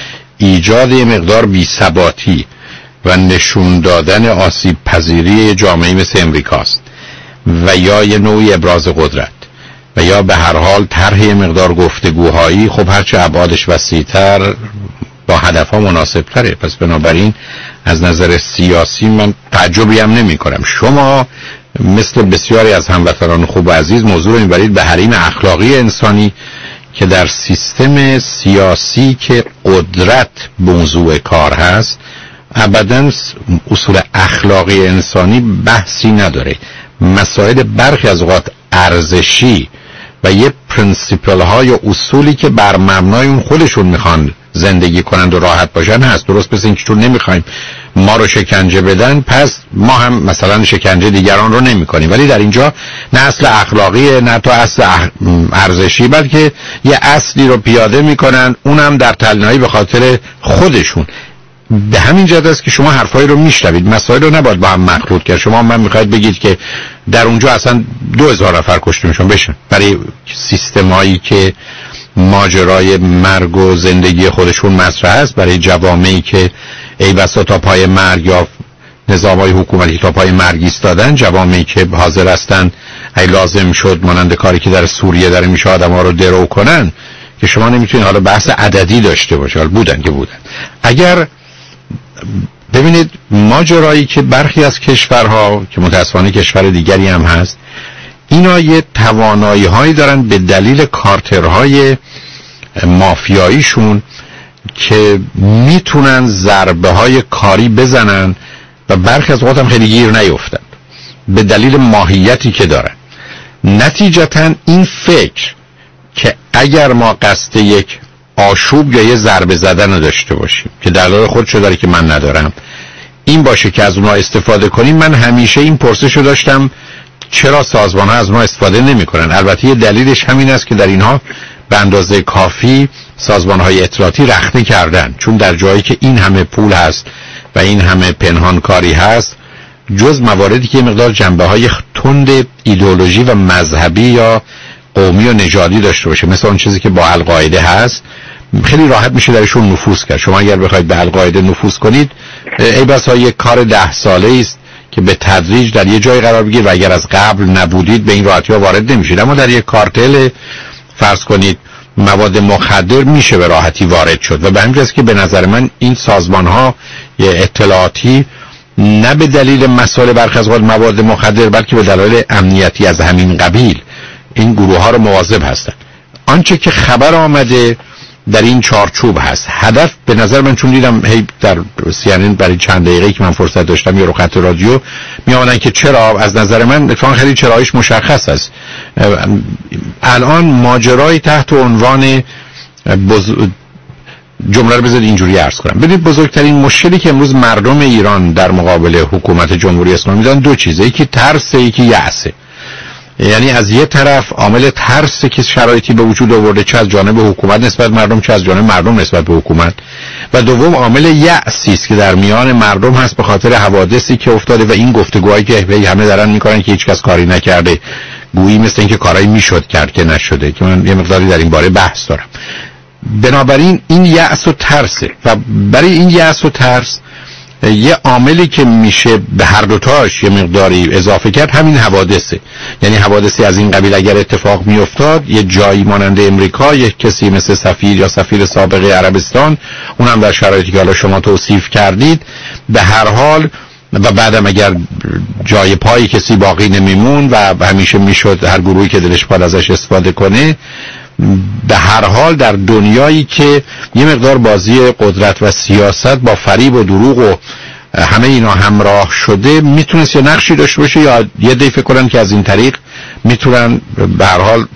ایجاد یه مقدار بی‌ثباتی و نشون دادن آسیب پذیری جامعه مثل امریکاست و یا یه نوعی ابراز قدرت و یا به هر حال طرح یه مقدار گفتگوهایی، خب هرچه ابعادش وسیع‌تر با هدفها مناسب‌تره. پس بنابراین از نظر سیاسی من تعجبی هم نمی کنم. شما مثل بسیاری از هموطنان خوب و عزیز موضوع رو میبرید به حریم اخلاقی انسانی که در سیستم سیاسی که قدرت موضوع کار هست ابداً اصول اخلاقی انسانی بحثی نداره. مسائل برخی از اوقات ارزشی و یه پرنسیپل های و اصولی که بر مبنای اون خودشون میخوان زندگی کنند و راحت باشن هست. درست مثل اینکه چون نمیخوایم ما رو شکنجه بدن پس ما هم مثلا شکنجه دیگران رو نمی کنیم، ولی در اینجا نه اصل اخلاقی نه تا اصل ارزشی، بلکه یه اصلی رو پیاده میکنن، اونم در تلنایی به خاطر خودشون. به همین جهت است که شما حرفایی رو میشنوید، مسائل رو نباید با هم مخلوط کرد. شما من میخواید بگید که در اونجا اصلا دو هزار نفر کشته میشن بشن برای سیستمایی که ماجرای مرگ و زندگی خودشون مطرح است، برای جوامعی که ای بسا تا پای مرگ یا نظام‌های حکومتی تا پای مرگ ایستادن، جوامعی که حاضر هستن ای لازم شد مانند کاری که در سوریه داره میشه آدم‌ها رو درو کنن، که شما نمیتونید حالا بحث عددی داشته باشه، حالا بودن که بودن. اگر ببینید ماجرایی که برخی از کشورها که متأسفانه کشور دیگری هم هست، اینا یه توانایی هایی دارن به دلیل کارترهای مافیاییشون که میتونن ضربه های کاری بزنن و برخی از اوقات هم خیلی گیر نیفتن به دلیل ماهیتی که دارن. نتیجتا این فکر که اگر ما قصد یک آشوب یا یه ضربه زدن رو داشته باشیم که دلایل خودشو داره که من ندارم، این باشه که از اونها استفاده کنیم. من همیشه این پرسشو داشتم چرا سازمان ها از اونها استفاده نمی کنن؟ البته یه دلیلش همین است که در اینها به اندازه کافی سازمان های اطلاعاتی رخنه کردن، چون در جایی که این همه پول هست و این همه پنهانکاری هست، جز مواردی که یه مقدار جنبه های تند ایدئولوژی و مذهبی یا قومی و نژادی داشته باشه، مثل اون چیزی که با القاعده هست، خیلی راحت میشه درشون نفوذ کرد. شما اگر بخواید به القاعده نفوذ کنید، ای بسا یک کار ده ساله است که به تدریج در یه جای قرار بگیر و اگر از قبل نبودید به این راحتی ها وارد نمیشید. اما در یک کارتل فرض کنید مواد مخدر میشه به راحتی وارد شد و به همین جاست که به نظر من این سازمان ها یه اطلاعاتی نه به دلیل مسائل برخی از مواد مخدر بلکه به دلایل امنیتی از همین قبیل این گروه ها رو مواظب هستن. آنچه که خبر آمده در این چارچوب هست، هدف به نظر من، چون دیدم هی در سی ان ان برای چند دقیقه که من فرصت داشتم یا رو خط رادیو میآمدن که چرا، از نظر من اتفاقا خیلی چرایش مشخص است. الان ماجرای تحت عنوان بز... جمله رو بذارید اینجوری عرض کنم. ببینید بزرگترین مشکلی که امروز مردم ایران در مقابل حکومت جمهوری اسلامی دارن دو چیزه، یکی ترسه، یکی یأسه. یعنی از یه طرف عامل ترس که شرایطی به وجود آورده چه از جانب حکومت نسبت مردم چه از جانب مردم نسبت به حکومت، و دوم عامل یأسی است که در میان مردم هست به خاطر حوادثی که افتاده و این گفتگوهایی که همه دارن میکنن که هیچ کس کاری نکرده، گویی مثل اینکه کارایی میشد کرد که نشده، که من یه مقداری در این باره بحث دارم. بنابراین این یأس و ترسه و برای این یأس و ترس یه عاملی که میشه به هر دوتاش یه مقداری اضافه کرد همین حوادثه. یعنی حوادثی از این قبیل اگر اتفاق میافتاد یه جایی مانند امریکا، یک کسی مثل سفیر یا سفیر سابق عربستان، اونم در شرایطی که حالا شما توصیف کردید، به هر حال و بعدم اگر جای پای کسی باقی نمیمون و همیشه میشد هر گروهی که دلش بخواد ازش استفاده کنه، به هر حال در دنیایی که یه مقدار بازی قدرت و سیاست با فریب و دروغ و همه اینا همراه شده، میتونست یه نقشی داشته باشه یا یه دی فکر کنن که از این طریق میتونن به هر حال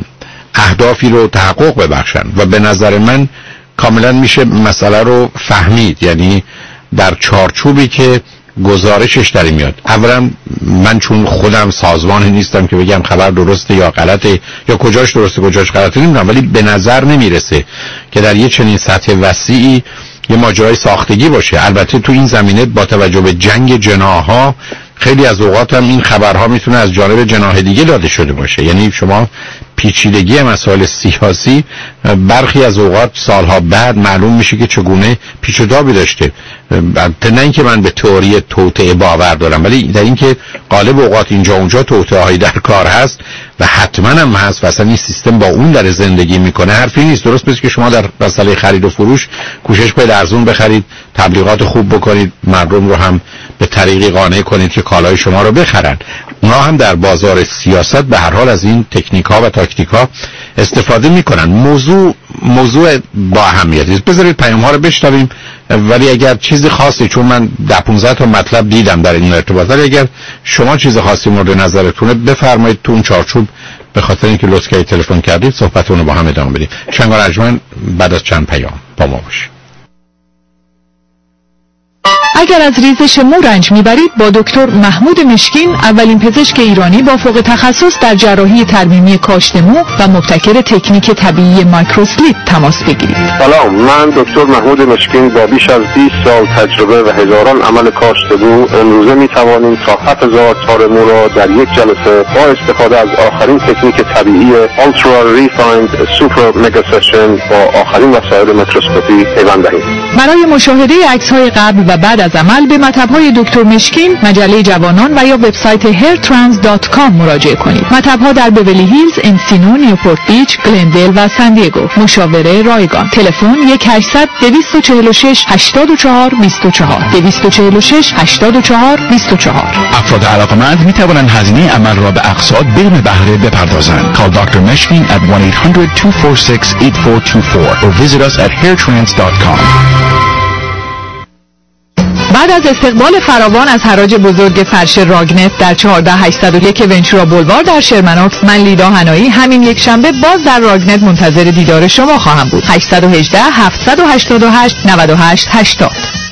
اهدافی رو تحقق ببخشن و به نظر من کاملا میشه مسئله رو فهمید. یعنی در چارچوبی که گزارشش در میاد، اولا من چون خودم سازمانی نیستم که بگم خبر درسته یا غلطه یا کجاش درسته کجاش غلطه نمیدونم، ولی به نظر نمیرسه که در یه چنین سطح وسیعی یه ماجرای ساختگی باشه. البته تو این زمینه با توجه به جنگ جناح‌ها خیلی از اوقات هم این خبرها میتونه از جانب جناح دیگه داده شده باشه. یعنی شما پیچیدگی مسائل سیاسی برخی از اوقات سالها بعد معلوم میشه که چگونه پیچ و تابی داشته. نه اینکه من به تئوری توطئه باور دارم، ولی در اینکه غالب اوقات اینجا اونجا توطئه هایی در کار هست و حتما هم هست و اصلا این سیستم با اون در زندگی میکنه حرفی نیست. درست بس که شما در مسئله خرید و فروش کوشش کنید ارزون بخرید، تبلیغات خوب بکنید، مردم رو هم به طریقی قانع کنید که کالای شما رو بخرن. اونا هم در بازار سیاست به هر حال از این تکنیک ها و تاکتیک ها استفاده میکنن. موضوع موضوع با اهمیتی است. بذارید پیام ها رو بشنویم، ولی اگر چیز خاصی، چون من ده پانزده تا مطلب دیدم در این ارتباط، ولی اگر شما چیز خاصی مورد نظرتونه بفرمایید تو اون چارچوب، به خاطر اینکه لطف کردید تلفن کردید صحبتونو با هم ادامه بدیم. شنگار ارجمند بعد از چند پیام با ما باشید. اگر از ریزش مو رنج میبرید با دکتر محمود مشکین، اولین پزشک ایرانی با فوق تخصص در جراحی ترمیمی کاشت مو و مبتکر تکنیک طبیعی مایکروسلیپ تماس بگیرید. سلام، من دکتر محمود مشکین با بیش از بیست سال تجربه و هزاران عمل کاشت مو امروزه میتوانیم تا هفت هزار تار مو را در یک جلسه با استفاده از آخرین تکنیک طبیعی Ultra Refined Super Mega Session با آخرین وسایل میکروسکوپی پیوند دهیم. برای مشاهده عکس‌های قبل و بعد از عمل به مطب‌های دکتر مشکین، مجله جوانان و یا وبسایت هیر ترانس دات کام مراجعه کنید. مطب‌ها در بیولی هیلز، انسینو، نیوپورت بیچ، گلندل و سان دیگو. مشاوره رایگان. تلفن یک هشتصد دویست و چهل و شش هشتاد و چهار بیست و چهار دویست و چهل و شش هشتاد و چهار بیست و چهار. افراد علاقمند می توانند هزینه عمل را به اقساط بدون بهره بپردازند. Call دکتر Meshkin at one eight hundred two four six eight four two four or visit us at hair trans dot com. بعد از استقبال فراوان از حراج بزرگ فرش راگنت در چهارده هشتصد و یک ونچورا بولوار در شرمنوف، من لیدا هنایی همین یک شنبه باز در راگنت منتظر دیدار شما خواهم بود. هشت یک هشت هفت هشت هشت نه هشت هشتاد.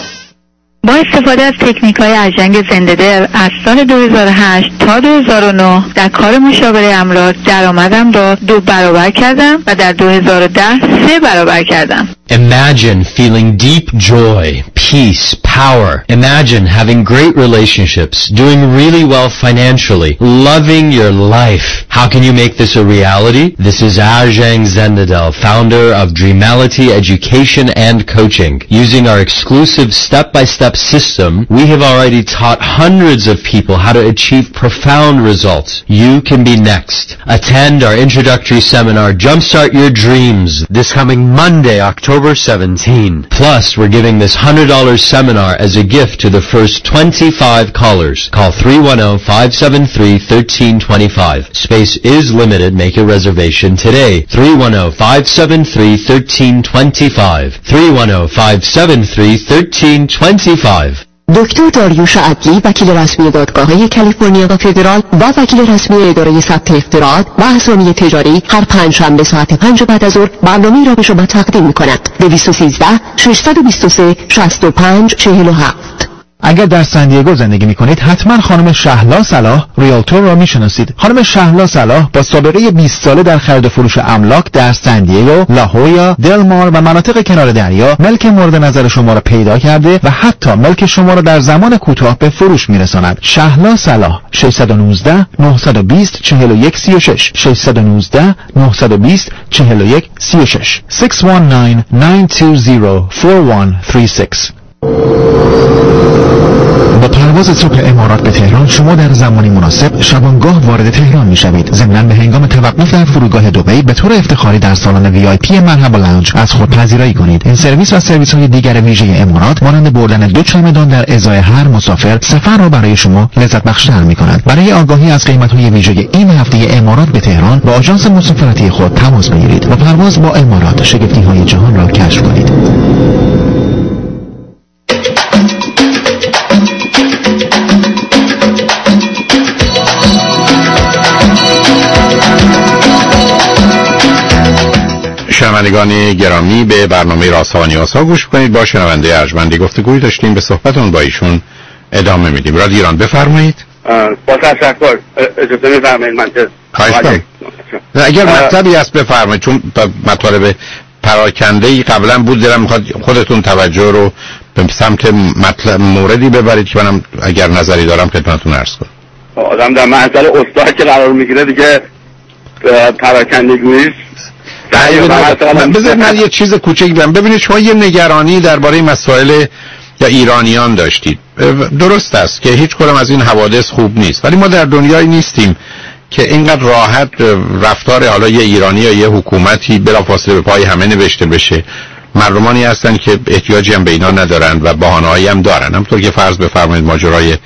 با استفاده از تکنیک‌های ارجنگ زنده دل از سال دو هزار و هشت تا دو هزار و نه در کار مشاوره املاک درآمدم را دو برابر کردم و در دو هزار و ده سه برابر کردم. Imagine feeling deep joy, peace, power. Imagine having great relationships, doing really well financially, loving your life. How can you make this a reality? This is Arjang Zendadel, founder of Dreamality Education and Coaching. Using our exclusive step-by-step system, we have already taught hundreds of people how to achieve profound results. You can be next. Attend our introductory seminar, Jumpstart Your Dreams, this coming Monday, October seventeenth. Plus, we're giving this one hundred dollars seminar as a gift to the first twenty-five callers. Call three one zero, five seven three, one three two five. Space is limited. Make a reservation today. three one zero, five seven three, one three two five. three one zero, five seven three, one three two five. دکتر داریوش عدلی، وکیل رسمی دادگاه‌های کالیفرنیا و فدرال و وکیل رسمی اداره ثبت اختراعات و اسامی تجاری، هر پنجشنبه ساعت پنج بعد از ظهر برنامه‌ای را به شما تقدیم می‌کند. دویست و سیزده ششصد و بیست و سه شصت و پنج چهل و هفت. اگر در سن دیگو زندگی میکنید حتما خانم شهلا صلاح ریالتور را میشناسید. خانم شهلا صلاح با سابقه بیست ساله در خرید و فروش املاک در سن دیگو، لاهویا، دلمار و مناطق کنار دریا ملک مورد نظر شما را پیدا کرده و حتی ملک شما را در زمان کوتاه به فروش میرساند. شهلا صلاح شش یک نه نه دو صفر چهار یک سه شش شش یک نه نه دو صفر چهار یک سه شش شش یک نه نه دو صفر چهار یک سه شش. با پرواز صبح امارات به تهران شما در زمانی مناسب شبانگاه وارد تهران می شوید. ضمناً به هنگام توقف در فرودگاه دبی به طور افتخاری در سالن وی آی پی مرحبا لاونج از خود پذیرایی کنید. این سرویس و سرویس های دیگر ویژه امارات مانند بردن دو چمدان در ازای هر مسافر سفر را برای شما لذت بخشتر می کند. برای آگاهی از قیمت های ویژه این هفته امارات به تهران با آژانس مسافرتی خود تماس بگیرید و پرواز با امارات شگفتی های جهان را کشف کنید. شنوندگان گرامی، به برنامه رازها و نیازها گوش کنید. با شنونده ارجمندی گفتگویی داشتیم، به صحبتون با ایشون ادامه میدیم. رادیو ایران بفرمایید. با تشکر. اجازه میفرمایید من خواهش کنم. اگر مطلبی هست بفرمایید، چون مطالب پراکنده ای قبلا بود، دلم میخواد خودتون توجه رو به سمت مطلب موردی ببرید که منم اگر نظری دارم خدمتتون عرض کنم. آدم در معطل استاد که قرار میگیره دیگه پراکندگیش بذارید من یه چیز کوچیک بگم. ببینید شما یه نگرانی درباره مسائل یا ایرانیان داشتید. درست است که هیچ کدام از این حوادث خوب نیست، ولی ما در دنیایی نیستیم که اینقدر راحت رفتار حالا یه ایرانی یا یه حکومتی بلافاصله به پای همه نوشته بشه. مردمانی هستن که احتیاجی هم به اینا ندارن و بهانه‌ای هم دارن. همونطور که فرض بفرمایید ماجرای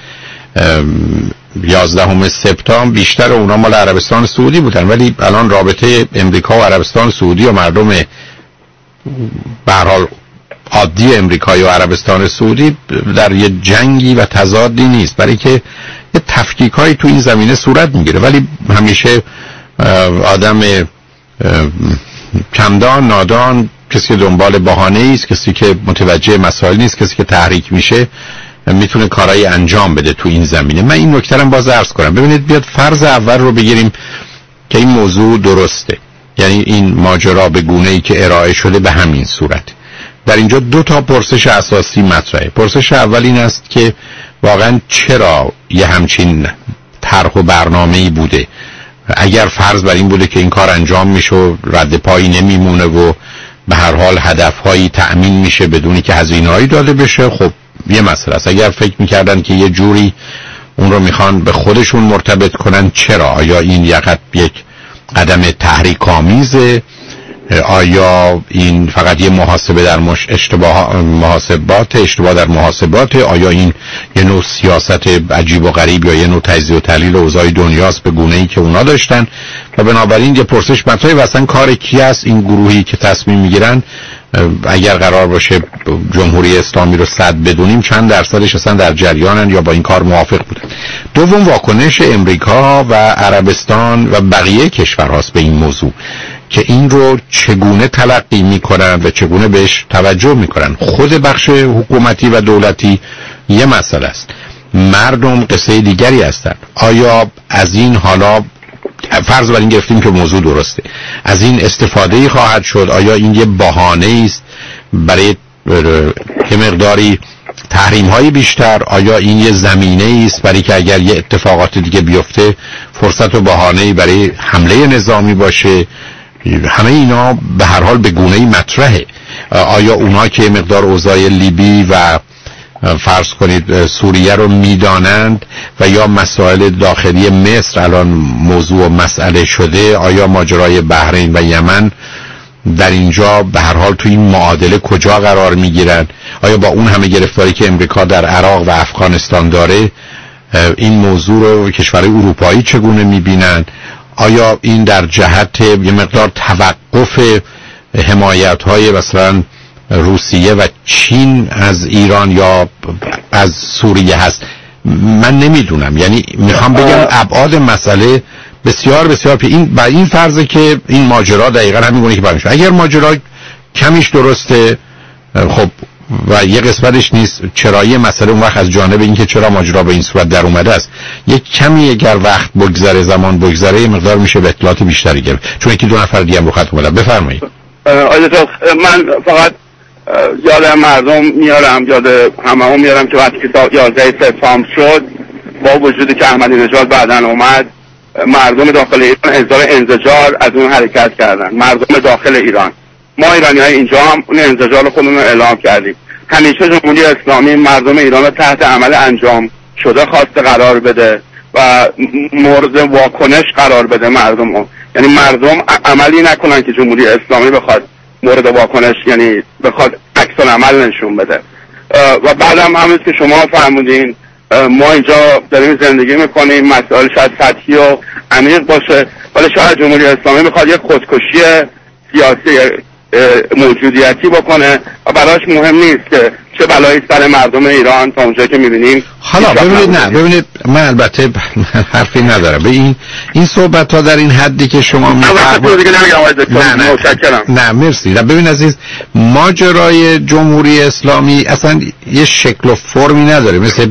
یازدهم سپتامبر بیشتر اونا مال عربستان سعودی بودن، ولی الان رابطه امریکا و عربستان سعودی و مردم به هر حال عادی امریکایی و عربستان سعودی در یه جنگی و تضادی نیست، برای که یه تفکیک‌هایی تو این زمینه صورت میگیره. ولی همیشه آدم کمدان، نادان، کسی که دنبال بهانه‌ای است، کسی که متوجه مسائل نیست، کسی که تحریک میشه میتونه کارایی انجام بده تو این زمینه. من این نکته رو باز عرض کنم. ببینید، بیاد فرض اول رو بگیریم که این موضوع درسته، یعنی این ماجرا به گونه‌ای که ارائه شده به همین صورت. در اینجا دو تا پرسش اساسی مطرحه. پرسش اول این است که واقعا چرا یه همچین طرح و برنامه‌ای بوده؟ اگر فرض بر این بوده که این کار انجام میشه و رد پایی نمیمونه و به هر حال هدفهایی تأمین میشه بدونی که هزینه‌ای داده بشه، خب یه مسئله است. اگر فکر میکردن که یه جوری اون رو میخوان به خودشون مرتبط کنن، چرا؟ آیا این یقت یک قدم تحریک آمیزه؟ آیا این فقط یه محاسبه در مش اشتباه محاسبات اشتباه در محاسبات؟ آیا این یه نوع سیاست عجیب و غریب یا یه نوع تجزیه و تحلیل اوضاع دنیاست به گونه‌ای که اونا داشتن؟ و بنابراین یه پرسش مطرحه و اصلا کار کی است این گروهی که تصمیم میگیرن اگر قرار باشه جمهوری اسلامی رو صد بدونیم چند درصدش اصلا در جریانن یا با این کار موافق بودن؟ دوم، واکنش امریکا و عربستان و بقیه کشورهاست به این موضوع که این رو چگونه تلقی میکنن و چگونه بهش توجه میکنن. خود بخش حکومتی و دولتی یه مسئله است، مردم قصه دیگری هستن. آیا از این حالا فرض بر این گرفتیم که موضوع درسته، از این استفاده خواهد شد؟ آیا این یه بهانه است برای که مقداری تحریم های بیشتر؟ آیا این یه زمینه است برای که اگر یه اتفاقات دیگه بیفته فرصت و بهانه‌ای برای حمله نظامی باشه؟ همه اینا به هر حال به گونه‌ای مطرحه. آیا اونا که مقدار اوضاع لیبی و فرض کنید سوریه رو میدانند و یا مسائل داخلی مصر الان موضوع و مسئله شده، آیا ماجرای بحرین و یمن در اینجا به هر حال تو این معادله کجا قرار میگیرن؟ آیا با اون همه گرفتاری که امریکا در عراق و افغانستان داره این موضوع رو کشورهای اروپایی چگونه میبینن؟ آیا این در جهت یه مقدار توقف حمایت‌های مثلا روسیه و چین از ایران یا از سوریه هست؟ من نمیدونم. یعنی میخوام بگم ابعاد مسئله بسیار بسیار پی این با این فرضه که این ماجرا دقیقاً همین گونه که برمیشه. اگر ماجرا کمیش درسته خب و یه قسمتش نیست، چرایی مسئله اون وقت از جانب این که چرا ماجرا به این صورت در اومده است. یک کمی اگر وقت بگذره، زمان بگذره، یه مقدار میشه به اطلاعات بیشتری گرفت. چون یکی دو نفر دیگه هم رو خط اومدن. بفرمایید. آقای من فقط یاد مردم میارم، یاد همه هم میارم که وقتی که یازده سپتامبر شد با وجودی که احمدی نژاد بعداً اومد، مردم داخل ایران هزار انزجار از اون حرکت کردن. مردم داخل ایران، ما ایرانی های اینجا هم اون انزجار خودمون رو اعلام کردیم. همیشه جمهوری اسلامی مردم ایران رو تحت عمل انجام شده خواسته قرار بده و مورد واکنش قرار بده مردم رو. یعنی مردم عملی نکنن که جمهوری اسلامی بخواد مورد واکنش، یعنی بخواد عکس العمل نشون بده. و بعدم همین که شما فرمودین ما اینجا داریم زندگی میکنیم، مسائل شاید سطحی و عمیق باشه، ولی شاید جمهوری اسلامی میخواد یک خودکشی سیاسی موجودیتی بکنه و براش مهم نیست که چه بلایی سر مردم ایران تا اونجایی که میبینیم. حالا ببینید، نه ببینید، من البته حرفی ندارم به این این صحبت ها در این حدی که شما میفرمایید. نه نه متشکرم. نه مرسی. نه ببین عزیز، ماجرای جمهوری اسلامی اصلا یه شکل و فرمی نداره، مثل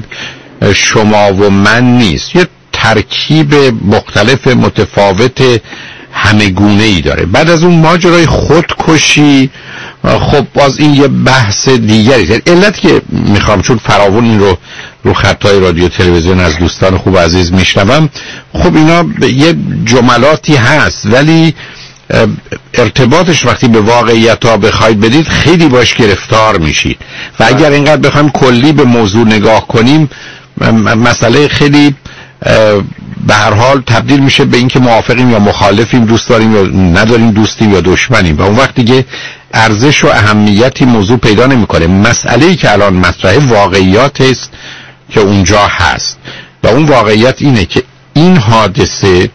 شما و من نیست. یه ترکیب مختلف متفاوت همه گونه ای داره. بعد از اون ماجرای خودکشی، خب باز این یه بحث دیگری. علت که میخوام چون فراوون این رو رو خطای رادیو تلویزیون از دوستان خوب عزیز میشنوم، خب اینا یه جملاتی هست ولی ارتباطش وقتی به واقعیت ها بخواید بدید خیلی باش گرفتار میشید و اگر اینقدر بخوایم کلی به موضوع نگاه کنیم مسئله خیلی به هر حال تبدیل میشه به اینکه موافقیم یا مخالفیم، دوست داریم یا نداریم، دوستیم یا دشمنیم و اون وقت دیگه ارزش و اهمیتی موضوع پیدا نمیکنه. مسئله‌ای که الان مطرحه واقعیات است که اونجا هست و اون واقعیت اینه که این حادثه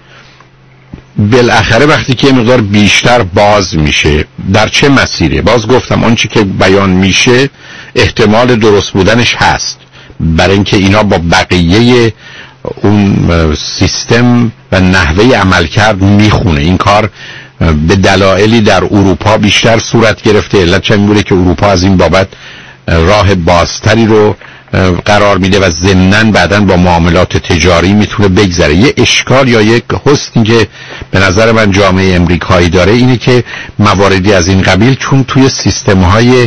بالاخره وقتی که مقدار بیشتر باز میشه در چه مسیره، باز گفتم اون چی که بیان میشه احتمال درست بودنش هست برای اینکه اینا با بقیه اون سیستم و نحوه عملکرد میخونه. این کار به دلایلی در اروپا بیشتر صورت گرفته. علت چند بوده که اروپا از این بابت راه بازتری رو قرار میده و ضمناً بعداً با معاملات تجاری میتونه بگذره. یه اشکال یا یک حسنی که به نظر من جامعه امریکایی داره اینه که مواردی از این قبیل چون توی سیستم‌های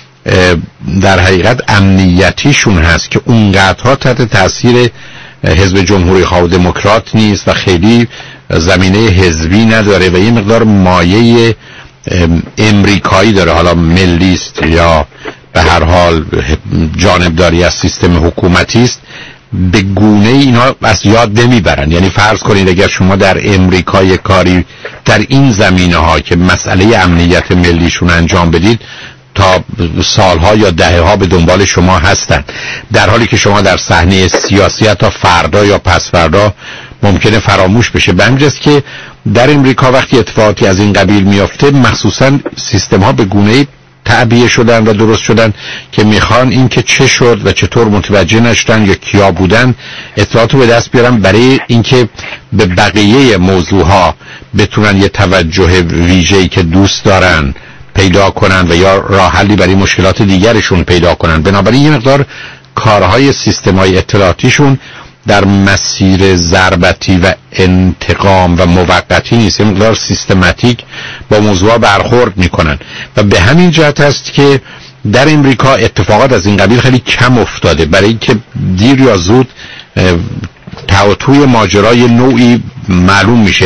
در حقیقت امنیتیشون هست که اونقدرها تحت تاثیر حزب جمهوری خواه و دموکرات نیست و خیلی زمینه حزبی نداره و یه مقدار مایه امریکایی داره، حالا ملیست یا به هر حال جانبداری از سیستم حکومتی است، به گونه اینا از یاد نمیبرن. یعنی فرض کنید اگر شما در امریکای کاری در این زمینه ها که مسئله امنیت ملیشون انجام بدید، تا سالها یا دهه ها به دنبال شما هستن، در حالی که شما در صحنه سیاسی تا فردا یا پس فردا ممکنه فراموش بشه. به همین جاست که در امریکا وقتی اتفاقاتی از این قبیل میافته، مخصوصا سیستم ها به گونه‌ای تعبیه شدن و درست شدن که میخوان این که چه شد و چطور متوجه نشدن یا کیا بودن اطلاعاتو به دست بیارن، برای اینکه به بقیه موضوع ها بتونن یه توجه ویژه‌ای که دوست دارن پیدا کنن و یا راه حلی برای مشکلات دیگرشون پیدا کنن. بنابراین یه مقدار کارهای سیستم‌های اطلاعاتیشون در مسیر ضربتی و انتقام و موقتی نیست، یه مقدار سیستماتیک با موضوع برخورد میکنن و به همین جهت است که در امریکا اتفاقات از این قبیل خیلی کم افتاده، برای اینکه دیر یا زود توی ماجرای نوعی معلوم میشه.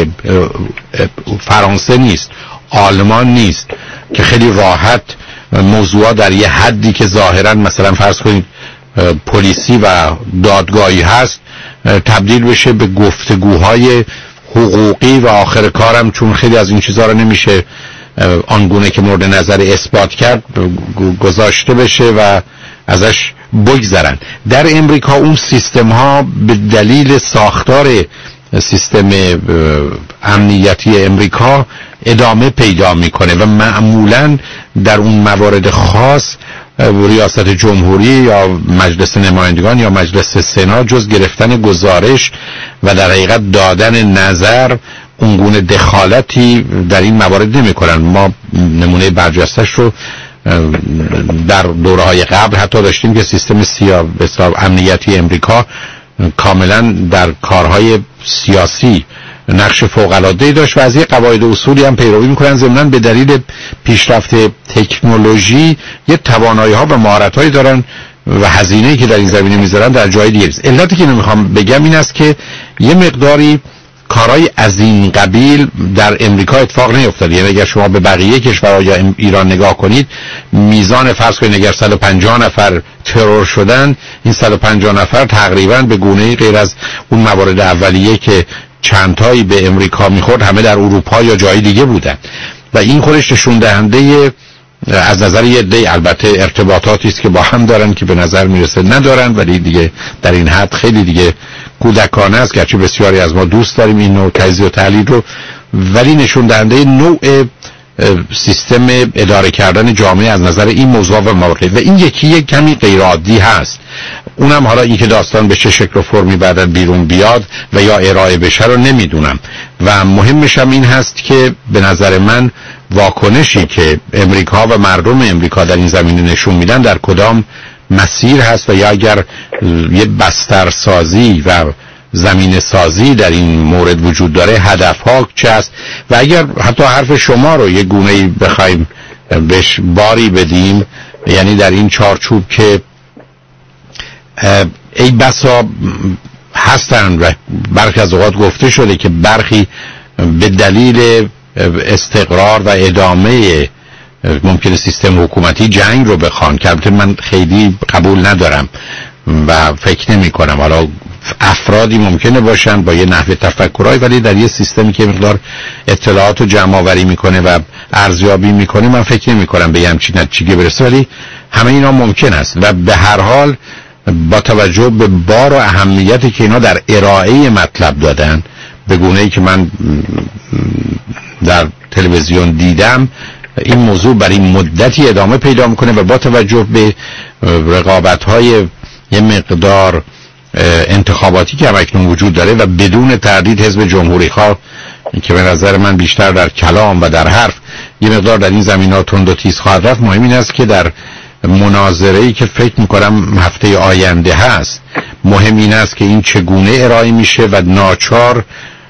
فرانسه نیست، آلمان نیست که خیلی راحت موضوعات در یه حدی که ظاهرا مثلا فرض کنید پلیسی و دادگاهی هست تبدیل بشه به گفتگوهای حقوقی و آخر کارم چون خیلی از این چیزها رو نمیشه آنگونه که مورد نظر اثبات کرد گذاشته بشه و ازش بگذرن. در امریکا اون سیستم ها به دلیل ساختار سیستم امنیتی امریکا ادامه پیدا میکنه و معمولا در اون موارد خاص ریاست جمهوری یا مجلس نمایندگان یا مجلس سنا جز گرفتن گزارش و در حقیقت دادن نظر اونگونه دخالتی در این موارد نمی کنن. ما نمونه برجستش رو در دوره‌های قبل حتی داشتیم که سیستم سیا امنیتی امریکا کاملا در کارهای سیاسی نقش فوق‌العاده‌ای داشت و از یه قواعد و اصولی هم پیروی میکنن. ضمناً به دلیل پیشرفت تکنولوژی یه توانایی‌ها و مهارت‌هایی دارن و هزینه‌ای که در این زمینه میذارن در جای دیگه نیست. علتی که نمیخوام بگم این است که یه مقداری کارهای از این قبیل در امریکا اتفاق نیفتاده. یعنی اگر شما به بقیه کشورها یا ایران نگاه کنید، میزان فرض کنید اگر صد و پنجاه نفر ترور شدن، این صد و پنجاه نفر تقریبا به گونه‌ای غیر از اون موارد اولیه که چندتایی به امریکا میخورد همه در اروپا یا جای دیگه بودن و این خودش نشون دهنده از نظر یه عده البته ارتباطاتی است که با هم دارن که به نظر میرسه ندارن، ولی دیگه در این حد خیلی دیگه کودکانه است، گرچه بسیاری از ما دوست داریم این نوع تجزیه و تحلیل رو، ولی نشون دهنده نوع سیستم اداره کردن جامعه از نظر این موضوع و مواقع و این یکی یک کمی غیر عادی هست. اونم حالا این که داستان به چه شکل و فرمی بعدا بیرون بیاد و یا ارائه بشه رو نمیدونم و مهمش هم این هست که به نظر من واکنشی که امریکا و مردم امریکا در این زمینه نشون میدن در کدام مسیر هست و یا اگر یه بسترسازی و زمین سازی در این مورد وجود داره هدفها چه است و اگر حتی حرف شما رو یه گونه‌ای بخوایم بهش باری بدیم، یعنی در این چارچوب که ای بسا هستن و برخی از اوقات گفته شده که برخی به دلیل استقرار و ادامه ممکن سیستم حکومتی جنگ رو بخوان که البته من خیلی قبول ندارم و فکر نمی کنم. حالا افرادی ممکنه باشن با یه نحوه تفکرای، ولی در یه سیستمی که مقدار اطلاعات رو جمع آوری میکنه و ارزیابی میکنه من فکر نمی کنم به همچین نتیجه برسه، ولی همه اینا ممکن است و به هر حال با توجه به بار و اهمیتی که اینا در ارائه مطلب دادن به گونه‌ای که من در تلویزیون دیدم، این موضوع برای مدتی ادامه پیدا میکنه و با توجه به رقابت‌های یه مقدار انتخاباتی که همکنون وجود داره و بدون تردید حزب جمهوری خواه که به نظر من بیشتر در کلام و در حرف یه مقدار در این زمینات تند و تیز خواهد رفت، مهم این است که در مناظره‌ای که فکر میکنم هفته آینده هست مهم این است که این چگونه ارائه میشه و ناچار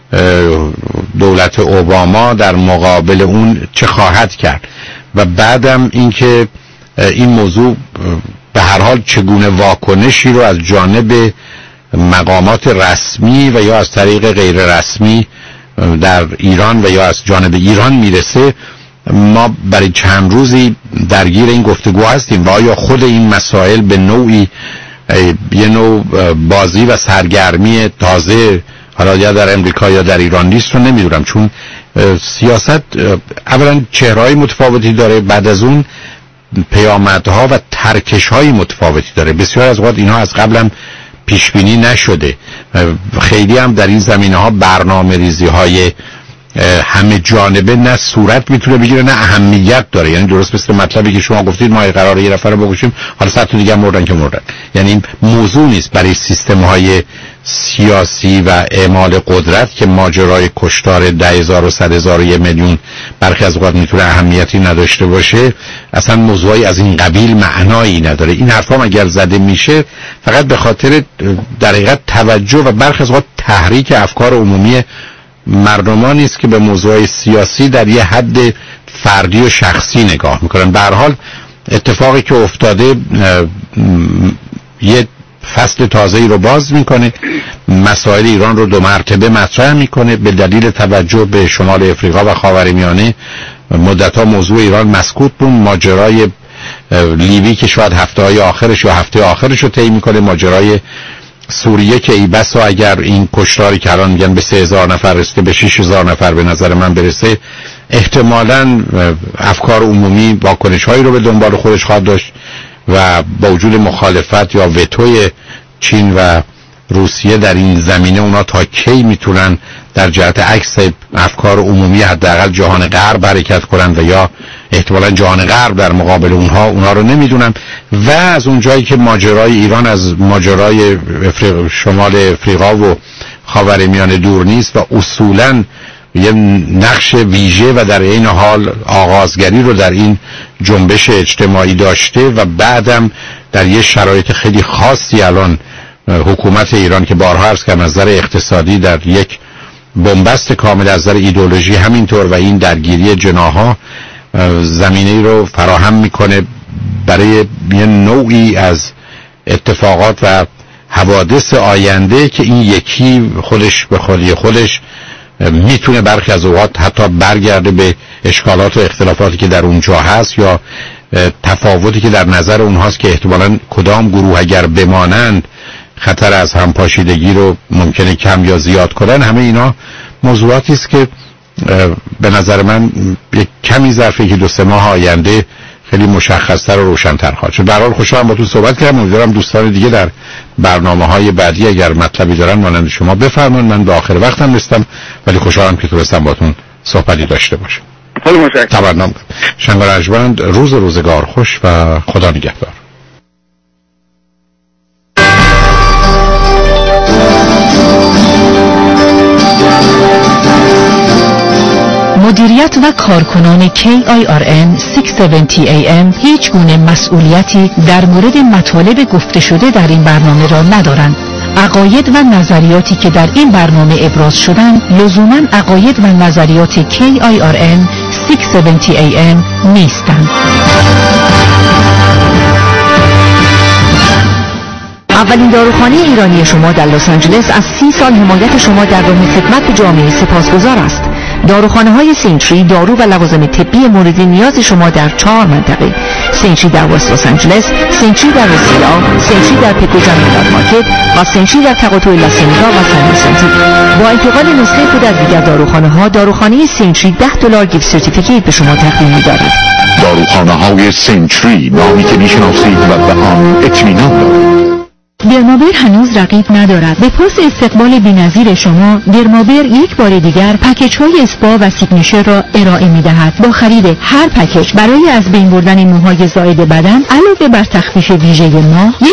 دولت اوباما در مقابل اون چه خواهد کرد و بعدم اینکه این موضوع به هر حال چگونه واکنشی رو از جانب مقامات رسمی و یا از طریق غیر رسمی در ایران و یا از جانب ایران میرسه. ما برای چند روزی درگیر این گفتگو هستیم و آیا خود این مسائل به نوعی یه نوع بازی و سرگرمی تازه حالا یا در امریکا یا در ایران نیست رو نمیدونم، چون سیاست اولا چهره‌های متفاوتی داره، بعد از اون پیامدها و ترکش‌های متفاوتی داره. بسیار از اوقات اینها از قبلم پیش بینی نشده، خیلی هم در این زمینه‌ها برنامه‌ریزی‌های همه جانبه نه صورت میتونه بگیره نه اهمیت داره. یعنی درست مثل مطلبی که شما گفتید ما قراره یه نفر رو بکشیم حالا صد تا دیگه مردن که مردن، یعنی این موضوع نیست برای سیستم‌های سیاسی و اعمال قدرت که ماجرای کشتار ده هزار و صد هزار و یک میلیون برخی از اوقات میتونه اهمیتی نداشته باشه. اصلا موضوعی از این قبیل معنایی نداره. این حرفا اگر زده میشه فقط به خاطر در حقیقت توجه و برخی از اوقات تحریک افکار عمومی مردمانی است که به موضوع سیاسی در یه حد فردی و شخصی نگاه میکنن. به هر حال اتفاقی که افتاده یه فصل تازه‌ای رو باز میکنه، مسائل ایران رو دو مرتبه مطرح میکنه. به دلیل توجه به شمال افریقا و خاورمیانه مدت‌ها موضوع ایران مسکوت بود. ماجرای لیبی که شاید هفته‌های آخرش یا هفته آخرش رو طی میکنه، ماجرای سوریه که ای بسا اگر این کشتاری که الان میگن به سه هزار نفر رسیده به شش هزار نفر به نظر من برسه، احتمالاً افکار عمومی واکنش‌هایی رو به دنبال خودش خواهد داشت و با وجود مخالفت یا وتوی چین و روسیه در این زمینه اونا تا کی میتونن در جهت عکس افکار عمومی حداقل جهان غرب حرکت کنن و یا احتمالاً جهان غرب در مقابل اونها اونا رو نمیدونم. و از اون جایی که ماجرای ایران از ماجرای افریق شمال افریقا و خاورمیانه دور نیست و اصولاً یه نقش ویژه و در این حال آغازگری رو در این جنبش اجتماعی داشته و بعدم در یه شرایط خیلی خاصی الان حکومت ایران که بارها عرض کردم از نظر اقتصادی در یک بنبست کامل، از نظر ایدئولوژی همینطور، و این درگیری جناح‌ها زمینه‌ای رو فراهم میکنه برای یه نوعی از اتفاقات و حوادث آینده که این یکی خودش به خودی خودش میتونه برخی از اوقات حتی برگرده به اشکالات و اختلافاتی که در اونجا هست یا تفاوتی که در نظر اونهاست که احتمالاً کدام گروه اگر بمانند خطر از همپاشیدگی رو ممکنه کم یا زیاد کنن. همه اینا موضوعاتی است که به نظر من یک کمی ظرف که دو سه ماه آینده خیلی مشخص‌تر و روشن‌تر خواهد شد. به هر حال خوشحالم باهاتون صحبت کردم. امیدوارم دوستان دیگه در برنامه‌های بعدی اگر مطلبی دارن مانند شما بفرمایید. من به آخر وقتم رسیدم ولی خوشحالم که تونستم باهاتون صحبتی داشته باشم. خیلی متشکرم. تبرنام شنگ رجمند، روز روزگار خوش و خدا نگهدار. مدیریت و کارکنان کی آی آر ان ششصد و هفتاد ای ام هیچ گونه مسئولیتی در مورد مطالب گفته شده در این برنامه را ندارند. عقاید و نظریاتی که در این برنامه ابراز شدند لزوماً عقاید و نظریات کی آی آر ان ششصد و هفتاد ای ام نیستند. اولین داروخانه ایرانی شما در لس آنجلس از سی سال حمایت شما در راه خدمت به جامعه سپاسگزار است. داروخانه های سینتری دارو و لوازم طبی مورد نیاز شما در چهار منطقه: سینتری در وست لس آنجلس، سینتری در رسیلا، سینتری در پیکوجن میلاد مارکت و سینتری در تقاطع لاسنیگا و سان ویسنتی. با انتقال نسخه خود از دیگر داروخانه ها، داروخانه سینتری ده دلار گیفت سرتیفیکیت به شما تقدیم می‌دارد. داروخانه های سینتری نامی که میشناسید و به آن اطمینان دارید. درمابر هنوز رقیب ندارد. به پاس استقبال بی‌نظیر شما، درمابر یک بار دیگر پکیج های اسپا و سیگنیچر را ارائه می دهد. با خرید هر پکیج برای از بین بردن موهای زائد بدن علاوه بر تخفیف ویژه ماه، یک